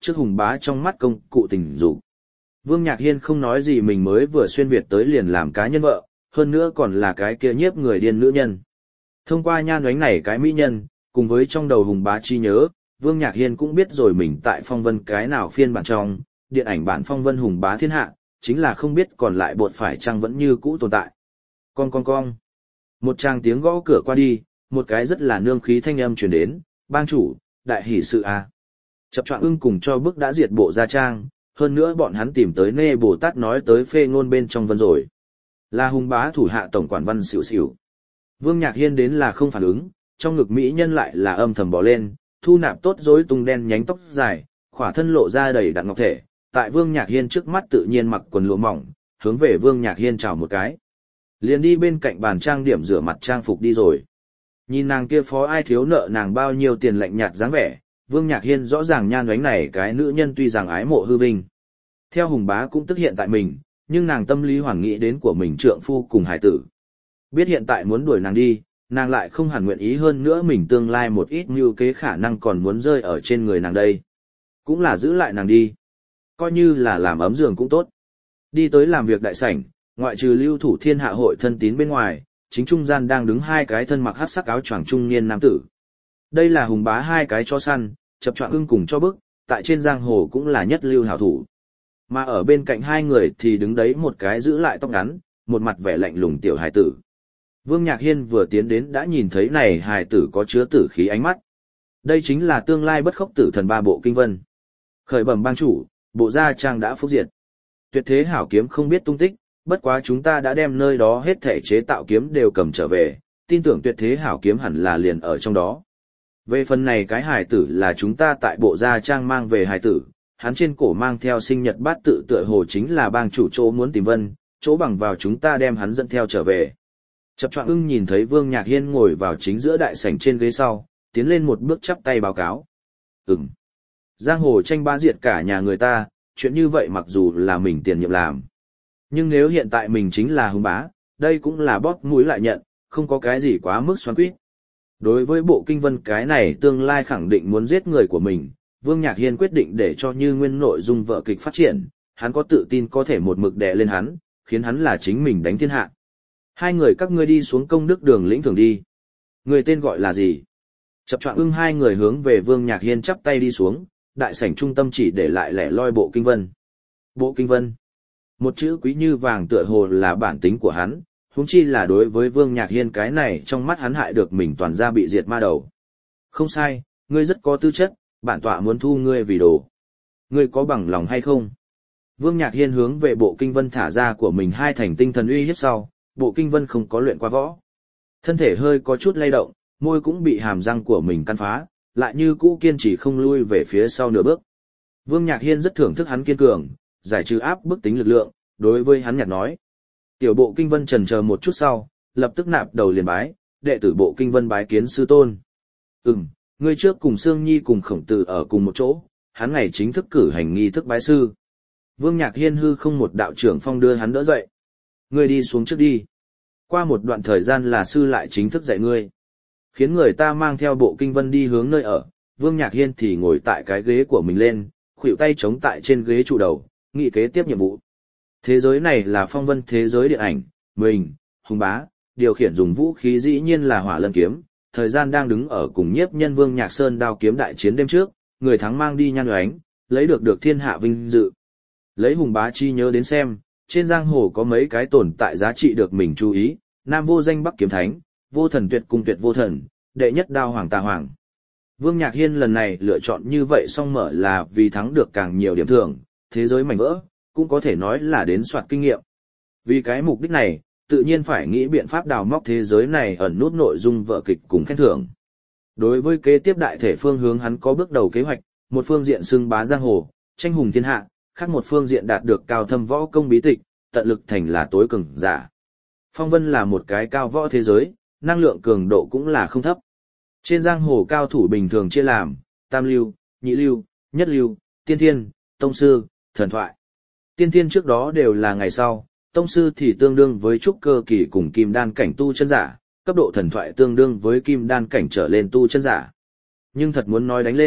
trước hùng bá trong mắt công cụ tình dục. Vương Nhạc Hiên không nói gì, mình mới vừa xuyên Việt tới liền làm cá nhân vợ, hơn nữa còn là cái kia nhiếp người điên nữ nhân. Thông qua nhan ánh này cái mỹ nhân, cùng với trong đầu hùng bá chi nhớ, Vương Nhạc Hiên cũng biết rồi mình tại phong vân cái nào phiên bản trong, điện ảnh bản phong vân hùng bá thiên hạ, chính là không biết còn lại bột phải chăng vẫn như cũ tồn tại. Con con con. Một tràng tiếng gõ cửa qua đi, một cái rất là nương khí thanh âm truyền đến, bang chủ, đại hỷ sự à. Chập Choạng Ưng cùng cho bức đã diệt bộ gia trang, hơn nữa bọn hắn tìm tới Nê Bồ Tát nói tới phê ngôn bên trong vân rồi. Là hùng bá thủ hạ tổng quản văn xỉu xỉu. Vương Nhạc Hiên đến là không phản ứng, trong ngực mỹ nhân lại là âm thầm bỏ lên, thu nạp tốt rối tung đen nhánh tóc dài, khỏa thân lộ ra đầy đặn ngọc thể, tại Vương Nhạc Hiên trước mắt tự nhiên mặc quần lụa mỏng, hướng về Vương Nhạc Hiên chào một cái. Liền đi bên cạnh bàn trang điểm rửa mặt trang phục đi rồi. Nhìn nàng kia phó ai thiếu nợ nàng bao nhiêu tiền lạnh nhạt dáng vẻ, Vương Nhạc Hiên rõ ràng nhan ánh này cái nữ nhân tuy rằng ái mộ hư vinh. Theo hùng bá cũng tức hiện tại mình, nhưng nàng tâm lý hoàn nghĩ đến của mình trượng phu cùng hải tử. Biết hiện tại muốn đuổi nàng đi, nàng lại không hẳn nguyện ý, hơn nữa mình tương lai một ít mưu kế khả năng còn muốn rơi ở trên người nàng đây. Cũng là giữ lại nàng đi. Coi như là làm ấm giường cũng tốt. Đi tới làm việc đại sảnh, ngoại trừ lưu thủ thiên hạ hội thân tín bên ngoài, chính trung gian đang đứng hai cái thân mặc hắc sắc áo choàng trung niên nam tử. Đây là hùng bá hai cái chó săn, Chập Choạng Ưng cùng cho bức, tại trên giang hồ cũng là nhất lưu hảo thủ. Mà ở bên cạnh hai người thì đứng đấy một cái giữ lại tóc ngắn, một mặt vẻ lạnh lùng tiểu hài tử. Vương Nhạc Hiên vừa tiến đến đã nhìn thấy này hài tử có chứa tử khí ánh mắt. Đây chính là tương lai bất khốc tử thần ba bộ kinh vân. Khởi bẩm bang chủ, bộ gia trang đã phúc diệt. Tuyệt thế hảo kiếm không biết tung tích, bất quá chúng ta đã đem nơi đó hết thể chế tạo kiếm đều cầm trở về, tin tưởng tuyệt thế hảo kiếm hẳn là liền ở trong đó. Về phần này cái hài tử là chúng ta tại bộ gia trang mang về hài tử, hắn trên cổ mang theo sinh nhật bát tự tựa hồ chính là bang chủ chỗ muốn tìm vân, chỗ bằng vào chúng ta đem hắn dẫn theo trở về. Chập Choạng Ưng nhìn thấy Vương Nhạc Hiên ngồi vào chính giữa đại sảnh trên ghế sau, tiến lên một bước chắp tay báo cáo. Ừm. Giang hồ tranh bá diệt cả nhà người ta, chuyện như vậy mặc dù là mình tiền nhiệm làm. Nhưng nếu hiện tại mình chính là hùng bá, đây cũng là bóp mũi lại nhận, không có cái gì quá mức xoắn quýt. Đối với bộ kinh vân cái này tương lai khẳng định muốn giết người của mình, Vương Nhạc Hiên quyết định để cho như nguyên nội dung vở kịch phát triển, hắn có tự tin có thể một mực đè lên hắn, khiến hắn là chính mình đánh thiên hạ. Hai người các ngươi đi xuống công đức đường lĩnh thưởng đi. Người tên gọi là gì? Chập Choạng Ưng hai người hướng về Vương Nhạc Hiên chắp tay đi xuống, đại sảnh trung tâm chỉ để lại lẻ loi bộ kinh vân. Bộ kinh vân. Một chữ quý như vàng tựa hồ là bản tính của hắn, huống chi là đối với Vương Nhạc Hiên cái này trong mắt hắn hại được mình toàn ra bị diệt ma đầu. Không sai, ngươi rất có tư chất, bản tọa muốn thu ngươi vì đồ. Ngươi có bằng lòng hay không? Vương Nhạc Hiên hướng về bộ kinh vân thả ra của mình hai thành tinh thần uy hiếp sau, bộ kinh vân không có luyện qua võ. Thân thể hơi có chút lay động, môi cũng bị hàm răng của mình căn phá, lại như cũ kiên trì không lui về phía sau nửa bước. Vương Nhạc Hiên rất thưởng thức hắn kiên cường, giải trừ áp bức tính lực lượng, đối với hắn nhạt nói. Tiểu bộ kinh vân chần chờ một chút sau, lập tức nạp đầu liền bái, đệ tử bộ kinh vân bái kiến sư tôn. Ừm, ngươi trước cùng Sương Nhi cùng Khổng Tử ở cùng một chỗ, hắn ngày chính thức cử hành nghi thức bái sư. Vương Nhạc Hiên hư không một đạo trưởng phong đưa hắn đỡ dậy. Ngươi đi xuống trước đi. Qua một đoạn thời gian là sư lại chính thức dạy ngươi. Khiến người ta mang theo bộ kinh vân đi hướng nơi ở, Vương Nhạc Hiên thì ngồi tại cái ghế của mình lên, khuỷu tay chống tại trên ghế trụ đầu, nghị kế tiếp nhiệm vụ. Thế giới này là phong vân thế giới điện ảnh, mình, hùng bá, điều khiển dùng vũ khí dĩ nhiên là hỏa lân kiếm, thời gian đang đứng ở cùng nhiếp nhân Vương Nhạc Sơn đao kiếm đại chiến đêm trước, người thắng mang đi nhan oánh, lấy được được thiên hạ vinh dự. Lấy hùng bá chi nhớ đến xem, trên giang hồ có mấy cái tồn tại giá trị được mình chú ý, nam vô danh bắc kiếm thánh, vô thần tuyệt cung tuyệt vô thần, đệ nhất đao hoàng tà hoàng. Vương Nhạc Hiên lần này lựa chọn như vậy song mở là vì thắng được càng nhiều điểm thưởng, thế giới mảnh vỡ, cũng có thể nói là đến soạt kinh nghiệm. Vì cái mục đích này, tự nhiên phải nghĩ biện pháp đào móc thế giới này ẩn nút nội dung vở kịch cùng khen thưởng. Đối với kế tiếp đại thể phương hướng hắn có bước đầu kế hoạch, một phương diện xưng bá giang hồ, tranh hùng thiên hạ, khác một phương diện đạt được cao thâm võ công bí tịch, tận lực thành là tối cường giả. Phong vân là một cái cao võ thế giới, năng lượng cường độ cũng là không thấp. Trên giang hồ cao thủ bình thường chia làm tam lưu, nhị lưu, nhất lưu, tiên thiên, tông sư, thần thoại. Tiên thiên trước đó đều là ngày sau, tông sư thì tương đương với trúc cơ kỳ cùng kim đan cảnh tu chân giả, cấp độ thần thoại tương đương với kim đan cảnh trở lên tu chân giả. Nhưng thật muốn nói đánh lên,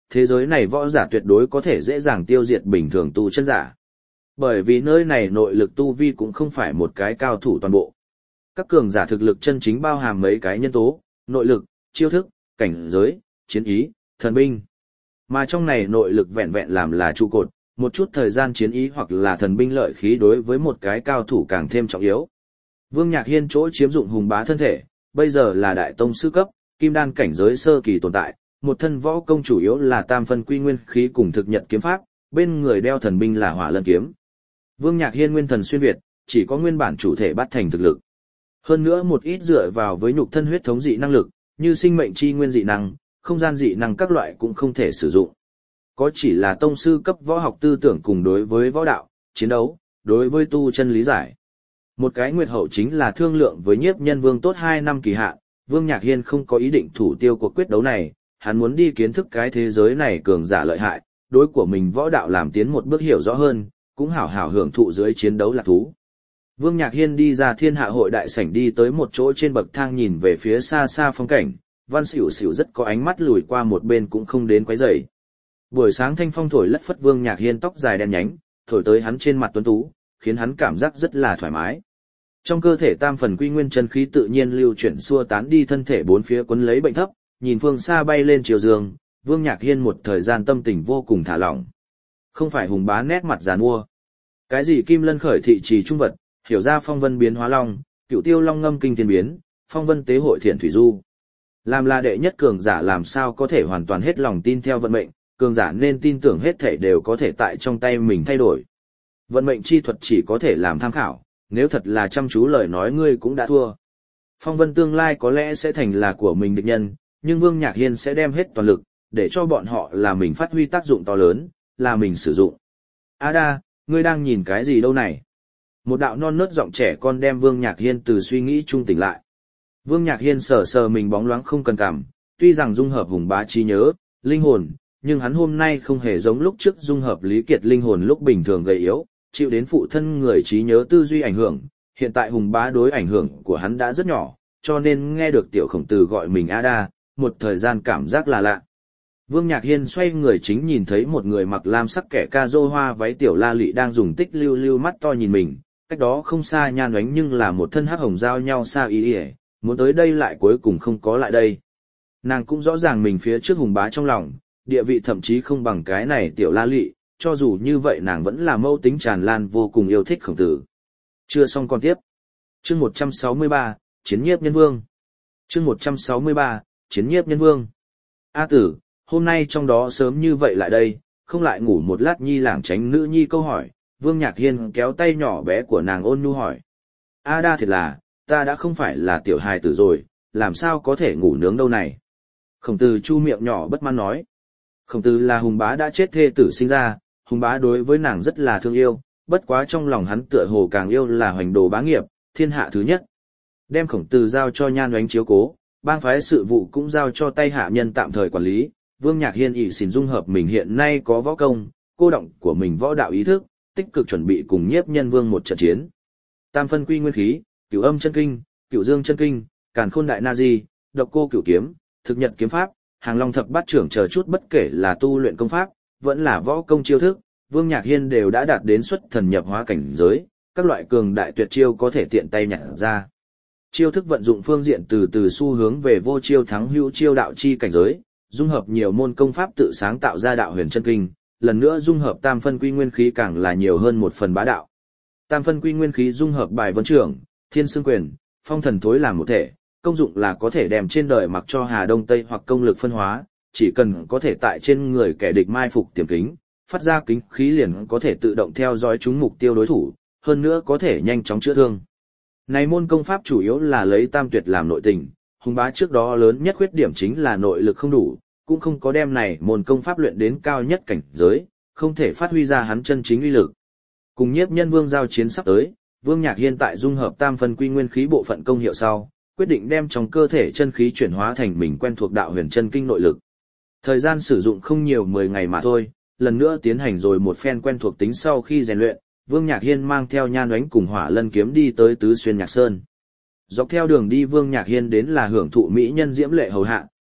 thế giới này võ giả tuyệt đối có thể dễ dàng tiêu diệt bình thường tu chân giả. Bởi vì nơi này nội lực tu vi cũng không phải một cái cao thủ toàn bộ. Các cường giả thực lực chân chính bao hàm mấy cái nhân tố, nội lực, chiêu thức, cảnh giới, chiến ý, thần binh. Mà trong này nội lực vẹn vẹn làm là trụ cột, một chút thời gian chiến ý hoặc là thần binh lợi khí đối với một cái cao thủ càng thêm trọng yếu. Vương Nhạc Hiên chỗ chiếm dụng Hùng Bá thân thể, bây giờ là đại tông sư cấp, kim đan cảnh giới sơ kỳ tồn tại, một thân võ công chủ yếu là tam phân quy nguyên khí cùng thực nhật kiếm pháp, bên người đeo thần binh là Hỏa Lân kiếm. Vương Nhạc Hiên nguyên thần xuyên việt, chỉ có nguyên bản chủ thể bắt thành thực lực. Hơn nữa một ít dựa vào với nhục thân huyết thống dị năng lực, như sinh mệnh chi nguyên dị năng, không gian dị năng các loại cũng không thể sử dụng. Có chỉ là tông sư cấp võ học tư tưởng cùng đối với võ đạo, chiến đấu, đối với tu chân lý giải. Một cái nguyệt hậu chính là thương lượng với Nhiếp Nhân Vương tốt hai năm kỳ hạn, Vương Nhạc Hiên không có ý định thủ tiêu cuộc quyết đấu này, hắn muốn đi kiến thức cái thế giới này cường giả lợi hại, đối của mình võ đạo làm tiến một bước hiểu rõ hơn, cũng hảo hảo hưởng thụ dưới chiến đấu lạc thú. Vương Nhạc Hiên đi ra Thiên Hạ hội đại sảnh đi tới một chỗ trên bậc thang nhìn về phía xa xa phong cảnh, Văn Xỉu Xỉu rất có ánh mắt lùi qua một bên cũng không đến quấy rầy. Buổi sáng thanh phong thổi lất phất Vương Nhạc Hiên tóc dài đen nhánh, thổi tới hắn trên mặt tuấn tú, khiến hắn cảm giác rất là thoải mái. Trong cơ thể tam phần quy nguyên chân khí tự nhiên lưu chuyển xua tán đi thân thể bốn phía quấn lấy bệnh thấp, nhìn phương xa bay lên chiều dương, Vương Nhạc Hiên một thời gian tâm tình vô cùng thả lỏng. Không phải Hùng Bá nét mặt giàn mua. Cái gì kim lân khởi thị trì trung vật, hiểu ra phong vân biến hóa long, cựu tiêu long ngâm kinh thiên biến, phong vân tế hội thiện thủy du. Làm là đệ nhất cường giả làm sao có thể hoàn toàn hết lòng tin theo vận mệnh, cường giả nên tin tưởng hết thể đều có thể tại trong tay mình thay đổi. Vận mệnh chi thuật chỉ có thể làm tham khảo, nếu thật là chăm chú lời nói ngươi cũng đã thua. Phong vân tương lai có lẽ sẽ thành là của mình địch nhân, nhưng Vương Nhạc Hiên sẽ đem hết toàn lực, để cho bọn họ là mình phát huy tác dụng to lớn, là mình sử dụng. Ada, ngươi đang nhìn cái gì đâu này? Một đạo non nớt giọng trẻ con đem Vương Nhạc Hiên từ suy nghĩ trung tỉnh lại. Vương Nhạc Hiên sờ sờ mình bóng loáng không cần cảm, tuy rằng dung hợp Hùng Bá trí nhớ, linh hồn, nhưng hắn hôm nay không hề giống lúc trước dung hợp Lý Kiệt linh hồn lúc bình thường gầy yếu, chịu đến phụ thân người trí nhớ tư duy ảnh hưởng, hiện tại Hùng Bá đối ảnh hưởng của hắn đã rất nhỏ, cho nên nghe được tiểu khổng tử gọi mình Ada, một thời gian cảm giác là lạ. Vương Nhạc Hiên xoay người chính nhìn thấy một người mặc lam sắc kẻ ca rô hoa váy tiểu la lị đang dùng tích lưu lưu mắt to nhìn mình, cách đó không xa nhan oánh nhưng là một thân hắc hồng giao nhau xa ý ỉa, muốn tới đây lại cuối cùng không có lại đây. Nàng cũng rõ ràng mình phía trước Hùng Bá trong lòng, địa vị thậm chí không bằng cái này tiểu la lị, cho dù như vậy nàng vẫn là mâu tính tràn lan vô cùng yêu thích khổng tử. Chưa xong còn tiếp. Chương một trăm sáu mươi ba, Chiến Nhiếp Nhân Vương. Chương một trăm sáu mươi ba, Chiến Nhiếp Nhân Vương. A tử, hôm nay trong đó sớm như vậy lại đây, không lại ngủ một lát nhi lảng tránh nữ nhi câu hỏi, Vương Nhạc Hiên kéo tay nhỏ bé của nàng ôn nhu hỏi. A đa thiệt là, ta đã không phải là tiểu hài tử rồi, làm sao có thể ngủ nướng đâu này. Khổng tử chu miệng nhỏ bất mãn nói. Khổng tử là Hùng Bá đã chết thê tử sinh ra, Hùng Bá đối với nàng rất là thương yêu, bất quá trong lòng hắn tựa hồ càng yêu là hoành đồ bá nghiệp, thiên hạ thứ nhất. Đem Khổng tử giao cho Nhan Oánh chiếu cố, bang phái sự vụ cũng giao cho tay hạ nhân tạm thời quản lý. Vương Nhạc Hiên ỷ xin dung hợp mình hiện nay có võ công, cô động của mình võ đạo ý thức, tích cực chuẩn bị cùng Nhiếp Nhân Vương một trận chiến. Tam phân quy nguyên khí, Cửu Âm chân kinh, Cửu Dương chân kinh, Càn Khôn đại na di, Độc cô cửu kiếm, Thực nhật kiếm pháp, Hàng Long thập bát trưởng chờ chút bất kể là tu luyện công pháp, vẫn là võ công chiêu thức, Vương Nhạc Hiên đều đã đạt đến xuất thần nhập hóa cảnh giới, các loại cường đại tuyệt chiêu có thể tiện tay nhặt ra. Chiêu thức vận dụng phương diện từ từ xu hướng về vô chiêu thắng hữu chiêu đạo chi cảnh giới, dung hợp nhiều môn công pháp tự sáng tạo ra đạo huyền chân kinh, lần nữa dung hợp tam phân quy nguyên khí càng là nhiều hơn một phần bá đạo. Tam phân quy nguyên khí dung hợp bài vân trưởng, thiên xương quyền, phong thần thối làm một thể, công dụng là có thể đem trên đời mặc cho Hà Đông Tây hoặc công lực phân hóa, chỉ cần có thể tại trên người kẻ địch mai phục tiềm kính, phát ra kính khí liền có thể tự động theo dõi chúng mục tiêu đối thủ, hơn nữa có thể nhanh chóng chữa thương. Này môn công pháp chủ yếu là lấy tam tuyệt làm nội tình, Hùng Bá trước đó lớn nhất khuyết điểm chính là nội lực không đủ, cũng không có đem này môn công pháp luyện đến cao nhất cảnh giới, không thể phát huy ra hắn chân chính uy lực. Cùng Nhiếp Nhân Vương giao chiến sắp tới, Vương Nhạc Hiên tại dung hợp tam phân quy nguyên khí bộ phận công hiệu sau, quyết định đem trong cơ thể chân khí chuyển hóa thành mình quen thuộc đạo huyền chân kinh nội lực. Thời gian sử dụng không nhiều mười ngày mà thôi, lần nữa tiến hành rồi một phen quen thuộc tính sau khi rèn luyện, Vương Nhạc Hiên mang theo Nhan Oánh cùng Hỏa Lân kiếm đi tới Tứ Xuyên Nhạc Sơn. Dọc theo đường đi Vương Nhạc Hiên đến là hưởng thụ mỹ nhân diễm lệ hầu hạ,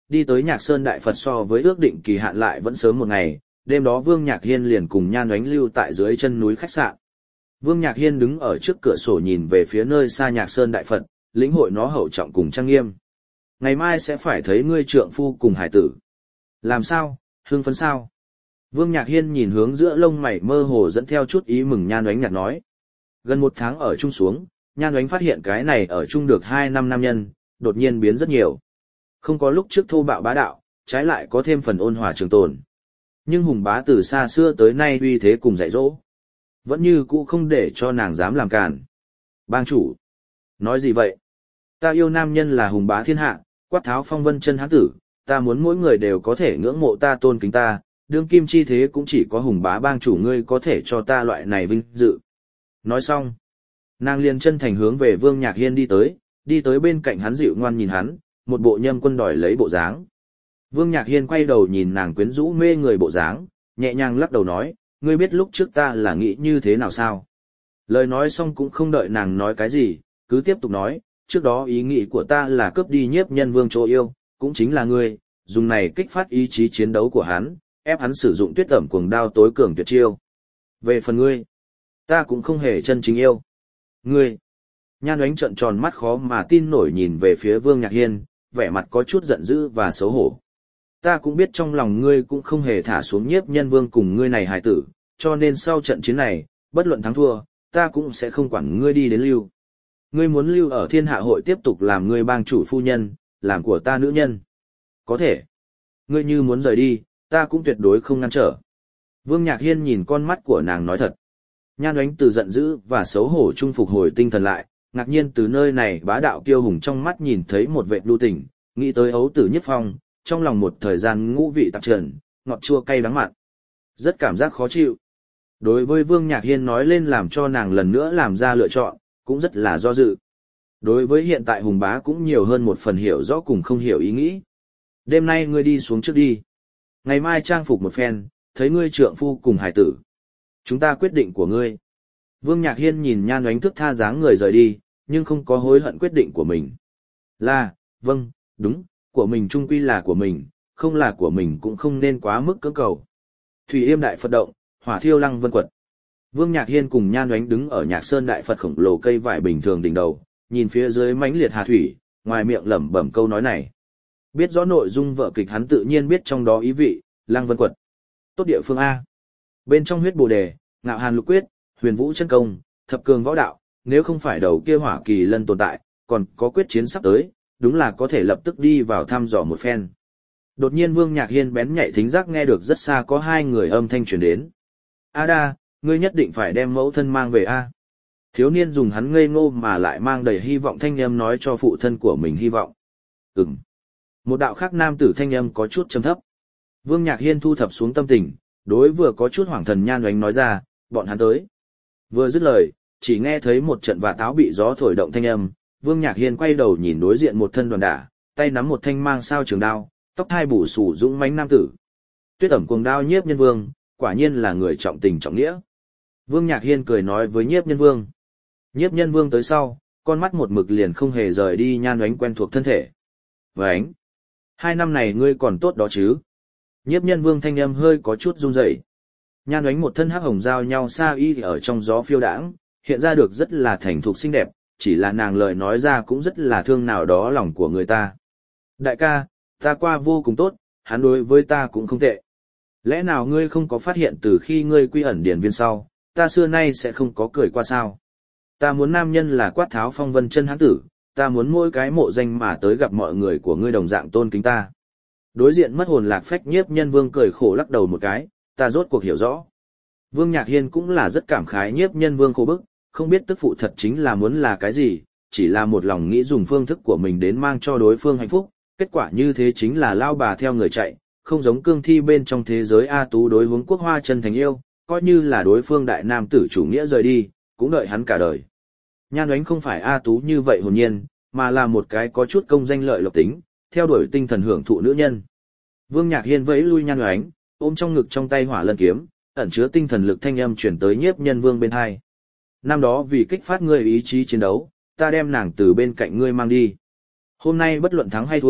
đi tới Nhạc Sơn Đại Phật so với ước định kỳ hạn lại vẫn sớm một ngày, đêm đó Vương Nhạc Hiên liền cùng Nhan Oánh lưu tại dưới chân núi khách sạn. Vương Nhạc Hiên đứng ở trước cửa sổ nhìn về phía nơi xa Nhạc Sơn Đại Phật, lĩnh hội nó hậu trọng cùng trang nghiêm. Ngày mai sẽ phải thấy ngươi trượng phu cùng hải tử. Làm sao, hưng phấn sao? Vương Nhạc Hiên nhìn hướng giữa lông mày mơ hồ dẫn theo chút ý mừng Nhan Oánh nhạt nói. Gần một tháng ở chung xuống, Nhan Oánh phát hiện cái này ở chung được hai năm nam nhân, đột nhiên biến rất nhiều. Không có lúc trước thô bạo bá đạo, trái lại có thêm phần ôn hòa trường tồn. Nhưng Hùng Bá từ xa xưa tới nay uy thế cùng dạy dỗ. Vẫn như cũ không để cho nàng dám làm càn. Bang chủ. Nói gì vậy? Ta yêu nam nhân là Hùng Bá thiên hạ, quát tháo phong vân chân hán tử, ta muốn mỗi người đều có thể ngưỡng mộ ta tôn kính ta, đương kim chi thế cũng chỉ có Hùng Bá bang chủ ngươi có thể cho ta loại này vinh dự. Nói xong, nàng liền chân thành hướng về Vương Nhạc Hiên đi tới, đi tới bên cạnh hắn dịu ngoan nhìn hắn, một bộ nhâm quân đòi lấy bộ dáng. Vương Nhạc Hiên quay đầu nhìn nàng quyến rũ mê người bộ dáng, nhẹ nhàng lắc đầu nói, ngươi biết lúc trước ta là nghĩ như thế nào sao? Lời nói xong cũng không đợi nàng nói cái gì, cứ tiếp tục nói, trước đó ý nghĩ của ta là cướp đi nhiếp nhân vương chỗ yêu, cũng chính là ngươi, dùng này kích phát ý chí chiến đấu của hắn, ép hắn sử dụng tuyết ẩm cuồng đao tối cường tuyệt chiêu. Về phần ngươi, ta cũng không hề chân chính yêu. Ngươi, Nhan Oánh trợn tròn mắt khó mà tin nổi nhìn về phía Vương Nhạc Hiên, vẻ mặt có chút giận dữ và xấu hổ. Ta cũng biết trong lòng ngươi cũng không hề thả xuống nhiếp nhân vương cùng ngươi này hài tử, cho nên sau trận chiến này, bất luận thắng thua, ta cũng sẽ không quản ngươi đi đến lưu. Ngươi muốn lưu ở thiên hạ hội tiếp tục làm ngươi bang chủ phu nhân, làm của ta nữ nhân. Có thể. Ngươi như muốn rời đi, ta cũng tuyệt đối không ngăn trở. Vương Nhạc Hiên nhìn con mắt của nàng nói thật. Nhan Oánh từ giận dữ và xấu hổ trung phục hồi tinh thần lại, ngạc nhiên từ nơi này bá đạo kiêu hùng trong mắt nhìn thấy một vệt lưu tình, nghĩ tới ấu tử Nhất Phong, trong lòng một thời gian ngũ vị tạp trần, ngọt chua cay đắng mặn. Rất cảm giác khó chịu. Đối với Vương Nhạc Hiên nói lên làm cho nàng lần nữa làm ra lựa chọn, cũng rất là do dự. Đối với hiện tại Hùng Bá cũng nhiều hơn một phần hiểu rõ cùng không hiểu ý nghĩ. Đêm nay ngươi đi xuống trước đi. Ngày mai trang phục một phen, thấy ngươi trượng phu cùng hải tử. Chúng ta quyết định của ngươi. Vương Nhạc Hiên nhìn Nhan Oánh thức tha dáng người rời đi, nhưng không có hối hận quyết định của mình. Là, vâng, đúng, của mình chung quy là của mình, không là của mình cũng không nên quá mức cưỡng cầu. Thủy Yêm Đại Phật động, hỏa thiêu lăng vân quật. Vương Nhạc Hiên cùng Nhan Oánh đứng ở Nhạc Sơn Đại Phật khổng lồ cây vải bình thường đỉnh đầu, nhìn phía dưới mãnh liệt hà thủy, ngoài miệng lẩm bẩm câu nói này. Biết rõ nội dung vở kịch hắn tự nhiên biết trong đó ý vị, lăng vân quật. Tốt địa phương A. Bên trong huyết bồ đề, ngạo hàn lục quyết, huyền vũ chân công, thập cường võ đạo, nếu không phải đầu kia hỏa kỳ lân tồn tại, còn có quyết chiến sắp tới, đúng là có thể lập tức đi vào thăm dò một phen. Đột nhiên Vương Nhạc Hiên bén nhạy thính giác nghe được rất xa có hai người âm thanh truyền đến. A đa, ngươi nhất định phải đem mẫu thân mang về A. Thiếu niên dùng hắn ngây ngô mà lại mang đầy hy vọng thanh âm nói cho phụ thân của mình hy vọng. Ừm. Một đạo khác nam tử thanh âm có chút trầm thấp. Vương Nhạc Hiên thu thập xuống tâm tình, đối vừa có chút hoảng thần Nhan Oánh nói ra, bọn hắn tới. Vừa dứt lời, chỉ nghe thấy một trận vả táo bị gió thổi động thanh âm, Vương Nhạc Hiên quay đầu nhìn đối diện một thân đoàn đả, tay nắm một thanh mang sao trường đao, tóc hai bù xù dũng mãnh nam tử. Tuyết ẩm cuồng đao Nhiếp Nhân Vương, quả nhiên là người trọng tình trọng nghĩa. Vương Nhạc Hiên cười nói với Nhiếp Nhân Vương. Nhiếp Nhân Vương tới sau, con mắt một mực liền không hề rời đi Nhan Oánh quen thuộc thân thể. Vánh! Hai năm này ngươi còn tốt đó chứ? Nhiếp Nhân Vương thanh âm hơi có chút run rẩy. Nhan Oánh một thân hắc hồng giao nhau xa y ở trong gió phiêu đãng, hiện ra được rất là thành thục xinh đẹp, chỉ là nàng lời nói ra cũng rất là thương nào đó lòng của người ta. Đại ca, ta qua vô cùng tốt, hắn đối với ta cũng không tệ. Lẽ nào ngươi không có phát hiện từ khi ngươi quy ẩn điển viên sau, ta xưa nay sẽ không có cười qua sao? Ta muốn nam nhân là quát tháo phong vân chân hán tử, ta muốn mỗi cái mộ danh mà tới gặp mọi người của ngươi đồng dạng tôn kính ta. Đối diện mất hồn lạc phách Nhiếp Nhân Vương cười khổ lắc đầu một cái, ta rốt cuộc hiểu rõ. Vương Nhạc Hiên cũng là rất cảm khái Nhiếp Nhân Vương khổ bức, không biết tức phụ thật chính là muốn là cái gì, chỉ là một lòng nghĩ dùng phương thức của mình đến mang cho đối phương hạnh phúc, kết quả như thế chính là lao bà theo người chạy, không giống cương thi bên trong thế giới A Tú đối hướng quốc hoa chân thành yêu, coi như là đối phương đại nam tử chủ nghĩa rời đi, cũng đợi hắn cả đời. Nhan Oánh không phải A Tú như vậy hồn nhiên, mà là một cái có chút công danh lợi lộc tính, theo đuổi tinh thần hưởng thụ nữ nhân. Vương Nhạc Hiên vẫy lui Nhan Oánh, ôm trong ngực trong tay hỏa lân kiếm, ẩn chứa tinh thần lực thanh âm chuyển tới Nhiếp Nhân Vương bên hai. Năm đó vì kích phát ngươi ý chí chiến đấu, ta đem nàng từ bên cạnh ngươi mang đi. Hôm nay bất luận thắng hay thua,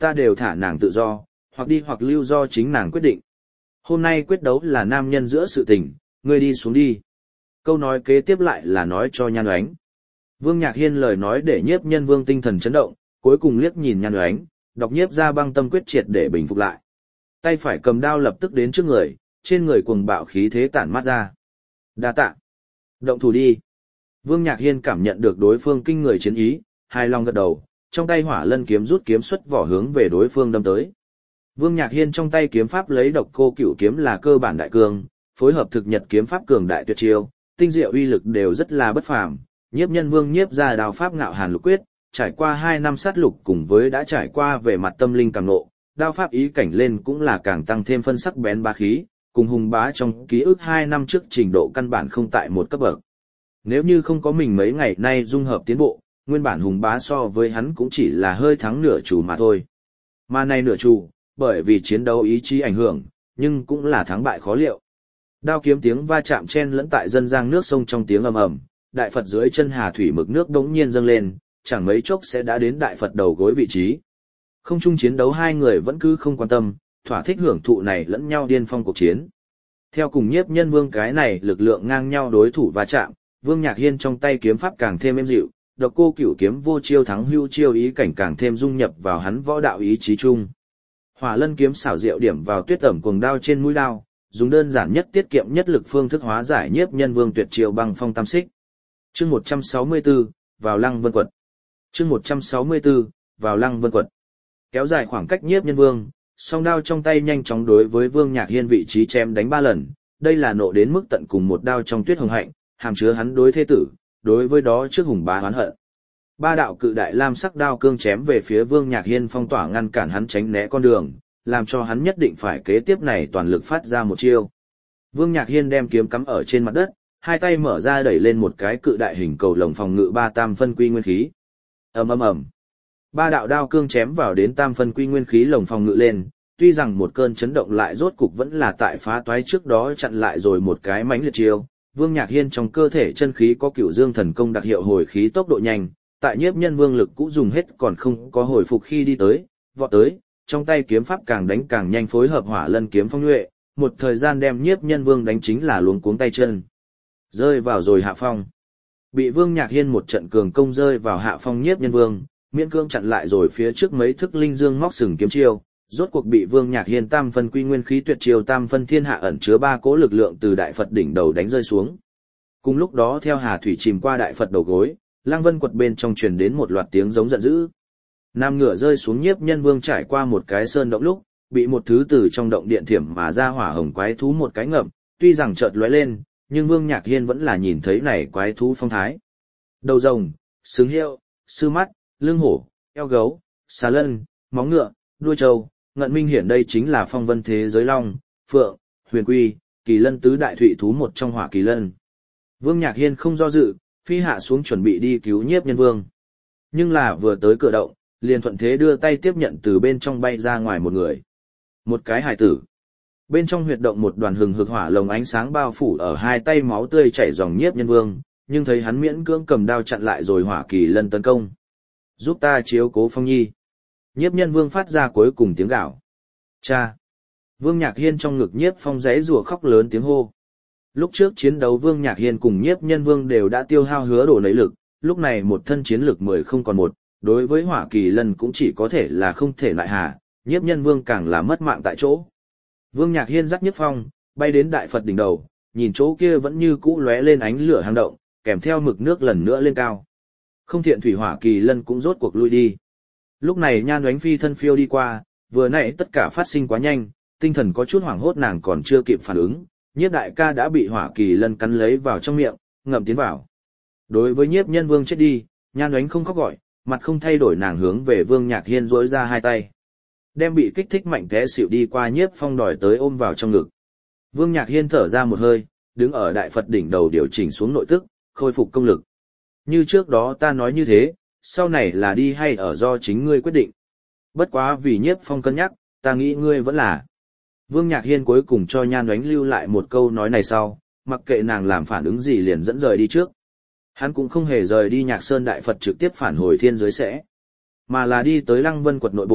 ta đều thả nàng tự do, hoặc đi hoặc lưu do chính nàng quyết định. Hôm nay quyết đấu là nam nhân giữa sự tình, ngươi đi xuống đi. Câu nói kế tiếp lại là nói cho Nhan Oánh. Vương Nhạc Hiên lời nói để Nhiếp Nhân Vương tinh thần chấn động, cuối cùng liếc nhìn Nhan Oánh, đọc nhiếp ra băng tâm quyết triệt để bình phục lại. Tay phải cầm đao lập tức đến trước người, trên người cuồng bạo khí thế tản mát ra. Đa tạ. Động thủ đi. Vương Nhạc Hiên cảm nhận được đối phương kinh người chiến ý, hài lòng gật đầu, trong tay hỏa lân kiếm rút kiếm xuất vỏ hướng về đối phương đâm tới. Vương Nhạc Hiên trong tay kiếm pháp lấy độc cô cửu kiếm là cơ bản đại cường, phối hợp thực nhật kiếm pháp cường đại tuyệt chiêu, tinh diệu uy lực đều rất là bất phàm. Nhiếp Nhân Vương nhiếp ra đao pháp ngạo hàn lục quyết, trải qua hai năm sát lục cùng với đã trải qua về mặt tâm linh càng nộ, đao pháp ý cảnh lên cũng là càng tăng thêm phân sắc bén bá khí, cùng hùng bá trong ký ức hai năm trước trình độ căn bản không tại một cấp bậc. Nếu như không có mình mấy ngày nay dung hợp tiến bộ, nguyên bản hùng bá so với hắn cũng chỉ là hơi thắng nửa chủ mà thôi. Mà này nửa chủ, bởi vì chiến đấu ý chí ảnh hưởng, nhưng cũng là thắng bại khó liệu. Đao kiếm tiếng va chạm chen lẫn tại dân giang nước sông trong tiếng ầm ầm, đại Phật dưới chân hà thủy mực nước đống nhiên dâng lên, chẳng mấy chốc sẽ đã đến đại Phật đầu gối vị trí. Không chung chiến đấu hai người vẫn cứ không quan tâm, thỏa thích hưởng thụ này lẫn nhau điên phong cuộc chiến. Theo cùng Nhiếp Nhân Vương cái này lực lượng ngang nhau đối thủ va chạm, Vương Nhạc Hiên trong tay kiếm pháp càng thêm êm dịu, độc cô cửu kiếm vô chiêu thắng hưu chiêu ý cảnh càng thêm dung nhập vào hắn võ đạo ý chí chung. Hỏa lân kiếm xảo diệu điểm vào tuyết ẩm cuồng đao trên mũi đao, dùng đơn giản nhất tiết kiệm nhất lực phương thức hóa giải Nhiếp Nhân Vương tuyệt chiêu băng phong tam xích. Chương một trăm sáu mươi tư, vào Lăng Vân Quật. Chương một trăm sáu mươi tư, vào Lăng Vân Quật. Kéo dài khoảng cách Nhiếp Nhân Vương, song đao trong tay nhanh chóng đối với Vương Nhạc Hiên vị trí chém đánh ba lần, đây là nộ đến mức tận cùng một đao trong tuyết hồng hạnh, hàm chứa hắn đối thế tử, đối với đó trước hùng bá oán hận. Ba đạo cự đại lam sắc đao cương chém về phía Vương Nhạc Hiên phong tỏa ngăn cản hắn tránh né con đường, làm cho hắn nhất định phải kế tiếp này toàn lực phát ra một chiêu. Vương Nhạc Hiên đem kiếm cắm ở trên mặt đất, hai tay mở ra đẩy lên một cái cự đại hình cầu lồng phòng ngự ba tam phân quy nguyên khí. Ầm ầm ầm. Ba đạo đao cương chém vào đến tam phân quy nguyên khí lồng phòng ngự lên, tuy rằng một cơn chấn động lại rốt cục vẫn là tại phá toái trước đó chặn lại rồi một cái mãnh liệt chiêu. Vương Nhạc Hiên trong cơ thể chân khí có Cửu Dương thần công đặc hiệu hồi khí tốc độ nhanh, tại Nhiếp Nhân Vương lực cũ dùng hết còn không có hồi phục khi đi tới, vọt tới, trong tay kiếm pháp càng đánh càng nhanh phối hợp hỏa lân kiếm phong nhuệ, một thời gian đem Nhiếp Nhân Vương đánh chính là luống cuống tay chân. Rơi vào rồi hạ phong. Bị Vương Nhạc Hiên một trận cường công rơi vào hạ phong Nhiếp Nhân Vương, miễn cưỡng chặn lại rồi phía trước mấy thức linh dương móc sừng kiếm chiêu, rốt cuộc bị Vương Nhạc Hiên tam phân quy nguyên khí tuyệt chiêu tam phân thiên hạ ẩn chứa ba cỗ lực lượng từ đại Phật đỉnh đầu đánh rơi xuống. Cùng lúc đó theo hà thủy chìm qua đại Phật đầu gối, Lăng Vân Quật bên trong truyền đến một loạt tiếng giống giận dữ. Nam ngựa rơi xuống Nhiếp Nhân Vương trải qua một cái sơn động lúc, bị một thứ từ trong động điện thiểm mà ra hỏa hồng quái thú một cái ngậm, tuy rằng chợt lóe lên, nhưng Vương Nhạc Hiên vẫn là nhìn thấy này quái thú phong thái. Đầu rồng, sừng hiệu, sư mắt, lưng hổ, eo gấu, xà lân, móng ngựa, đuôi trâu, ngận minh hiển đây chính là phong vân thế giới long, phượng, huyền quy, kỳ lân tứ đại thụy thú một trong hỏa kỳ lân. Vương Nhạc Hiên không do dự, phi hạ xuống chuẩn bị đi cứu Nhiếp Nhân Vương. Nhưng là vừa tới cửa động, liền thuận thế đưa tay tiếp nhận từ bên trong bay ra ngoài một người. Một cái hài tử. Bên trong huyệt động một đoàn hừng hực hỏa lồng ánh sáng bao phủ ở hai tay máu tươi chảy dòng Nhiếp Nhân Vương, nhưng thấy hắn miễn cưỡng cầm đao chặn lại rồi hỏa kỳ lân tấn công. Giúp ta chiếu cố Phong Nhi. Nhiếp Nhân Vương phát ra cuối cùng tiếng gào. Cha! Vương Nhạc Hiên trong ngực Nhiếp Phong giãy rủa khóc lớn tiếng hô. Lúc trước chiến đấu Vương Nhạc Hiên cùng Nhiếp Nhân Vương đều đã tiêu hao hứa đổ nấy lực, lúc này một thân chiến lực mười không còn một, đối với hỏa kỳ lân cũng chỉ có thể là không thể lại hà, Nhiếp Nhân Vương càng là mất mạng tại chỗ. Vương Nhạc Hiên dắt Nhiếp Phong, bay đến đại Phật đỉnh đầu, nhìn chỗ kia vẫn như cũ lóe lên ánh lửa hang động, kèm theo mực nước lần nữa lên cao. Không thiện thủy hỏa kỳ lân cũng rốt cuộc lui đi. Lúc này Nhan Oánh phi thân phiêu đi qua, vừa nãy tất cả phát sinh quá nhanh, tinh thần có chút hoảng hốt nàng còn chưa kịp phản ứng, Nhiếp đại ca đã bị hỏa kỳ lân cắn lấy vào trong miệng, ngậm tiến vào. Đối với Nhiếp Nhân Vương chết đi, Nhan Oánh không khóc gọi, mặt không thay đổi nàng hướng về Vương Nhạc Hiên duỗi ra hai tay. Đem bị kích thích mạnh té xỉu đi qua Nhiếp Phong đòi tới ôm vào trong ngực. Vương Nhạc Hiên thở ra một hơi, đứng ở đại Phật đỉnh đầu điều chỉnh xuống nội tức, khôi phục công lực. Như trước đó ta nói như thế, sau này là đi hay ở do chính ngươi quyết định. Bất quá vì Nhiếp Phong cân nhắc, ta nghĩ ngươi vẫn là. Vương Nhạc Hiên cuối cùng cho Nhan Oánh lưu lại một câu nói này sau, mặc kệ nàng làm phản ứng gì liền dẫn rời đi trước. Hắn cũng không hề rời đi Nhạc Sơn Đại Phật trực tiếp phản hồi thiên giới sẽ, mà là đi tới Lăng Vân Quật nội bộ,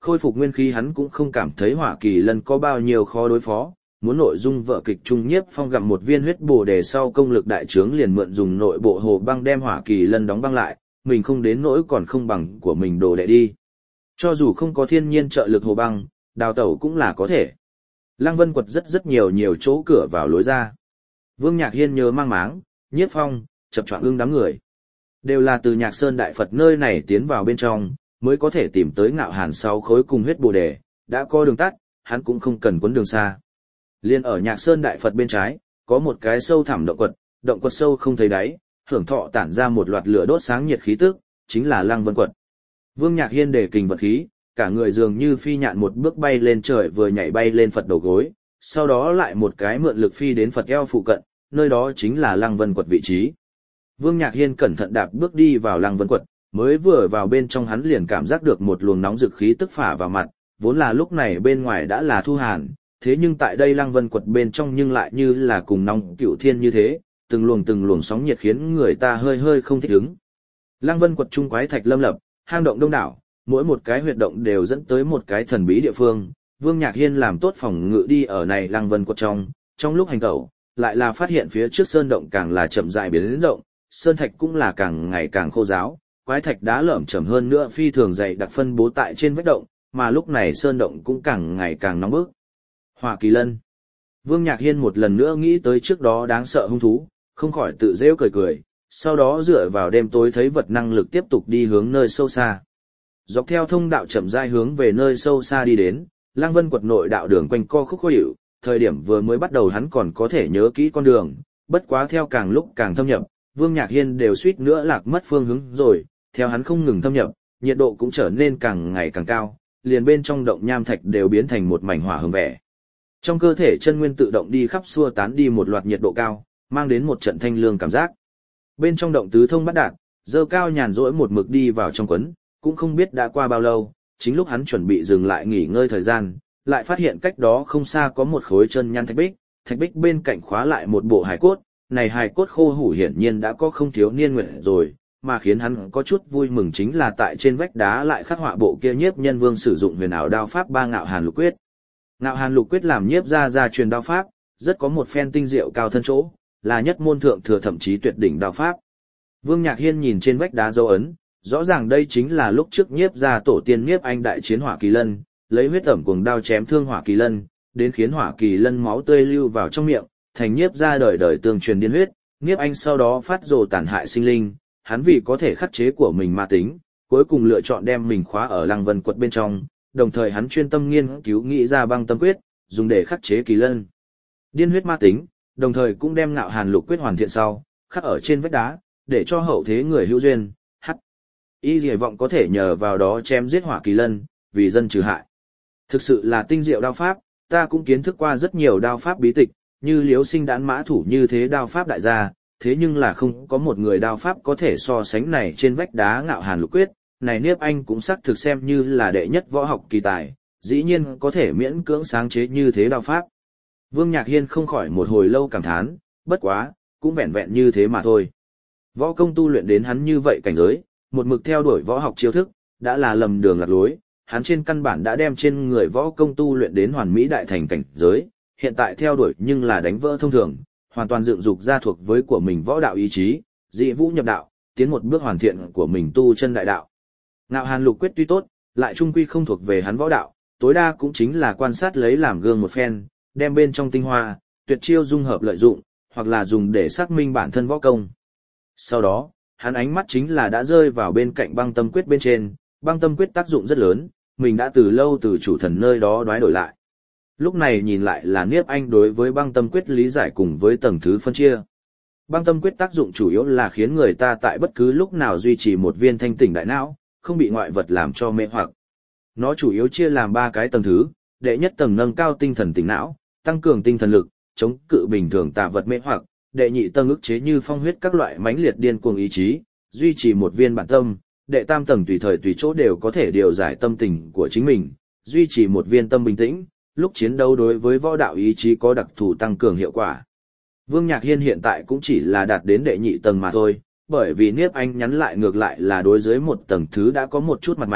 khôi phục nguyên khí hắn cũng không cảm thấy Hỏa Kỳ Lân có bao nhiêu khó đối phó, muốn nội dung vở kịch trung Nhiếp Phong gặm một viên huyết bồ đề sau công lực đại trướng liền mượn dùng nội bộ hồ băng đem Hỏa Kỳ Lân đóng băng lại, mình không đến nỗi còn không bằng của mình đồ đệ đi. Cho dù không có thiên nhiên trợ lực hồ băng, đào tẩu cũng là có thể. Lăng Vân quật rất rất nhiều nhiều chỗ cửa vào lối ra. Vương Nhạc Hiên nhớ mang máng, Nhiếp Phong, chập choạng ưng đám người. Đều là từ Nhạc Sơn Đại Phật nơi này tiến vào bên trong, mới có thể tìm tới Ngạo Hàn sáu khối cùng huyết bồ đề, đã có đường tắt, hắn cũng không cần quấn đường xa. Liên ở Nhạc Sơn Đại Phật bên trái, có một cái sâu thẳm động quật, động quật sâu không thấy đáy, hưởng thọ tản ra một loạt lửa đốt sáng nhiệt khí tức, chính là Lăng Vân quật. Vương Nhạc Hiên để kình vật khí, cả người dường như phi nhạn một bước bay lên trời vừa nhảy bay lên Phật đầu gối, sau đó lại một cái mượn lực phi đến Phật eo phụ cận, nơi đó chính là Lăng Vân quật vị trí. Vương Nhạc Hiên cẩn thận đạp bước đi vào Lăng Vân quật, mới vừa vào bên trong hắn liền cảm giác được một luồng nóng rực khí tức phả vào mặt, vốn là lúc này bên ngoài đã là thu hàn, thế nhưng tại đây Lăng Vân quật bên trong nhưng lại như là cùng nóng cửu thiên như thế, từng luồng từng luồng sóng nhiệt khiến người ta hơi hơi không thích ứng. Lăng Vân quật trung quái thạch lâm lập, hang động đông đảo, mỗi một cái huyệt động đều dẫn tới một cái thần bí địa phương. Vương Nhạc Hiên làm tốt phòng ngự đi ở này Lăng Vân quật trong, trong lúc hành tẩu, lại là phát hiện phía trước sơn động càng là chậm rãi biến rộng, sơn thạch cũng là càng ngày càng khô ráo, quái thạch đá lởm chởm hơn nữa phi thường dày đặc phân bố tại trên vách động, mà lúc này sơn động cũng càng ngày càng nóng bức. Hỏa Kỳ Lân. Vương Nhạc Hiên một lần nữa nghĩ tới trước đó đáng sợ hung thú, không khỏi tự rêu cười cười, sau đó dựa vào đêm tối thấy vật năng lực tiếp tục đi hướng nơi sâu xa. Dọc theo thông đạo chậm rãi hướng về nơi sâu xa đi đến, Lăng Vân quật nội đạo đường quanh co khúc khó hiểu, thời điểm vừa mới bắt đầu hắn còn có thể nhớ kỹ con đường, bất quá theo càng lúc càng thâm nhập, Vương Nhạc Hiên đều suýt nữa lạc mất phương hướng rồi, theo hắn không ngừng thâm nhập, nhiệt độ cũng trở nên càng ngày càng cao, liền bên trong động nham thạch đều biến thành một mảnh hỏa hừng vẻ. Trong cơ thể chân nguyên tự động đi khắp xua tán đi một loạt nhiệt độ cao, mang đến một trận thanh lương cảm giác. Bên trong động tứ thông bắt đạt, dơ cao nhàn rỗi một mực đi vào trong quấn, cũng không biết đã qua bao lâu, chính lúc hắn chuẩn bị dừng lại nghỉ ngơi thời gian, lại phát hiện cách đó không xa có một khối chân nhăn thạch bích, thạch bích bên cạnh khóa lại một bộ hài cốt, này hài cốt khô hủ hiển nhiên đã có không thiếu niên nguyện rồi, mà khiến hắn có chút vui mừng chính là tại trên vách đá lại khắc họa bộ kia Nhiếp Nhân Vương sử dụng huyền ảo đao pháp ba Ngạo Hàn Lục Quyết. Ngạo Hàn Lục Quyết làm Nhiếp gia gia truyền đao pháp, rất có một phen tinh diệu cao thân chỗ, là nhất môn thượng thừa thậm chí tuyệt đỉnh đao pháp. Vương Nhạc Hiên nhìn trên vách đá dấu ấn, rõ ràng đây chính là lúc trước Nhiếp gia tổ tiên Nhiếp Anh đại chiến Hỏa Kỳ Lân, lấy huyết tẩm cuồng đao chém thương Hỏa Kỳ Lân, đến khiến Hỏa Kỳ Lân máu tươi lưu vào trong miệng, thành Nhiếp gia đời đời tương truyền điên huyết, Nhiếp Anh sau đó phát rồ tàn hại sinh linh, hắn vì có thể khắc chế của mình ma tính, cuối cùng lựa chọn đem mình khóa ở Lăng Vân quật bên trong, đồng thời hắn chuyên tâm nghiên cứu nghĩ ra băng tâm quyết, dùng để khắc chế Kỳ Lân điên huyết ma tính, đồng thời cũng đem Ngạo Hàn Lục Quyết hoàn thiện sau, khắc ở trên vách đá, để cho hậu thế người hữu duyên, hắc y hy vọng có thể nhờ vào đó chém giết Hỏa Kỳ Lân, vì dân trừ hại. Thực sự là tinh diệu đao pháp, ta cũng kiến thức qua rất nhiều đao pháp bí tịch, như Liếu Sinh Đãn Mã Thủ như thế đao pháp đại gia, thế nhưng là không có một người đao pháp có thể so sánh này trên vách đá Ngạo Hàn Lục Quyết, này Niếp Anh cũng xác thực xem như là đệ nhất võ học kỳ tài, dĩ nhiên có thể miễn cưỡng sáng chế như thế đao pháp. Vương Nhạc Hiên không khỏi một hồi lâu cảm thán, bất quá, cũng vẹn vẹn như thế mà thôi. Võ công tu luyện đến hắn như vậy cảnh giới, một mực theo đuổi võ học chiêu thức, đã là lầm đường lạc lối, hắn trên căn bản đã đem trên người võ công tu luyện đến hoàn mỹ đại thành cảnh giới, hiện tại theo đuổi nhưng là đánh vỡ thông thường, hoàn toàn dựng dục ra thuộc với của mình võ đạo ý chí, dị vũ nhập đạo, tiến một bước hoàn thiện của mình tu chân đại đạo. Ngạo Hàn Lục Quyết tuy tốt, lại trung quy không thuộc về hắn võ đạo, tối đa cũng chính là quan sát lấy làm gương một phen, đem bên trong tinh hoa, tuyệt chiêu dung hợp lợi dụng, hoặc là dùng để xác minh bản thân võ công. Sau đó, hắn ánh mắt chính là đã rơi vào bên cạnh băng tâm quyết bên trên, băng tâm quyết tác dụng rất lớn, mình đã từ lâu từ chủ thần nơi đó đoái đổi lại. Lúc này nhìn lại là Niếp Anh đối với băng tâm quyết lý giải cùng với tầng thứ phân chia. Băng tâm quyết tác dụng chủ yếu là khiến người ta tại bất cứ lúc nào duy trì một viên thanh tỉnh đại não, không bị ngoại vật làm cho mê hoặc. Nó chủ yếu chia làm ba cái tầng thứ, đệ nhất tầng nâng cao tinh thần tỉnh não, tăng cường tinh thần lực, chống cự bình thường tà vật mê hoặc, đệ nhị tầng ức chế như phong huyết các loại mãnh liệt điên cuồng ý chí, duy trì một viên bản tâm, đệ tam tầng tùy thời tùy chỗ đều có thể điều giải tâm tình của chính mình, duy trì một viên tâm bình tĩnh, lúc chiến đấu đối với võ đạo ý chí có đặc thù tăng cường hiệu quả. Vương Nhạc Hiên hiện tại cũng chỉ là đạt đến đệ nhị tầng mà thôi, bởi vì Niếp Anh nhắn lại ngược lại là đối dưới một tầng thứ đã có một chút mặt mày,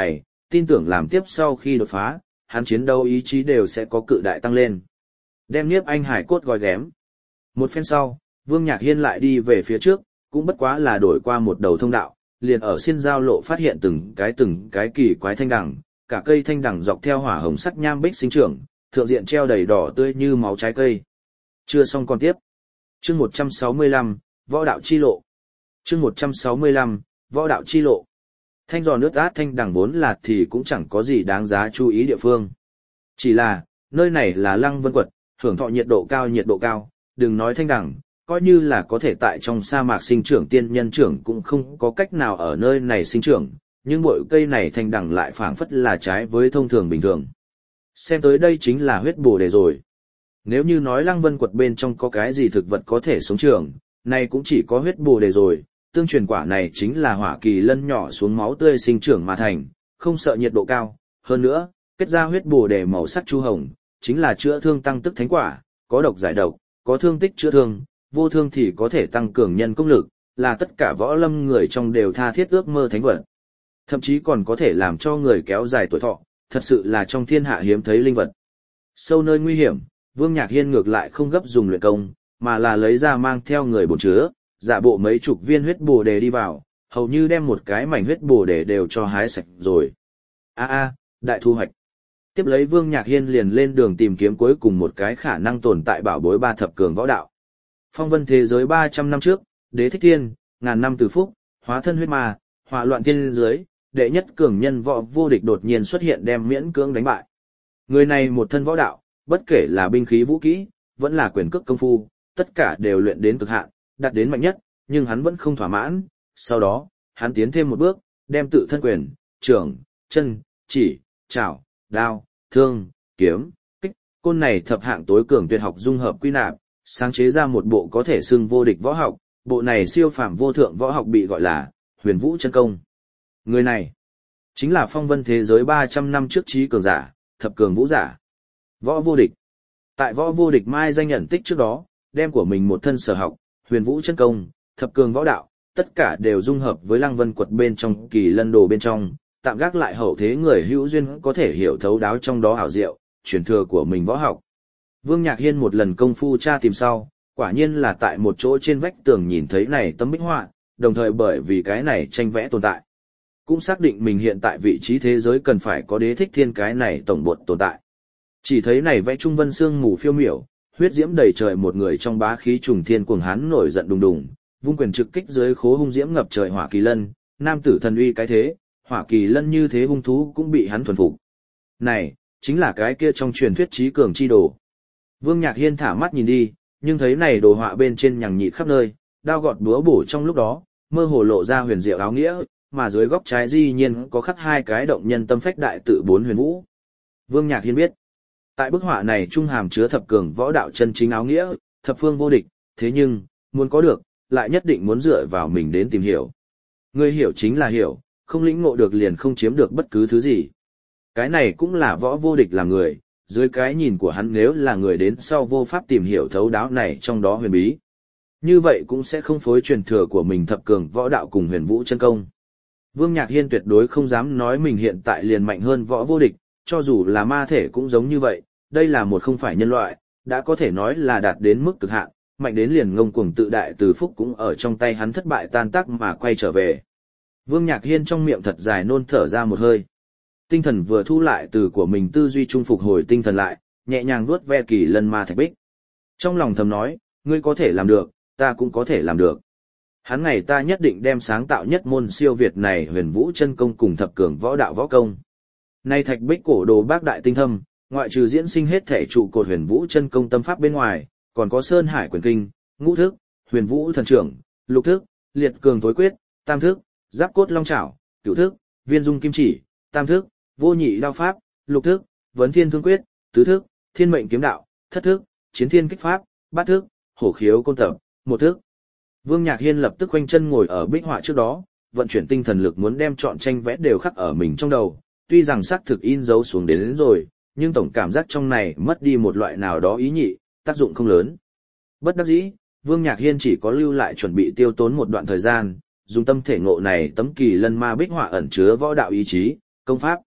tin tưởng làm tiếp sau khi đột phá, hắn chiến đấu ý chí đều sẽ có cự đại tăng lên. Đem Niếp Anh hải cốt gói ghém. Một phen sau, Vương Nhạc Hiên lại đi về phía trước, cũng bất quá là đổi qua một đầu thông đạo, liền ở xiên giao lộ phát hiện từng cái từng cái kỳ quái thanh đằng, cả cây thanh đằng dọc theo hỏa hồng sắc nham bích sinh trưởng, thượng diện treo đầy đỏ tươi như máu trái cây. Chưa xong còn tiếp. Chương một trăm sáu mươi lăm, Võ đạo chi lộ. Chương một trăm sáu mươi lăm, Võ đạo chi lộ. Thanh giò nước át thanh đằng vốn là thì cũng chẳng có gì đáng giá chú ý địa phương. Chỉ là, nơi này là Lăng Vân Quật, hưởng thọ nhiệt độ cao nhiệt độ cao, đừng nói thanh đằng, coi như là có thể tại trong sa mạc sinh trưởng tiên nhân trưởng cũng không có cách nào ở nơi này sinh trưởng, nhưng bội cây này thanh đằng lại phảng phất là trái với thông thường bình thường. Xem tới đây chính là huyết bồ đề rồi. Nếu như nói Lăng Vân Quật bên trong có cái gì thực vật có thể sống trưởng, này cũng chỉ có huyết bồ đề rồi, tương truyền quả này chính là hỏa kỳ lân nhỏ xuống máu tươi sinh trưởng mà thành, không sợ nhiệt độ cao, hơn nữa, kết ra huyết bồ đề màu sắc chu hồng, chính là chữa thương tăng tức thánh quả, có độc giải độc, có thương tích chữa thương, vô thương thì có thể tăng cường nhân công lực, là tất cả võ lâm người trong đều tha thiết ước mơ thánh vật. Thậm chí còn có thể làm cho người kéo dài tuổi thọ, thật sự là trong thiên hạ hiếm thấy linh vật. Sâu nơi nguy hiểm, Vương Nhạc Hiên ngược lại không gấp dùng luyện công, mà là lấy ra mang theo người bổn chứa, giả bộ mấy chục viên huyết bồ đề đi vào, hầu như đem một cái mảnh huyết bồ đề đều cho hái sạch rồi. A a, đại thu hoạch. Tiếp lấy Vương Nhạc Hiên liền lên đường tìm kiếm cuối cùng một cái khả năng tồn tại bảo bối ba thập cường võ đạo. Phong vân thế giới ba trăm năm trước, Đế Thích Thiên, ngàn năm từ phúc, hóa thân huyết ma, hỏa loạn thiên dưới, đệ nhất cường nhân võ vô địch đột nhiên xuất hiện đem miễn cưỡng đánh bại. Người này một thân võ đạo, bất kể là binh khí vũ kỹ, vẫn là quyền cước công phu, tất cả đều luyện đến cực hạn, đạt đến mạnh nhất, nhưng hắn vẫn không thỏa mãn. Sau đó, hắn tiến thêm một bước, đem tự thân quyền, trưởng, chân, chỉ, chảo, đao, thương, kiếm, kích, côn này thập hạng tối cường tuyệt học dung hợp quy nạp, sáng chế ra một bộ có thể xưng vô địch võ học, bộ này siêu phàm vô thượng võ học bị gọi là Huyền Vũ chân công. Người này chính là phong vân thế giới ba trăm năm trước trí cường giả, thập cường vũ giả, Võ Vô Địch. Tại Võ Vô Địch mai danh nhận tích trước đó, đem của mình một thân sở học, Huyền Vũ chân công, thập cường võ đạo, tất cả đều dung hợp với Lăng Vân Quật bên trong Kỳ Lân Đồ bên trong, tạm gác lại hậu thế người hữu duyên có thể hiểu thấu đáo trong đó ảo diệu, truyền thừa của mình võ học. Vương Nhạc Hiên một lần công phu tra tìm sau, quả nhiên là tại một chỗ trên vách tường nhìn thấy này tấm bích họa, đồng thời bởi vì cái này tranh vẽ tồn tại, cũng xác định mình hiện tại vị trí thế giới cần phải có Đế Thích Thiên cái này tổng bột tồn tại. Chỉ thấy này vẽ trung vân sương mù phiêu miểu, huyết diễm đầy trời, một người trong bá khí trùng thiên cuồng hán nổi giận đùng đùng, vung quyền trực kích dưới khố hung diễm ngập trời hỏa kỳ lân, nam tử thần uy cái thế, hỏa kỳ lân như thế hung thú cũng bị hắn thuần phục. Này, chính là cái kia trong truyền thuyết trí cường chi đồ. Vương Nhạc Hiên thả mắt nhìn đi, nhưng thấy này đồ họa bên trên nhằng nhịt khắp nơi, đao gọt búa bổ trong lúc đó, mơ hồ lộ ra huyền diệu áo nghĩa, mà dưới góc trái dĩ nhiên có khắc hai cái động nhân tâm phách đại tự bốn huyền vũ. Vương Nhạc Hiên biết, tại bức họa này trung hàm chứa thập cường võ đạo chân chính áo nghĩa, thập phương vô địch, thế nhưng, muốn có được, lại nhất định muốn dựa vào mình đến tìm hiểu. Người hiểu chính là hiểu, không lĩnh ngộ được liền không chiếm được bất cứ thứ gì. Cái này cũng là Võ Vô Địch là người, dưới cái nhìn của hắn nếu là người đến sau vô pháp tìm hiểu thấu đáo này trong đó huyền bí. Như vậy cũng sẽ không phối truyền thừa của mình thập cường võ đạo cùng huyền vũ chân công. Vương Nhạc Hiên tuyệt đối không dám nói mình hiện tại liền mạnh hơn Võ Vô Địch, cho dù là ma thể cũng giống như vậy, đây là một không phải nhân loại, đã có thể nói là đạt đến mức cực hạn, mạnh đến liền ngông cuồng tự đại từ phúc cũng ở trong tay hắn thất bại tan tác mà quay trở về. Vương Nhạc Hiên trong miệng thật dài nôn thở ra một hơi. Tinh thần vừa thu lại từ của mình tư duy trung phục hồi tinh thần lại, nhẹ nhàng vuốt ve Kỳ Lân ma thạch bích. Trong lòng thầm nói, ngươi có thể làm được, ta cũng có thể làm được. Hắn ngày ta nhất định đem sáng tạo nhất môn siêu việt này huyền vũ chân công cùng thập cường võ đạo võ công. Nay thạch bích cổ đồ bác đại tinh thâm, ngoại trừ diễn sinh hết thể trụ cột huyền vũ chân công tâm pháp bên ngoài, còn có Sơn Hải quyền kinh, ngũ thức, huyền vũ thần trưởng, lục thức, liệt cường tối quyết, tam thức, giáp cốt long chảo, cửu thức, viên dung kim chỉ, tam thức, vô nhị đao pháp, lục thức, vấn thiên thương quyết, tứ thức, thiên mệnh kiếm đạo, thất thức, chiến thiên kích pháp, bát thức, hổ khiếu côn tập, một thức. Vương Nhạc Hiên lập tức khoanh chân ngồi ở bích họa trước đó, vận chuyển tinh thần lực muốn đem trọn tranh vẽ đều khắc ở mình trong đầu, tuy rằng xác thực in dấu xuống đến, đến rồi, nhưng tổng cảm giác trong này mất đi một loại nào đó ý nhị, tác dụng không lớn. Bất đắc dĩ, Vương Nhạc Hiên chỉ có lưu lại chuẩn bị tiêu tốn một đoạn thời gian, dùng tâm thể ngộ này tấm Kỳ Lân ma bích họa ẩn chứa võ đạo ý chí, công pháp,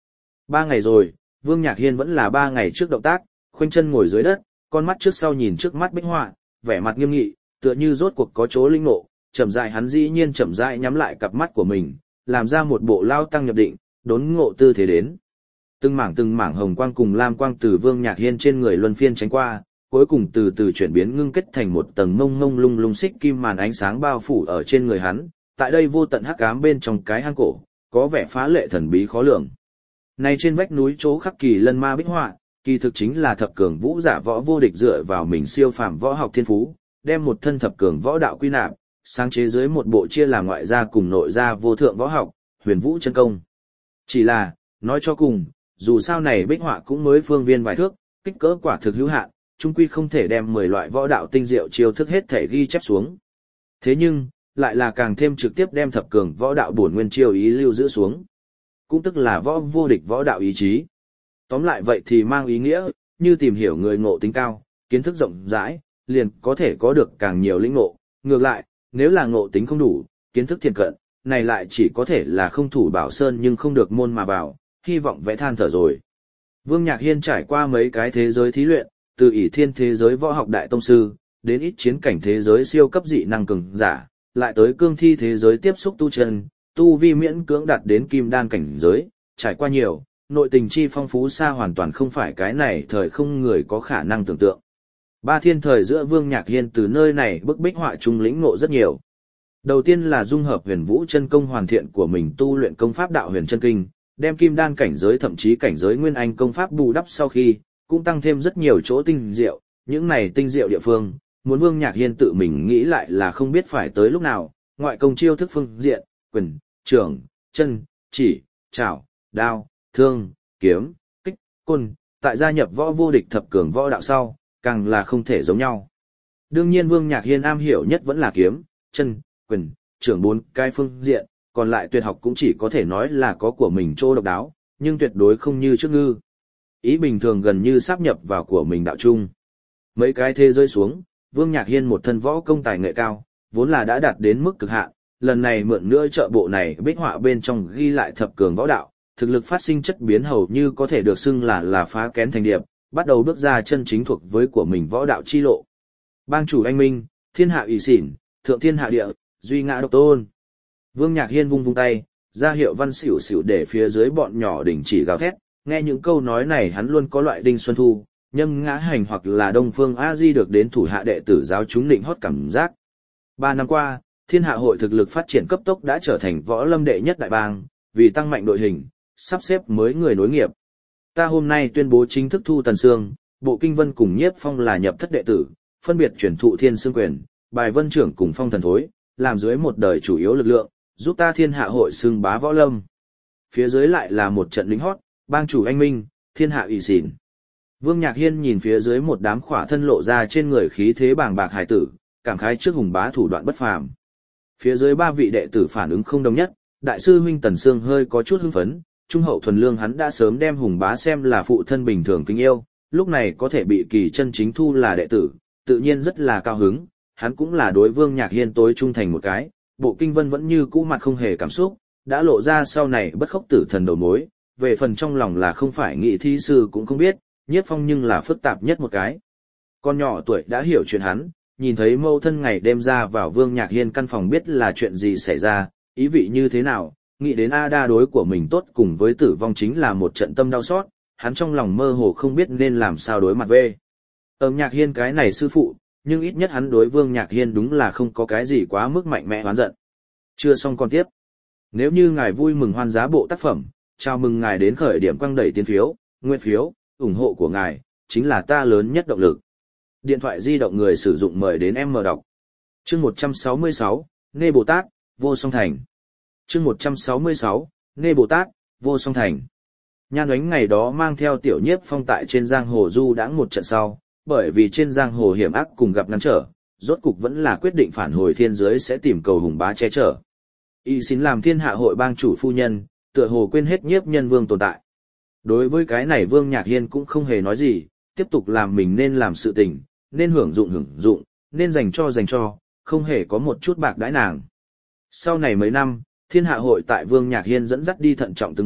Ba ngày rồi, Vương Nhạc Hiên vẫn là ba ngày trước động tác, khoanh chân ngồi dưới đất, con mắt trước sau nhìn trước mắt bích họa, vẻ mặt nghiêm nghị, tựa như rốt cuộc có chỗ linh ngộ, chậm rãi hắn dĩ nhiên chậm rãi nhắm lại cặp mắt của mình, làm ra một bộ lao tăng nhập định, đốn ngộ tư thế đến. Từng mảng từng mảng hồng quang cùng lam quang từ Vương Nhạc Hiên trên người luân phiên tránh qua, cuối cùng từ từ chuyển biến ngưng kết thành một tầng mông mông lung lung xích kim màn ánh sáng bao phủ ở trên người hắn, tại đây vô tận hắc ám bên trong cái hang cổ, có vẻ phá lệ thần bí khó lường. Này trên vách núi chỗ khắc kỳ lân ma bích họa, kỳ thực chính là thập cường vũ giả võ vô địch dựa vào mình siêu phàm võ học thiên phú, đem một thân thập cường võ đạo quy nạp, sáng chế dưới một bộ chia làm ngoại gia cùng nội gia vô thượng võ học, huyền vũ chân công. Chỉ là, nói cho cùng, dù sao này bích họa cũng mới phương viên vài thước, kích cỡ quả thực hữu hạn, chung quy không thể đem mười loại võ đạo tinh diệu chiêu thức hết thể ghi chép xuống. Thế nhưng, lại là càng thêm trực tiếp đem thập cường võ đạo bổn nguyên chiêu ý lưu giữ xuống. Cũng tức là võ vô địch võ đạo ý chí. Tóm lại vậy thì mang ý nghĩa, như tìm hiểu người ngộ tính cao, kiến thức rộng rãi, liền có thể có được càng nhiều lĩnh ngộ. Ngược lại, nếu là ngộ tính không đủ, kiến thức thiền cận, này lại chỉ có thể là không thủ bảo sơn nhưng không được môn mà vào, hy vọng vẽ than thở rồi. Vương Nhạc Hiên trải qua mấy cái thế giới thí luyện, từ ỷ thiên thế giới võ học đại tông sư, đến ít chiến cảnh thế giới siêu cấp dị năng cường giả, lại tới cương thi thế giới tiếp xúc tu chân, tu vi miễn cưỡng đạt đến kim đan cảnh giới, trải qua nhiều, nội tình chi phong phú xa hoàn toàn không phải cái này thời không người có khả năng tưởng tượng. Ba thiên thời giữa Vương Nhạc Hiên từ nơi này bức bích họa trung lĩnh ngộ rất nhiều. Đầu tiên là dung hợp huyền vũ chân công hoàn thiện của mình tu luyện công pháp đạo huyền chân kinh, đem kim đan cảnh giới thậm chí cảnh giới nguyên anh công pháp bù đắp sau khi, cũng tăng thêm rất nhiều chỗ tinh diệu, những này tinh diệu địa phương, muốn Vương Nhạc Hiên tự mình nghĩ lại là không biết phải tới lúc nào, ngoại công chiêu thức phương diện, quyền, trưởng, chân, chỉ, chảo, đao, thương, kiếm, kích, côn, tại gia nhập võ vô địch thập cường võ đạo sau, càng là không thể giống nhau. Đương nhiên Vương Nhạc Hiên am hiểu nhất vẫn là kiếm, chân, quyền, trưởng bốn cái phương diện, còn lại tuyệt học cũng chỉ có thể nói là có của mình chỗ độc đáo, nhưng tuyệt đối không như trước ngư. Ý bình thường gần như sáp nhập vào của mình đạo chung. Mấy cái thế rơi xuống, Vương Nhạc Hiên một thân võ công tài nghệ cao, vốn là đã đạt đến mức cực hạn, lần này mượn nữa trợ bộ này bích họa bên trong ghi lại thập cường võ đạo, thực lực phát sinh chất biến hầu như có thể được xưng là là phá kén thành điệp, bắt đầu bước ra chân chính thuộc với của mình võ đạo chi lộ. Bang chủ anh minh, thiên hạ ủy xỉn, thượng thiên hạ địa, duy ngã độc tôn. Vương Nhạc Hiên vung vung tay, ra hiệu văn xỉu xỉu để phía dưới bọn nhỏ đình chỉ gào thét, nghe những câu nói này hắn luôn có loại Đinh Xuân Thu, Nhâm Ngã Hành hoặc là Đông Phương A Di được đến thủ hạ đệ tử giáo chúng định hót cảm giác. Ba năm qua, thiên hạ hội thực lực phát triển cấp tốc đã trở thành võ lâm đệ nhất đại bang, vì tăng mạnh đội hình, sắp xếp mới người nối nghiệp. Ta hôm nay tuyên bố chính thức thu Tần Sương, Bộ Kinh Vân cùng Nhiếp Phong là nhập thất đệ tử, phân biệt chuyển thụ Thiên Sương quyền, Bài Vân trưởng cùng Phong Thần Thối, làm dưới một đời chủ yếu lực lượng, giúp ta thiên hạ hội xưng bá võ lâm. Phía dưới lại là một trận lính hót, bang chủ anh minh, thiên hạ ủy xỉn. Vương Nhạc Hiên nhìn phía dưới một đám khỏa thân lộ ra trên người khí thế bàng bạc hải tử, cảm khái trước hùng bá thủ đoạn bất phàm. Phía dưới ba vị đệ tử phản ứng không đồng nhất, đại sư huynh Tần Sương hơi có chút hưng phấn, trung hậu thuần lương hắn đã sớm đem hùng bá xem là phụ thân bình thường kính yêu, lúc này có thể bị kỳ chân chính thu là đệ tử, tự nhiên rất là cao hứng, hắn cũng là đối Vương Nhạc Hiên tối trung thành một cái, Bộ Kinh Vân vẫn như cũ mặt không hề cảm xúc, đã lộ ra sau này bất khốc tử thần đầu mối, về phần trong lòng là không phải nghị thi sư cũng không biết, Nhiếp Phong nhưng là phức tạp nhất một cái. Con nhỏ tuổi đã hiểu chuyện hắn, nhìn thấy mâu thân ngày đêm ra vào Vương Nhạc Hiên căn phòng biết là chuyện gì xảy ra, ý vị như thế nào, nghĩ đến A đa đối của mình tốt cùng với tử vong chính là một trận tâm đau xót, hắn trong lòng mơ hồ không biết nên làm sao đối mặt về. Ờm Nhạc Hiên cái này sư phụ, nhưng ít nhất hắn đối Vương Nhạc Hiên đúng là không có cái gì quá mức mạnh mẽ oán giận. Chưa xong còn tiếp. Nếu như ngài vui mừng hoan giá bộ tác phẩm, chào mừng ngài đến khởi điểm quang đẩy tiền phiếu, nguyên phiếu, ủng hộ của ngài, chính là ta lớn nhất động lực. Điện thoại di động người sử dụng mời đến em mở đọc. Chương một trăm sáu mươi sáu, Nê Bồ Tát, Vô Song Thành. Chương một trăm sáu mươi sáu, Nê Bồ Tát, Vô Song Thành. Nhan Oánh ngày đó mang theo Tiểu Nhiếp Phong tại trên giang hồ du đãng một trận sau, bởi vì trên giang hồ hiểm ác cùng gặp ngăn trở, rốt cục vẫn là quyết định phản hồi thiên giới sẽ tìm cầu hùng bá che chở. Y xin làm thiên hạ hội bang chủ phu nhân, tựa hồ quên hết Nhiếp Nhân Vương tồn tại. Đối với cái này Vương Nhạc Hiên cũng không hề nói gì, tiếp tục làm mình nên làm sự tình, nên hưởng dụng hưởng dụng, nên dành cho dành cho, không hề có một chút bạc đãi nàng. Sau này mấy năm, thiên hạ hội tại Vương Nhạc Hiên dẫn dắt đi thận trọng từng bước,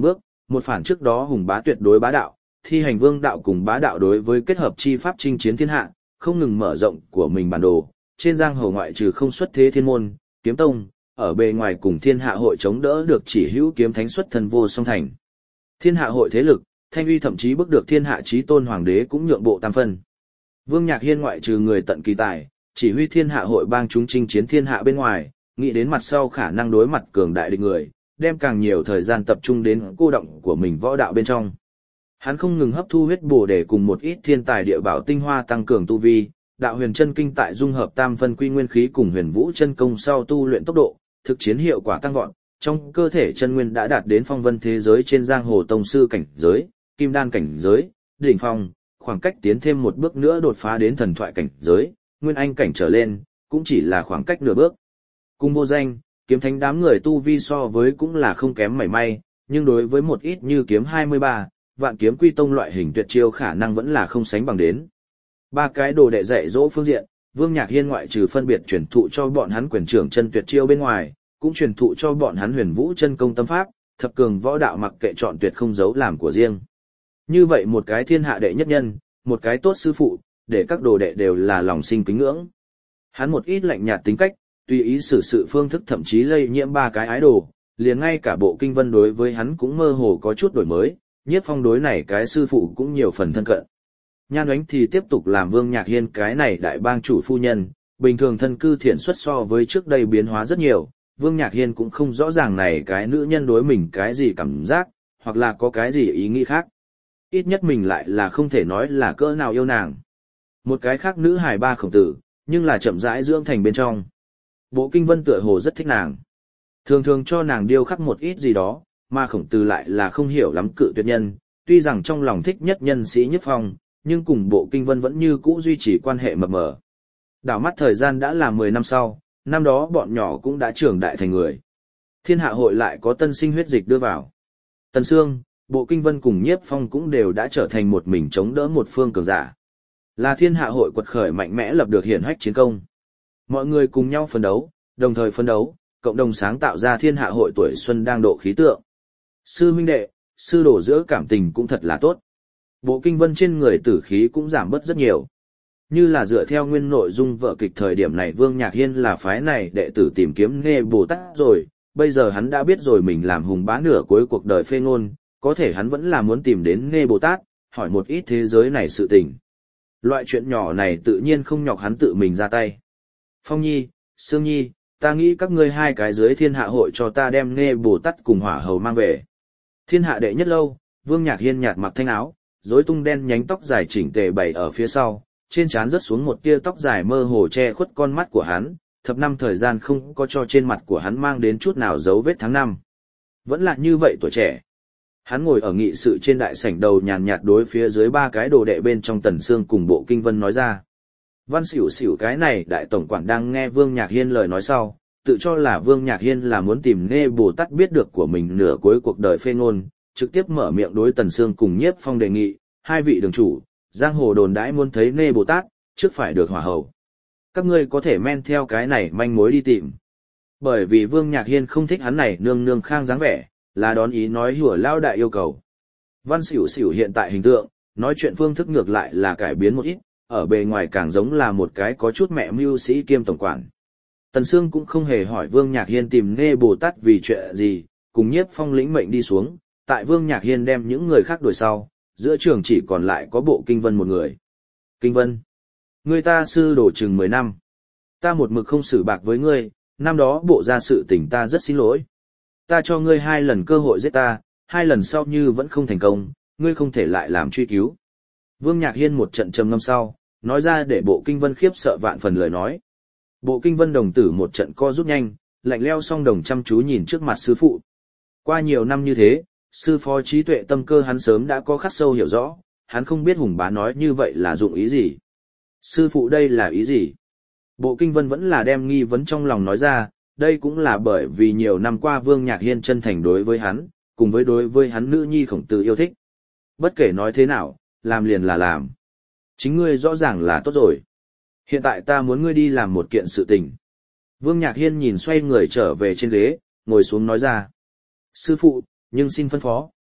một phản trước đó hùng bá tuyệt đối bá đạo, thi hành vương đạo cùng bá đạo đối với kết hợp chi pháp chinh chiến thiên hạ, không ngừng mở rộng của mình bản đồ, trên giang hồ ngoại trừ không xuất thế thiên môn, kiếm tông, ở bề ngoài cùng thiên hạ hội chống đỡ được chỉ hữu kiếm thánh xuất thân vô song thành. Thiên hạ hội thế lực, thanh uy thậm chí bước được thiên hạ chí tôn hoàng đế cũng nhượng bộ tam phân. Vương Nhạc Hiên ngoại trừ người tận kỳ tài, chỉ huy thiên hạ hội bang chúng chinh chiến thiên hạ bên ngoài, nghĩ đến mặt sau khả năng đối mặt cường đại địch người, đem càng nhiều thời gian tập trung đến cô động của mình võ đạo bên trong. Hắn không ngừng hấp thu huyết bổ để cùng một ít thiên tài địa bảo tinh hoa tăng cường tu vi, đạo huyền chân kinh tại dung hợp tam phân quy nguyên khí cùng huyền vũ chân công sau tu luyện tốc độ, thực chiến hiệu quả tăng vọt, trong cơ thể chân nguyên đã đạt đến phong vân thế giới trên giang hồ tông sư cảnh giới, kim đan cảnh giới, đỉnh phong, khoảng cách tiến thêm một bước nữa đột phá đến thần thoại cảnh giới, nguyên anh cảnh trở lên, cũng chỉ là khoảng cách nửa bước. Cùng vô danh, kiếm thánh đám người tu vi so với cũng là không kém mảy may, nhưng đối với một ít như kiếm hai mươi ba, vạn kiếm quy tông loại hình tuyệt chiêu khả năng vẫn là không sánh bằng đến. Ba cái đồ đệ dạy dỗ phương diện, Vương Nhạc Hiên ngoại trừ phân biệt truyền thụ cho bọn hắn quyền trưởng chân tuyệt chiêu bên ngoài, cũng truyền thụ cho bọn hắn huyền vũ chân công tâm pháp, thập cường võ đạo mặc kệ chọn tuyệt không giấu làm của riêng. Như vậy một cái thiên hạ đệ nhất nhân, một cái tốt sư phụ, để các đồ đệ đều là lòng sinh kính ngưỡng. Hắn một ít lạnh nhạt tính cách, tùy ý xử sự phương thức thậm chí lây nhiễm ba cái ái đồ, liền ngay cả bộ kinh vân đối với hắn cũng mơ hồ có chút đổi mới, Nhiếp Phong đối này cái sư phụ cũng nhiều phần thân cận. Nhan Oánh thì tiếp tục làm Vương Nhạc Hiên cái này đại bang chủ phu nhân, bình thường thân cư thiện xuất so với trước đây biến hóa rất nhiều, Vương Nhạc Hiên cũng không rõ ràng này cái nữ nhân đối mình cái gì cảm giác, hoặc là có cái gì ý nghĩ khác. Ít nhất mình lại là không thể nói là cỡ nào yêu nàng. Một cái khác nữ hài ba khổng tử, nhưng là chậm rãi dưỡng thành bên trong. Bộ kinh vân tựa hồ rất thích nàng. Thường thường cho nàng điêu khắc một ít gì đó, mà khổng tử lại là không hiểu lắm cự tuyệt nhân, tuy rằng trong lòng thích nhất nhân sĩ Nhiếp Phong, nhưng cùng bộ kinh vân vẫn như cũ duy trì quan hệ mập mờ. Đảo mắt thời gian đã là mười năm sau, năm đó bọn nhỏ cũng đã trưởng đại thành người. Thiên hạ hội lại có tân sinh huyết dịch đưa vào. Tần Sương, bộ kinh vân cùng Nhiếp Phong cũng đều đã trở thành một mình chống đỡ một phương cường giả. Là thiên hạ hội quật khởi mạnh mẽ lập được hiển hách chiến công. Mọi người cùng nhau phấn đấu, đồng thời phấn đấu, cộng đồng sáng tạo ra thiên hạ hội tuổi xuân đang độ khí tượng. Sư huynh đệ, sư đồ giữa cảm tình cũng thật là tốt. Bộ kinh vân trên người tử khí cũng giảm bớt rất nhiều. Như là dựa theo nguyên nội dung vở kịch thời điểm này Vương Nhạc Hiên là phái này đệ tử tìm kiếm Nghê Bồ Tát rồi, bây giờ hắn đã biết rồi mình làm hùng bá nửa cuối cuộc đời phê ngôn, có thể hắn vẫn là muốn tìm đến Nghê Bồ Tát, hỏi một ít thế giới này sự tình. Loại chuyện nhỏ này tự nhiên không nhọc hắn tự mình ra tay. Phong Nhi, Sương Nhi, ta nghĩ các ngươi hai cái dưới thiên hạ hội cho ta đem Nghê Bồ Tát cùng hỏa hầu mang về. Thiên hạ đệ nhất lâu, Vương Nhạc Hiên nhạt mặc thanh áo, rối tung đen nhánh tóc dài chỉnh tề bày ở phía sau, trên trán rớt xuống một tia tóc dài mơ hồ che khuất con mắt của hắn, thập năm thời gian không có cho trên mặt của hắn mang đến chút nào dấu vết tháng năm. Vẫn là như vậy tuổi trẻ. Hắn ngồi ở nghị sự trên đại sảnh đầu nhàn nhạt đối phía dưới ba cái đồ đệ bên trong Tần Sương cùng bộ kinh vân nói ra. Văn xỉu xỉu cái này đại tổng quản đang nghe Vương Nhạc Hiên lời nói sau, tự cho là Vương Nhạc Hiên là muốn tìm Nghê Bồ Tát biết được của mình nửa cuối cuộc đời phê ngôn, trực tiếp mở miệng đối Tần Sương cùng Nhiếp Phong đề nghị, hai vị đường chủ, giang hồ đồn đãi muốn thấy Nghê Bồ Tát, trước phải được hỏa hầu. Các ngươi có thể men theo cái này manh mối đi tìm. Bởi vì Vương Nhạc Hiên không thích hắn này nương nương khang dáng vẻ, là đón ý nói hùa lao đại yêu cầu. Văn xỉu xỉu hiện tại hình tượng, nói chuyện phương thức ngược lại là cải biến một ít, ở bề ngoài càng giống là một cái có chút mẹ mưu sĩ kiêm tổng quản. Tần Sương cũng không hề hỏi Vương Nhạc Hiên tìm Nghê Bồ Tát vì chuyện gì, cùng Nhiếp Phong lĩnh mệnh đi xuống, tại Vương Nhạc Hiên đem những người khác đuổi sau, giữa trường chỉ còn lại có bộ kinh vân một người. Kinh vân, người ta sư đổ chừng mười năm. Ta một mực không xử bạc với ngươi, năm đó bộ ra sự tình ta rất xin lỗi. Ta cho ngươi hai lần cơ hội giết ta, hai lần sau như vẫn không thành công, ngươi không thể lại làm truy cứu. Vương Nhạc Hiên một trận trầm ngâm sau, nói ra để bộ kinh vân khiếp sợ vạn phần lời nói. Bộ kinh vân đồng tử một trận co rút nhanh, lạnh leo song đồng chăm chú nhìn trước mặt sư phụ. Qua nhiều năm như thế, sư phó trí tuệ tâm cơ hắn sớm đã có khắc sâu hiểu rõ, hắn không biết hùng bá nói như vậy là dụng ý gì. Sư phụ đây là ý gì? Bộ kinh vân vẫn là đem nghi vấn trong lòng nói ra, đây cũng là bởi vì nhiều năm qua Vương Nhạc Hiên chân thành đối với hắn, cùng với đối với hắn nữ nhi khổng tử yêu thích. Bất kể nói thế nào, làm liền là làm. Chính ngươi rõ ràng là tốt rồi. Hiện tại ta muốn ngươi đi làm một kiện sự tình. Vương Nhạc Hiên nhìn xoay người trở về trên ghế, ngồi xuống nói ra. Sư phụ, nhưng xin phân phó.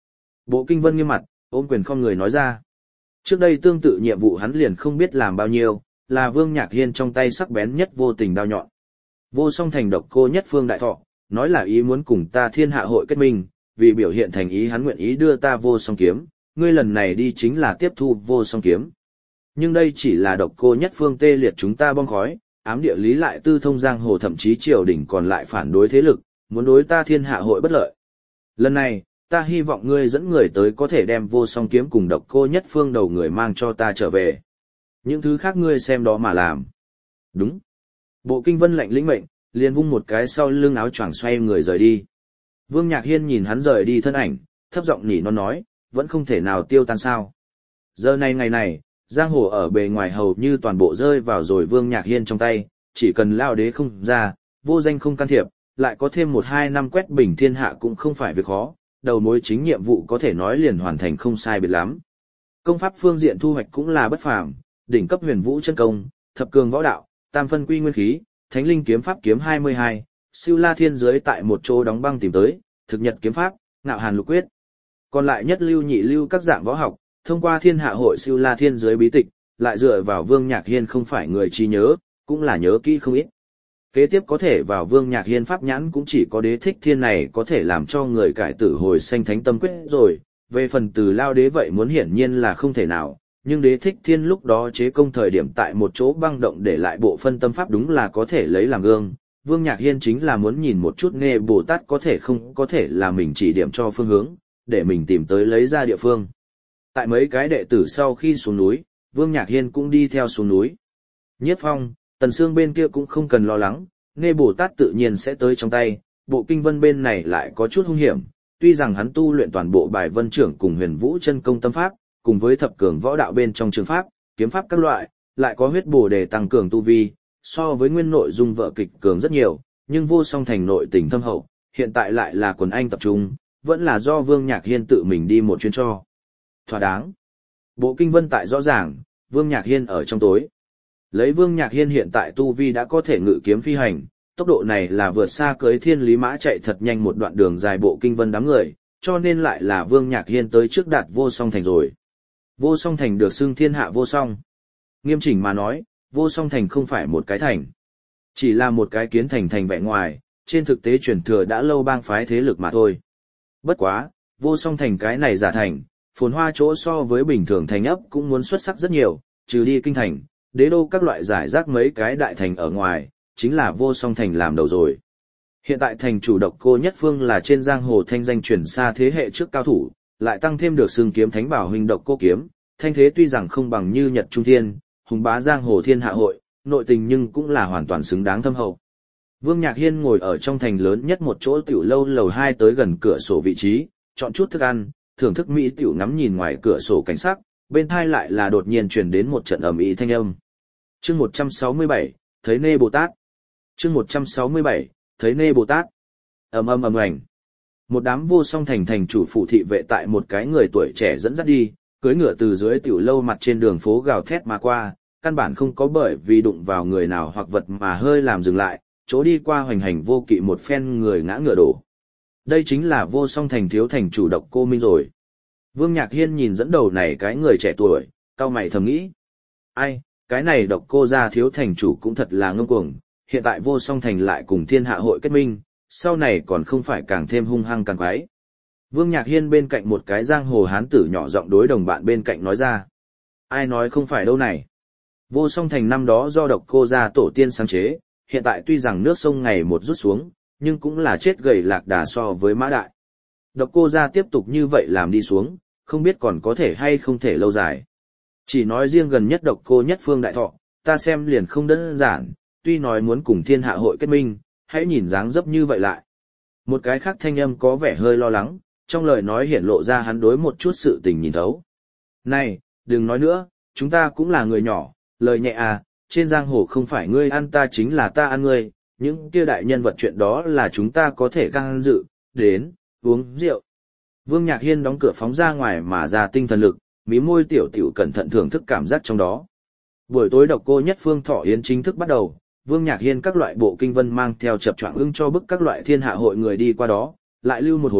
Bộ Kinh Vân nghiêm mặt, ôm quyền không người nói ra. Trước đây tương tự nhiệm vụ hắn liền không biết làm bao nhiêu, là Vương Nhạc Hiên trong tay sắc bén nhất vô tình đao nhọn. Vô Song Thành độc cô nhất phương đại thọ, nói là ý muốn cùng ta thiên hạ hội kết minh, vì biểu hiện thành ý hắn nguyện ý đưa ta vô song kiếm, ngươi lần này đi chính là tiếp thu vô song kiếm. Nhưng đây chỉ là độc cô nhất phương tê liệt chúng ta bong khói, ám địa lý lại tư thông giang hồ thậm chí triều đình còn lại phản đối thế lực, muốn đối ta thiên hạ hội bất lợi. Lần này, ta hy vọng ngươi dẫn người tới có thể đem vô song kiếm cùng độc cô nhất phương đầu người mang cho ta trở về. Những thứ khác ngươi xem đó mà làm. Đúng. Bộ Kinh Vân lệnh lĩnh mệnh, liền vung một cái sau lưng áo choàng xoay người rời đi. Vương Nhạc Hiên nhìn hắn rời đi thân ảnh, thấp giọng nỉ non nói, vẫn không thể nào tiêu tan sao. Giờ này ngày này, giang hồ ở bề ngoài hầu như toàn bộ rơi vào rồi Vương Nhạc Hiên trong tay, chỉ cần lao đế không ra, vô danh không can thiệp, lại có thêm một hai năm quét bình thiên hạ cũng không phải việc khó, đầu mối chính nhiệm vụ có thể nói liền hoàn thành không sai biệt lắm. Công pháp phương diện thu hoạch cũng là bất phàm, đỉnh cấp huyền vũ chân công, thập cường võ đạo, tam phân quy nguyên khí, thánh linh kiếm pháp kiếm hai mươi hai, siêu la thiên giới tại một chỗ đóng băng tìm tới, thực nhật kiếm pháp, ngạo hàn lục quyết. Còn lại nhất lưu nhị lưu các dạng võ học, thông qua thiên hạ hội siêu la thiên giới bí tịch, lại dựa vào Vương Nhạc Hiên không phải người trí nhớ, cũng là nhớ kỹ không ít. Kế tiếp có thể vào Vương Nhạc Hiên pháp nhãn cũng chỉ có đế thích thiên này có thể làm cho người cải tử hồi sanh thánh tâm quyết rồi, về phần từ lao đế vậy muốn hiển nhiên là không thể nào, nhưng đế thích thiên lúc đó chế công thời điểm tại một chỗ băng động để lại bộ phân tâm pháp đúng là có thể lấy làm gương. Vương Nhạc Hiên chính là muốn nhìn một chút nghe Bồ Tát có thể không có thể là mình chỉ điểm cho phương hướng, để mình tìm tới lấy ra địa phương. Tại mấy cái đệ tử sau khi xuống núi, Vương Nhạc Hiên cũng đi theo xuống núi. Nhiếp Phong, Tần Sương bên kia cũng không cần lo lắng, nghe Bồ Tát tự nhiên sẽ tới trong tay, bộ Kinh Vân bên này lại có chút hung hiểm, tuy rằng hắn tu luyện toàn bộ bài vân trưởng cùng huyền vũ chân công tâm pháp, cùng với thập cường võ đạo bên trong trường pháp, kiếm pháp các loại, lại có huyết bổ để tăng cường tu vi, so với nguyên nội dung vợ kịch cường rất nhiều, nhưng Vô Song Thành nội tình thâm hậu, hiện tại lại là quần anh tập trung, vẫn là do Vương Nhạc Hiên tự mình đi một chuyến cho. Thỏa đáng. Bộ Kinh Vân tại rõ ràng, Vương Nhạc Hiên ở trong tối. Lấy Vương Nhạc Hiên hiện tại tu vi đã có thể ngự kiếm phi hành, tốc độ này là vượt xa cưới thiên lý mã chạy thật nhanh một đoạn đường dài Bộ Kinh Vân đám người, cho nên lại là Vương Nhạc Hiên tới trước đạt Vô Song Thành rồi. Vô Song Thành được xưng thiên hạ vô song. Nghiêm chỉnh mà nói, Vô Song Thành không phải một cái thành. Chỉ là một cái kiến thành thành vẻ ngoài, trên thực tế truyền thừa đã lâu bang phái thế lực mà thôi. Bất quá, Vô Song Thành cái này giả thành, phồn hoa chỗ so với bình thường thành ấp cũng muốn xuất sắc rất nhiều, trừ đi kinh thành, đế đô các loại giải rác mấy cái đại thành ở ngoài, chính là Vô Song Thành làm đầu rồi. Hiện tại thành chủ độc cô nhất phương là trên giang hồ thanh danh truyền xa thế hệ trước cao thủ, lại tăng thêm được xương kiếm thánh bảo huynh độc cô kiếm, thanh thế tuy rằng không bằng như Nhật Trung Thiên, hùng bá giang hồ thiên hạ hội, nội tình nhưng cũng là hoàn toàn xứng đáng thâm hậu. Vương Nhạc Hiên ngồi ở trong thành lớn nhất một chỗ tiểu lâu lầu hai tới gần cửa sổ vị trí, chọn chút thức ăn, thưởng thức mỹ tiểu ngắm nhìn ngoài cửa sổ cảnh sắc, bên thai lại là đột nhiên truyền đến một trận ầm ĩ thanh âm. Chương một trăm sáu mươi bảy, thấy Nê Bồ Tát. Chương một trăm sáu mươi bảy, thấy Nê Bồ Tát. Ầm ầm ầm ầm. Một đám Vô Song Thành thành chủ phụ thị vệ tại một cái người tuổi trẻ dẫn dắt đi, cưỡi ngựa từ dưới tiểu lâu mặt trên đường phố gào thét mà qua, căn bản không có bởi vì đụng vào người nào hoặc vật mà hơi làm dừng lại, chỗ đi qua hoành hành vô kỵ một phen người ngã ngựa đổ. Đây chính là Vô Song Thành thiếu thành chủ độc cô Minh rồi. Vương Nhạc Hiên nhìn dẫn đầu này cái người trẻ tuổi, cau mày thầm nghĩ. Ai, cái này độc cô gia thiếu thành chủ cũng thật là ngông cuồng, hiện tại Vô Song Thành lại cùng thiên hạ hội kết minh, sau này còn không phải càng thêm hung hăng càng quái. Vương Nhạc Hiên bên cạnh một cái giang hồ hán tử nhỏ giọng đối đồng bạn bên cạnh nói ra. Ai nói không phải đâu này. Vô Song Thành năm đó do độc cô gia tổ tiên sáng chế, hiện tại tuy rằng nước sông ngày một rút xuống, nhưng cũng là chết gầy lạc đà so với mã đại. Độc cô gia tiếp tục như vậy làm đi xuống, không biết còn có thể hay không thể lâu dài. Chỉ nói riêng gần nhất độc cô nhất phương đại thọ, ta xem liền không đơn giản, tuy nói muốn cùng thiên hạ hội kết minh, hãy nhìn dáng dấp như vậy lại. Một cái khác thanh âm có vẻ hơi lo lắng, trong lời nói hiển lộ ra hắn đối một chút sự tình nhìn thấu. Này, đừng nói nữa, chúng ta cũng là người nhỏ, lời nhẹ à, trên giang hồ không phải ngươi ăn ta chính là ta ăn ngươi, những kia đại nhân vật chuyện đó là chúng ta có thể can dự, đến, uống rượu. Vương Nhạc Hiên đóng cửa phóng ra ngoài mà ra tinh thần lực, mí môi tiểu tiểu cẩn thận thưởng thức cảm giác trong đó. Buổi tối độc cô nhất phương thọ yến chính thức bắt đầu, Vương Nhạc Hiên các loại bộ kinh vân mang theo chập choạng ưng cho bức các loại thiên hạ hội người đi qua đó, lại lưu một hồi,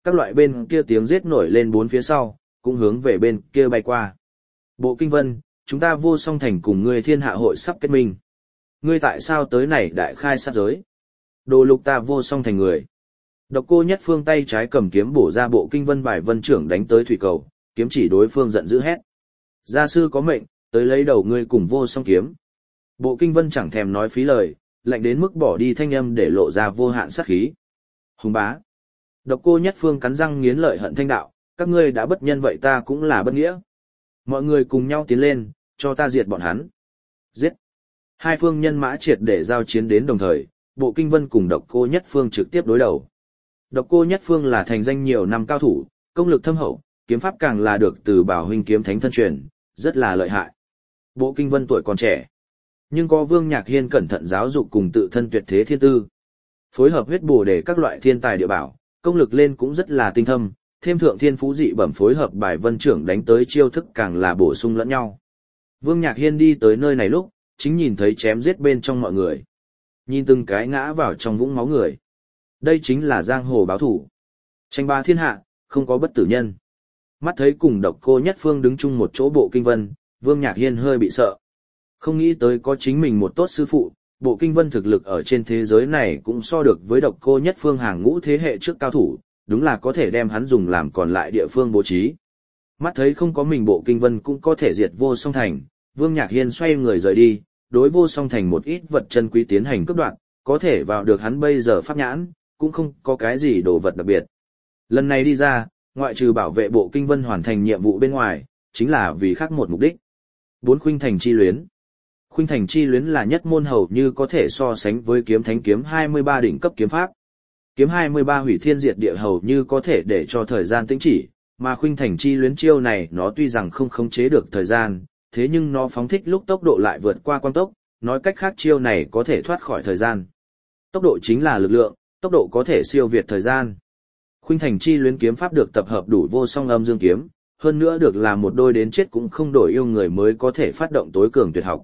các loại bên kia tiếng giết nổi lên bốn phía sau, cũng hướng về bên kia bay qua. Bộ Kinh Vân, chúng ta Vô Song Thành cùng ngươi Thiên Hạ hội sắp kết minh. Ngươi tại sao tới này đại khai sát giới? Đồ lục ta Vô Song Thành người. Độc Cô Nhất Phương tay trái cầm kiếm bổ ra Bộ Kinh Vân bài vân trưởng đánh tới thủy cầu, kiếm chỉ đối phương giận dữ hét. Gia sư có mệnh, tới lấy đầu ngươi cùng Vô Song kiếm. Bộ Kinh Vân chẳng thèm nói phí lời, lạnh đến mức bỏ đi thanh âm để lộ ra vô hạn sát khí. Hùng bá. Độc Cô Nhất Phương cắn răng nghiến lợi hận thanh đạo, các ngươi đã bất nhân vậy ta cũng là bất nghĩa. Mọi người cùng nhau tiến lên, cho ta diệt bọn hắn. Giết. Hai phương nhân mã triệt để giao chiến đến đồng thời, Bộ Kinh Vân cùng Độc Cô Nhất Phương trực tiếp đối đầu. Độc Cô Nhất Phương là thành danh nhiều năm cao thủ, công lực thâm hậu, kiếm pháp càng là được từ Bảo huynh kiếm thánh thân truyền, rất là lợi hại. Bộ Kinh Vân tuổi còn trẻ, nhưng có Vương Nhạc Hiên cẩn thận giáo dục cùng tự thân tuyệt thế thiên tư. Phối hợp huyết bổ để các loại thiên tài địa bảo, công lực lên cũng rất là tinh thâm, thêm thượng thiên phú dị bẩm phối hợp bài vân trưởng đánh tới chiêu thức càng là bổ sung lẫn nhau. Vương Nhạc Hiên đi tới nơi này lúc, chính nhìn thấy chém giết bên trong mọi người. Nhìn từng cái ngã vào trong vũng máu người. Đây chính là giang hồ báo thủ. Tranh ba thiên hạ, không có bất tử nhân. Mắt thấy cùng Độc Cô Nhất Phương đứng chung một chỗ Bộ Kinh Vân, Vương Nhạc Hiên hơi bị sợ. Không nghĩ tới có chính mình một tốt sư phụ, Bộ Kinh Vân thực lực ở trên thế giới này cũng so được với Độc Cô Nhất Phương hàng ngũ thế hệ trước cao thủ, đúng là có thể đem hắn dùng làm còn lại địa phương bố trí. Mắt thấy không có mình Bộ Kinh Vân cũng có thể diệt Vô Song Thành, Vương Nhạc Hiên xoay người rời đi, đối Vô Song Thành một ít vật chân quý tiến hành cướp đoạt, có thể vào được hắn bây giờ pháp nhãn, cũng không có cái gì đồ vật đặc biệt. Lần này đi ra, ngoại trừ bảo vệ Bộ Kinh Vân hoàn thành nhiệm vụ bên ngoài, chính là vì khác một mục đích. Bốn Khuynh Thành chi luyến. Khuynh Thành chi luyến là nhất môn hầu như có thể so sánh với kiếm thánh kiếm hai mươi ba đỉnh cấp kiếm pháp. Kiếm hai mươi ba hủy thiên diệt địa hầu như có thể để cho thời gian tĩnh chỉ, mà Khuynh Thành chi luyến chiêu này nó tuy rằng không khống chế được thời gian, thế nhưng nó phóng thích lúc tốc độ lại vượt qua quang tốc, nói cách khác chiêu này có thể thoát khỏi thời gian. Tốc độ chính là lực lượng, tốc độ có thể siêu việt thời gian. Khuynh Thành chi luyến kiếm pháp được tập hợp đủ vô song âm dương kiếm, hơn nữa được là một đôi đến chết cũng không đổi yêu người mới có thể phát động tối cường tuyệt học.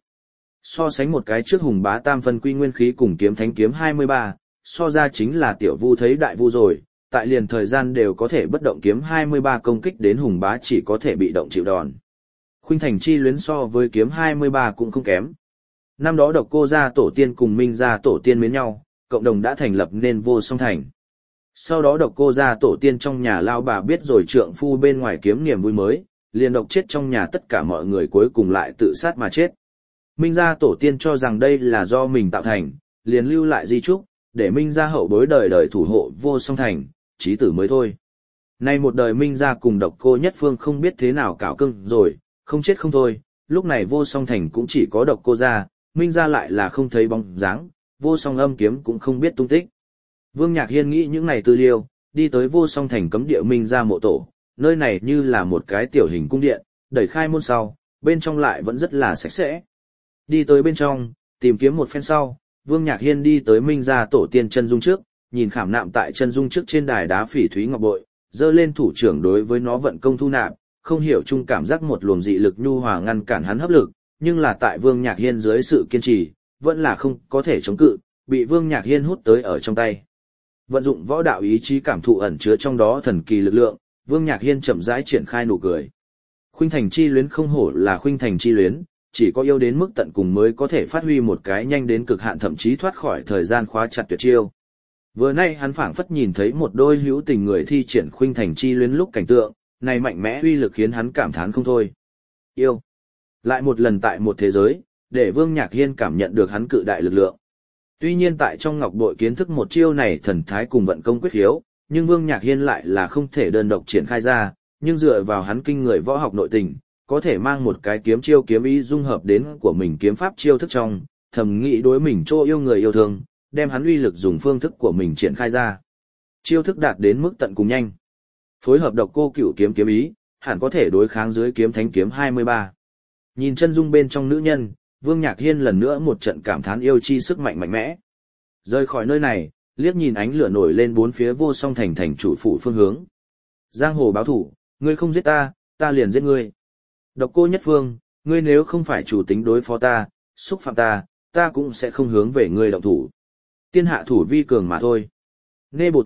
So sánh một cái trước hùng bá tam phân quy nguyên khí cùng kiếm thánh kiếm hai mươi ba, so ra chính là tiểu vu thấy đại vu rồi, tại liền thời gian đều có thể bất động kiếm hai mươi ba công kích đến hùng bá chỉ có thể bị động chịu đòn. Khuynh Thành chi luyến so với kiếm hai mươi ba cũng không kém. Năm đó Độc Cô gia tổ tiên cùng Minh gia tổ tiên mến nhau, cộng đồng đã thành lập nên Vô Song Thành. Sau đó Độc Cô gia tổ tiên trong nhà lao bà biết rồi trượng phu bên ngoài kiếm niềm vui mới, liền độc chết trong nhà tất cả mọi người cuối cùng lại tự sát mà chết. Minh gia tổ tiên cho rằng đây là do mình tạo thành, liền lưu lại di chúc, để Minh gia hậu bối đời đời thủ hộ Vô Song Thành, chí tử mới thôi. Nay một đời Minh gia cùng Độc Cô Nhất Phương không biết thế nào cảo cưng rồi, không chết không thôi, lúc này Vô Song Thành cũng chỉ có Độc Cô gia, Minh gia lại là không thấy bóng dáng, Vô Song âm kiếm cũng không biết tung tích. Vương Nhạc Hiên nghĩ những này tư liêu, đi tới Vô Song Thành cấm địa Minh gia mộ tổ, nơi này như là một cái tiểu hình cung điện, đẩy khai môn sau, bên trong lại vẫn rất là sạch sẽ. Đi tới bên trong, tìm kiếm một phen sau, Vương Nhạc Hiên đi tới Minh gia tổ tiên chân dung trước, nhìn khảm nạm tại chân dung trước trên đài đá phỉ thúy ngọc bội, giơ lên thủ trưởng đối với nó vận công thu nạp, không hiểu chung cảm giác một luồng dị lực nhu hòa ngăn cản hắn hấp lực, nhưng là tại Vương Nhạc Hiên dưới sự kiên trì, vẫn là không có thể chống cự, bị Vương Nhạc Hiên hút tới ở trong tay. Vận dụng võ đạo ý chí cảm thụ ẩn chứa trong đó thần kỳ lực lượng, Vương Nhạc Hiên chậm rãi triển khai nụ cười. Khuynh Thành chi luyến không hổ là Khuynh Thành chi luyến, chỉ có yêu đến mức tận cùng mới có thể phát huy một cái nhanh đến cực hạn thậm chí thoát khỏi thời gian khóa chặt tuyệt chiêu. Vừa nay hắn phảng phất nhìn thấy một đôi hữu tình người thi triển Khuynh Thành chi luyến lúc cảnh tượng, này mạnh mẽ uy lực khiến hắn cảm thán không thôi. Yêu. Lại một lần tại một thế giới, để Vương Nhạc Hiên cảm nhận được hắn cự đại lực lượng. Tuy nhiên tại trong ngọc bội kiến thức một chiêu này thần thái cùng vận công quyết khiếu, nhưng Vương Nhạc Hiên lại là không thể đơn độc triển khai ra, nhưng dựa vào hắn kinh người võ học nội tình, có thể mang một cái kiếm chiêu kiếm ý dung hợp đến của mình kiếm pháp chiêu thức trong, thầm nghĩ đối mình chỗ yêu người yêu thương, đem hắn uy lực dùng phương thức của mình triển khai ra. Chiêu thức đạt đến mức tận cùng nhanh. Phối hợp Độc Cô Cửu kiếm kiếm ý, hẳn có thể đối kháng dưới kiếm thánh kiếm hai mươi ba. Nhìn chân dung bên trong nữ nhân, Vương Nhạc Hiên lần nữa một trận cảm thán yêu chi sức mạnh mạnh mẽ. Rời khỏi nơi này, liếc nhìn ánh lửa nổi lên bốn phía Vô Song Thành thành chủ phủ phương hướng. Giang hồ báo thủ, ngươi không giết ta, ta liền giết ngươi. Độc Cô Nhất Phương, ngươi nếu không phải chủ tính đối phó ta, xúc phạm ta, ta cũng sẽ không hướng về ngươi động thủ. Tiên hạ thủ vi cường mà thôi. Nê Bồ Tát,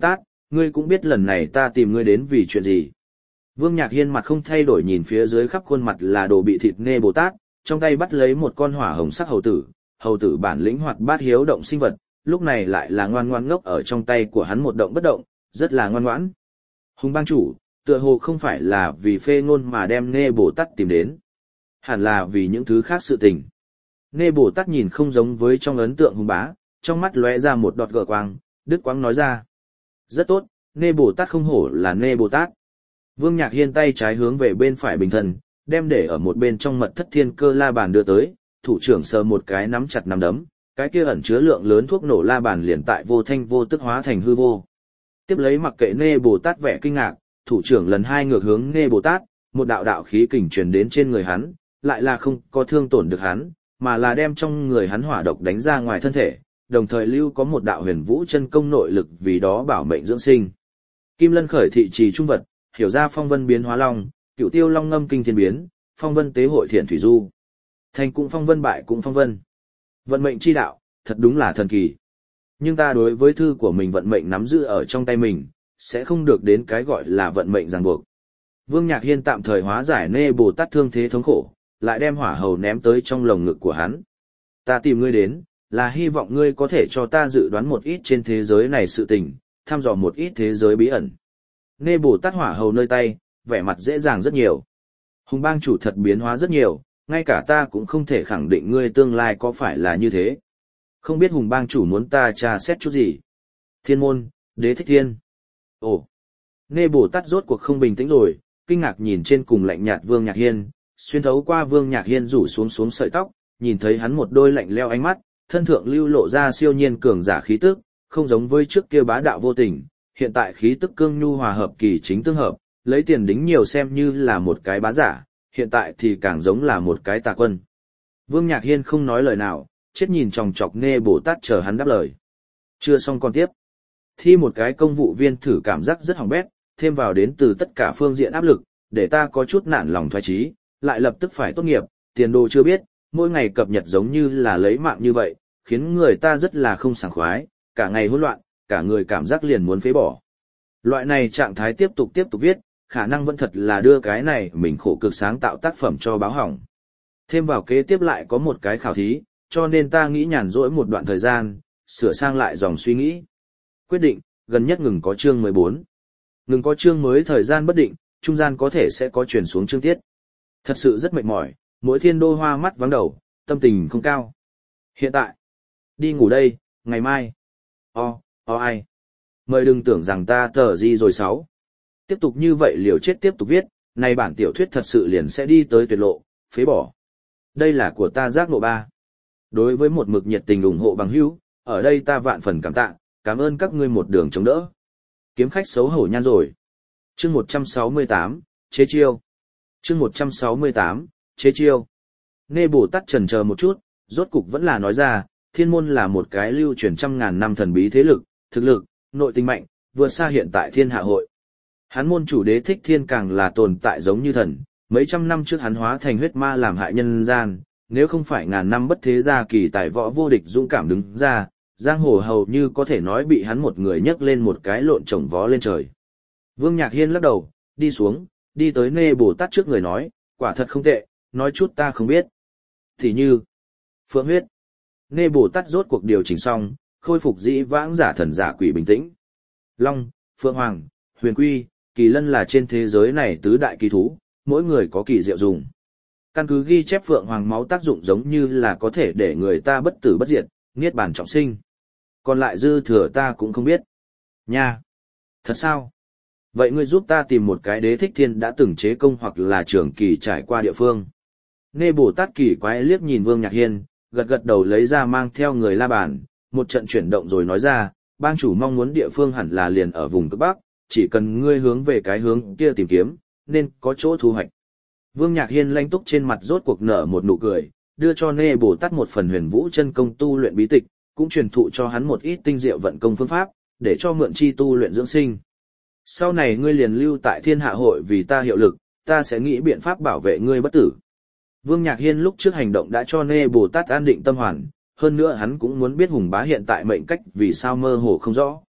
ngươi cũng biết lần này ta tìm ngươi đến vì chuyện gì. Vương Nhạc Hiên mặt không thay đổi nhìn phía dưới khắp khuôn mặt là đồ bị thịt nê Bồ Tát, trong tay bắt lấy một con hỏa hồng sắc hầu tử, hầu tử bản lĩnh hoạt bát hiếu động sinh vật, lúc này lại là ngoan ngoan ngốc ở trong tay của hắn một động bất động, rất là ngoan ngoãn. Hùng bang chủ, tựa hồ không phải là vì phê ngôn mà đem nê Bồ Tát tìm đến, hẳn là vì những thứ khác sự tình. Nê Bồ Tát nhìn không giống với trong ấn tượng hùng bá, trong mắt lóe ra một đọt gợn quang, Đức Quang nói ra. Rất tốt, nê Bồ Tát không hổ là nê Bồ Tát. Vương Nhạc Hiên tay trái hướng về bên phải bình thần, đem để ở một bên trong mật thất thiên cơ la bàn đưa tới, thủ trưởng sờ một cái nắm chặt nắm đấm, cái kia ẩn chứa lượng lớn thuốc nổ la bàn liền tại vô thanh vô tức hóa thành hư vô. Tiếp lấy mặc kệ nê Bồ Tát vẻ kinh ngạc, thủ trưởng lần hai ngược hướng nê Bồ Tát, một đạo đạo khí kình truyền đến trên người hắn, lại là không có thương tổn được hắn, mà là đem trong người hắn hỏa độc đánh ra ngoài thân thể, đồng thời lưu có một đạo huyền vũ chân công nội lực vì đó bảo mệnh dưỡng sinh. Kim Lân khởi thị trì trung vật, hiểu ra phong vân biến hóa long, cựu tiêu long ngâm kinh thiên biến, phong vân tế hội thiện thủy du. Thành cũng phong vân bại cũng phong vân. Vận mệnh chi đạo, thật đúng là thần kỳ. Nhưng ta đối với thư của mình vận mệnh nắm giữ ở trong tay mình, sẽ không được đến cái gọi là vận mệnh ràng buộc. Vương Nhạc Hiên tạm thời hóa giải nê Bồ Tát thương thế thống khổ, lại đem hỏa hầu ném tới trong lồng ngực của hắn. Ta tìm ngươi đến, là hy vọng ngươi có thể cho ta dự đoán một ít trên thế giới này sự tình, thăm dò một ít thế giới bí ẩn. Nê Bồ Tát hỏa hầu nơi tay, vẻ mặt dễ dàng rất nhiều. Hùng bang chủ thật biến hóa rất nhiều, ngay cả ta cũng không thể khẳng định ngươi tương lai có phải là như thế. Không biết hùng bang chủ muốn ta tra xét chút gì. Thiên môn, đế thích thiên. Ồ, Nê Bồ Tát rốt cuộc không bình tĩnh rồi, kinh ngạc nhìn trên cùng lạnh nhạt Vương Nhạc Hiên, xuyên thấu qua Vương Nhạc Hiên rủ xuống xuống sợi tóc, nhìn thấy hắn một đôi lạnh leo ánh mắt, thân thượng lưu lộ ra siêu nhiên cường giả khí tức, không giống với trước kia bá đạo vô tình, hiện tại khí tức cương nhu hòa hợp kỳ chính tương hợp, lấy tiền đính nhiều xem như là một cái bá giả, hiện tại thì càng giống là một cái tà quân. Vương Nhạc Hiên không nói lời nào, chết nhìn chòng chọc Nê Bồ Tát chờ hắn đáp lời. Chưa xong còn tiếp. Thi một cái công vụ viên thử cảm giác rất hỏng bét, thêm vào đến từ tất cả phương diện áp lực, để ta có chút nản lòng thoái chí, lại lập tức phải tốt nghiệp, tiền đồ chưa biết, mỗi ngày cập nhật giống như là lấy mạng như vậy, khiến người ta rất là không sảng khoái, cả ngày hỗn loạn, cả người cảm giác liền muốn phế bỏ. Loại này trạng thái tiếp tục tiếp tục viết, khả năng vẫn thật là đưa cái này mình khổ cực sáng tạo tác phẩm cho báo hỏng. Thêm vào kế tiếp lại có một cái khảo thí, cho nên ta nghĩ nhàn rỗi một đoạn thời gian, sửa sang lại dòng suy nghĩ. Quyết định, gần nhất ngừng có chương mười bốn. Ngừng có chương mới thời gian bất định, trung gian có thể sẽ có chuyển xuống chương tiết. Thật sự rất mệt mỏi, mỗi thiên đô hoa mắt vắng đầu, tâm tình không cao. Hiện tại, đi ngủ đây, ngày mai. O, o ai. Mời đừng tưởng rằng ta tờ gì rồi sáu. Tiếp tục như vậy liều chết tiếp tục viết, này bản tiểu thuyết thật sự liền sẽ đi tới tuyệt lộ, phế bỏ. Đây là của ta giác ngộ ba. Đối với một mực nhiệt tình ủng hộ bằng hữu, ở đây ta vạn phần cảm tạ, cảm ơn các ngươi một đường chống đỡ. Kiếm khách xấu hổ nhan rồi. Chương một trăm sáu mươi tám, chế chiêu. Chương một trăm sáu mươi tám, chế chiêu. Nê Bồ Tát chần chờ một chút, rốt cục vẫn là nói ra, thiên môn là một cái lưu truyền trăm ngàn năm thần bí thế lực, thực lực, nội tình mạnh, vượt xa hiện tại thiên hạ hội. Hắn môn chủ đế thích thiên càng là tồn tại giống như thần, mấy trăm năm trước hắn hóa thành huyết ma làm hại nhân gian, nếu không phải ngàn năm bất thế gia kỳ tài võ vô địch dũng cảm đứng ra, giang hồ hầu như có thể nói bị hắn một người nhấc lên một cái lộn trồng vó lên trời. Vương Nhạc Hiên lắc đầu, đi xuống, đi tới Nê Bồ Tát trước người nói, quả thật không tệ, nói chút ta không biết. Thì như, phượng huyết. Nê Bồ Tát rốt cuộc điều chỉnh xong, khôi phục dĩ vãng giả thần giả quỷ bình tĩnh. Long, Phượng Hoàng, Huyền Quy, Kỳ Lân là trên thế giới này tứ đại kỳ thú, mỗi người có kỳ diệu dùng. Căn cứ ghi chép Phượng Hoàng máu tác dụng giống như là có thể để người ta bất tử bất diệt, niết bàn trọng sinh. Còn lại dư thừa ta cũng không biết. Nha! Thật sao? Vậy ngươi giúp ta tìm một cái đế thích thiên đã từng chế công hoặc là trường kỳ trải qua địa phương. Nê Bồ Tát kỳ quái liếc nhìn Vương Nhạc Hiên, gật gật đầu lấy ra mang theo người la bàn, một trận chuyển động rồi nói ra, bang chủ mong muốn địa phương hẳn là liền ở vùng cực Bắc, chỉ cần ngươi hướng về cái hướng kia tìm kiếm, nên có chỗ thu hoạch. Vương Nhạc Hiên lanh túc trên mặt rốt cuộc nở một nụ cười, đưa cho Nê Bồ Tát một phần huyền vũ chân công tu luyện bí tịch, cũng truyền thụ cho hắn một ít tinh diệu vận công phương pháp, để cho mượn chi tu luyện dưỡng sinh. Sau này ngươi liền lưu tại thiên hạ hội vì ta hiệu lực, ta sẽ nghĩ biện pháp bảo vệ ngươi bất tử. Vương Nhạc Hiên lúc trước hành động đã cho Nê Bồ Tát an định tâm hoàn, hơn nữa hắn cũng muốn biết Hùng Bá hiện tại mệnh cách vì sao mơ hồ không rõ.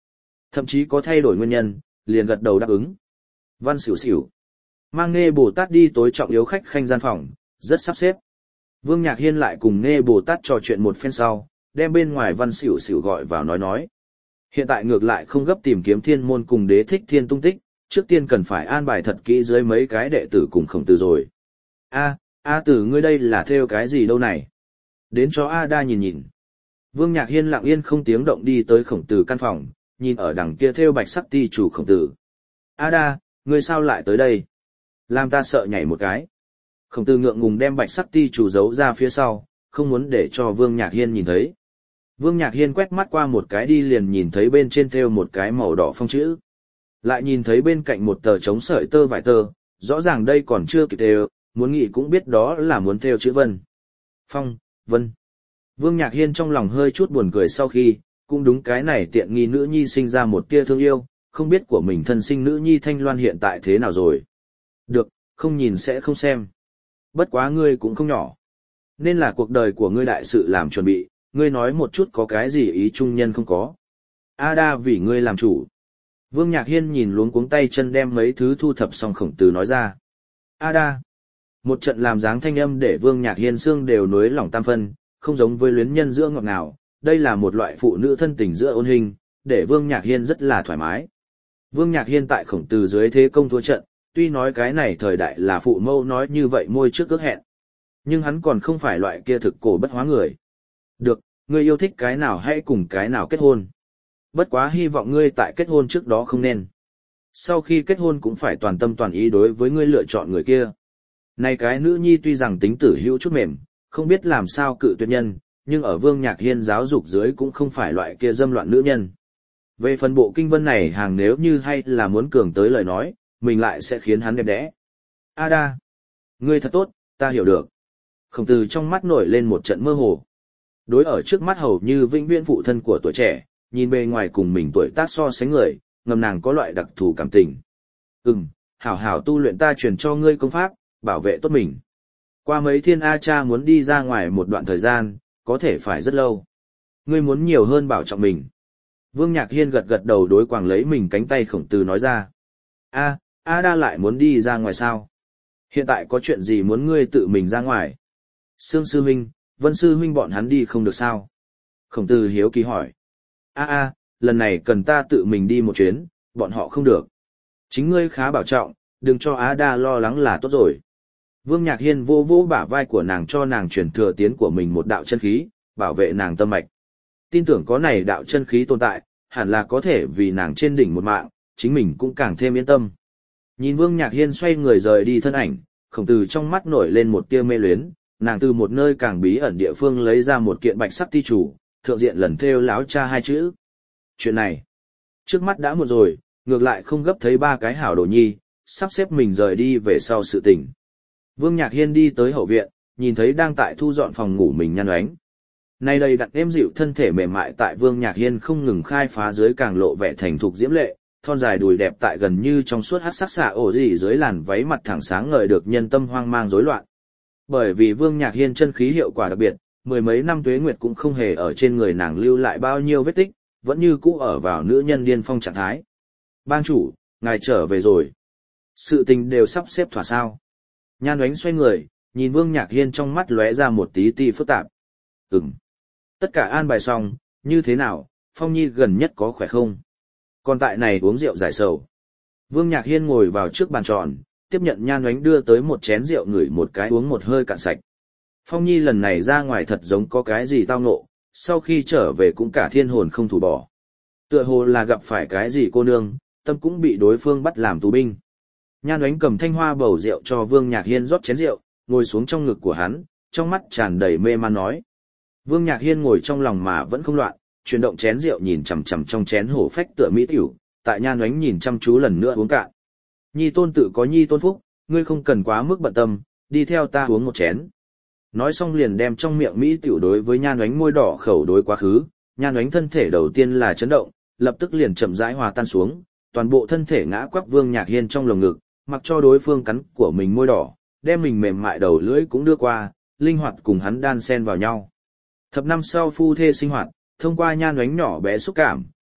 Thậm chí có thay đổi nguyên nhân, liền gật đầu đáp ứng. Văn xỉu xỉu. Mang Nghe Bồ Tát đi tối trọng yếu khách khanh gian phòng, rất sắp xếp. Vương Nhạc Hiên lại cùng Nghe Bồ Tát trò chuyện một phen sau, đem bên ngoài Văn xỉu xỉu gọi vào nói nói. Hiện tại ngược lại không gấp tìm kiếm thiên môn cùng đế thích thiên tung tích, trước tiên cần phải an bài thật kỹ dưới mấy cái đệ tử cùng khổng tử rồi. A, A tử ngươi đây là theo cái gì đâu này? Đến cho A đa nhìn nhìn. Vương Nhạc Hiên lặng yên không tiếng động đi tới khổng tử căn phòng, nhìn ở đằng kia theo bạch sắc ti chủ khổng tử. A đa, ngươi sao lại tới đây? Làm ta sợ nhảy một cái. Khổng tử ngượng ngùng đem bạch sắc ti chủ giấu ra phía sau, không muốn để cho Vương Nhạc Hiên nhìn thấy. Vương Nhạc Hiên quét mắt qua một cái đi liền nhìn thấy bên trên thêu một cái màu đỏ phong chữ. Lại nhìn thấy bên cạnh một tờ trống sợi tơ vải tơ, rõ ràng đây còn chưa kịp thêu, muốn nghĩ cũng biết đó là muốn thêu chữ vân. Phong, vân. Vương Nhạc Hiên trong lòng hơi chút buồn cười sau khi, cũng đúng cái này tiện nghi nữ nhi sinh ra một tia thương yêu, không biết của mình thân sinh nữ nhi Thanh Loan hiện tại thế nào rồi. Được, không nhìn sẽ không xem. Bất quá ngươi cũng không nhỏ. Nên là cuộc đời của ngươi đại sự làm chuẩn bị, ngươi nói một chút có cái gì ý trung nhân không có. A đa vì ngươi làm chủ. Vương Nhạc Hiên nhìn luống cuống tay chân đem mấy thứ thu thập xong khổng tử nói ra. A đa. Một trận làm dáng thanh âm để Vương Nhạc Hiên xương đều nối lòng tam phân, không giống với luyến nhân giữa ngọt ngào, đây là một loại phụ nữ thân tình giữa ôn hình, để Vương Nhạc Hiên rất là thoải mái. Vương Nhạc Hiên tại khổng tử dưới thế công thua trận, tuy nói cái này thời đại là phụ mâu nói như vậy môi trước ước hẹn. Nhưng hắn còn không phải loại kia thực cổ bất hóa người. Được, ngươi yêu thích cái nào hãy cùng cái nào kết hôn. Bất quá hy vọng ngươi tại kết hôn trước đó không nên. Sau khi kết hôn cũng phải toàn tâm toàn ý đối với ngươi lựa chọn người kia. Này cái nữ nhi tuy rằng tính tử hữu chút mềm, không biết làm sao cự tuyệt nhân, nhưng ở Vương Nhạc Hiên giáo dục dưới cũng không phải loại kia dâm loạn nữ nhân. Về phần bộ kinh vân này hàng nếu như hay là muốn cường tới lời nói, mình lại sẽ khiến hắn đẹp đẽ. A đa, ngươi thật tốt, ta hiểu được. Khổng tử trong mắt nổi lên một trận mơ hồ. Đối ở trước mắt hầu như vĩnh viễn phụ thân của tuổi trẻ, nhìn bề ngoài cùng mình tuổi tác so sánh người, ngầm nàng có loại đặc thù cảm tình. Ừm, hảo hảo tu luyện ta truyền cho ngươi công pháp, bảo vệ tốt mình. Qua mấy thiên A cha muốn đi ra ngoài một đoạn thời gian, có thể phải rất lâu. Ngươi muốn nhiều hơn bảo trọng mình. Vương Nhạc Hiên gật gật đầu đối quàng lấy mình cánh tay khổng tử nói ra. A, A đa lại muốn đi ra ngoài sao? Hiện tại có chuyện gì muốn ngươi tự mình ra ngoài? Sương sư huynh, Vân sư huynh bọn hắn đi không được sao? Khổng tử hiếu kỳ hỏi. A a, lần này cần ta tự mình đi một chuyến, bọn họ không được. Chính ngươi khá bảo trọng, đừng cho Á đa lo lắng là tốt rồi. Vương Nhạc Hiên vô vô bả vai của nàng cho nàng truyền thừa tiến của mình một đạo chân khí, bảo vệ nàng tâm mạch. Tin tưởng có này đạo chân khí tồn tại, hẳn là có thể vì nàng trên đỉnh một mạng, chính mình cũng càng thêm yên tâm. Nhìn Vương Nhạc Hiên xoay người rời đi thân ảnh, khổng tử trong mắt nổi lên một tia mê luyến, nàng từ một nơi càng bí ẩn địa phương lấy ra một kiện bạch sắc ti chủ, thượng diện lần thêu láo cha hai chữ. Chuyện này, trước mắt đã một rồi, ngược lại không gấp thấy ba cái hảo đồ nhi, sắp xếp mình rời đi về sau sự tình. Vương Nhạc Hiên đi tới hậu viện, nhìn thấy đang tại thu dọn phòng ngủ mình Nhan Oánh. Nay đây đặt êm dịu thân thể mềm mại tại Vương Nhạc Hiên không ngừng khai phá dưới càng lộ vẻ thành thục diễm lệ, thon dài đùi đẹp tại gần như trong suốt hắc sắc xạ ổ gì dưới làn váy mặt thẳng sáng ngời được nhân tâm hoang mang rối loạn. Bởi vì Vương Nhạc Hiên chân khí hiệu quả đặc biệt, mười mấy năm tuế nguyệt cũng không hề ở trên người nàng lưu lại bao nhiêu vết tích, vẫn như cũ ở vào nữ nhân điên phong trạng thái. Bang chủ, ngài trở về rồi. Sự tình đều sắp xếp thỏa sao. Nhan Oánh xoay người, nhìn Vương Nhạc Hiên trong mắt lóe ra một tí ti phức tạp. Ừm. Tất cả an bài xong, như thế nào, Phong Nhi gần nhất có khỏe không? Còn tại này uống rượu giải sầu. Vương Nhạc Hiên ngồi vào trước bàn tròn, tiếp nhận Nhan Oánh đưa tới một chén rượu ngửi một cái uống một hơi cạn sạch. Phong Nhi lần này ra ngoài thật giống có cái gì tao ngộ, sau khi trở về cũng cả thiên hồn không thủ bỏ. Tựa hồ là gặp phải cái gì cô nương, tâm cũng bị đối phương bắt làm tù binh. Nhan Oánh cầm thanh hoa bầu rượu cho Vương Nhạc Hiên rót chén rượu, ngồi xuống trong ngực của hắn, trong mắt tràn đầy mê man nói. Vương Nhạc Hiên ngồi trong lòng mà vẫn không loạn, chuyển động chén rượu nhìn chằm chằm trong chén hổ phách tựa mỹ tiểu, tại Nhan Oánh nhìn chăm chú lần nữa uống cạn. Nhi tôn tự có nhi tôn phúc, ngươi không cần quá mức bận tâm, đi theo ta uống một chén. Nói xong liền đem trong miệng mỹ tiểu đối với Nhan Oánh môi đỏ khẩu đối quá khứ, Nhan Oánh thân thể đầu tiên là chấn động, lập tức liền chậm rãi hòa tan xuống, toàn bộ thân thể ngã quắp Vương Nhạc Hiên trong lồng ngực, mặc cho đối phương cắn của mình môi đỏ, đem mình mềm mại đầu lưỡi cũng đưa qua, linh hoạt cùng hắn đan xen vào nhau. Thập năm sau phu thê sinh hoạt, thông qua Nhan Oánh nhỏ bé xúc cảm,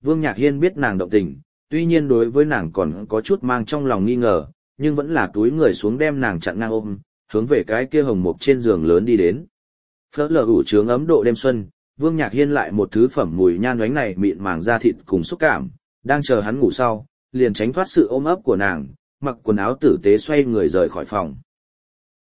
Vương Nhạc Hiên biết nàng động tình, tuy nhiên đối với nàng còn có chút mang trong lòng nghi ngờ, nhưng vẫn là túi người xuống đem nàng chặn ngang ôm, hướng về cái kia hồng mục trên giường lớn đi đến. Phớt lờ ủ trướng ấm độ đêm xuân, Vương Nhạc Hiên lại một thứ phẩm mùi nhan ánh này mịn màng da thịt cùng xúc cảm, đang chờ hắn ngủ sau, liền tránh thoát sự ôm ấp của nàng, mặc quần áo tử tế xoay người rời khỏi phòng.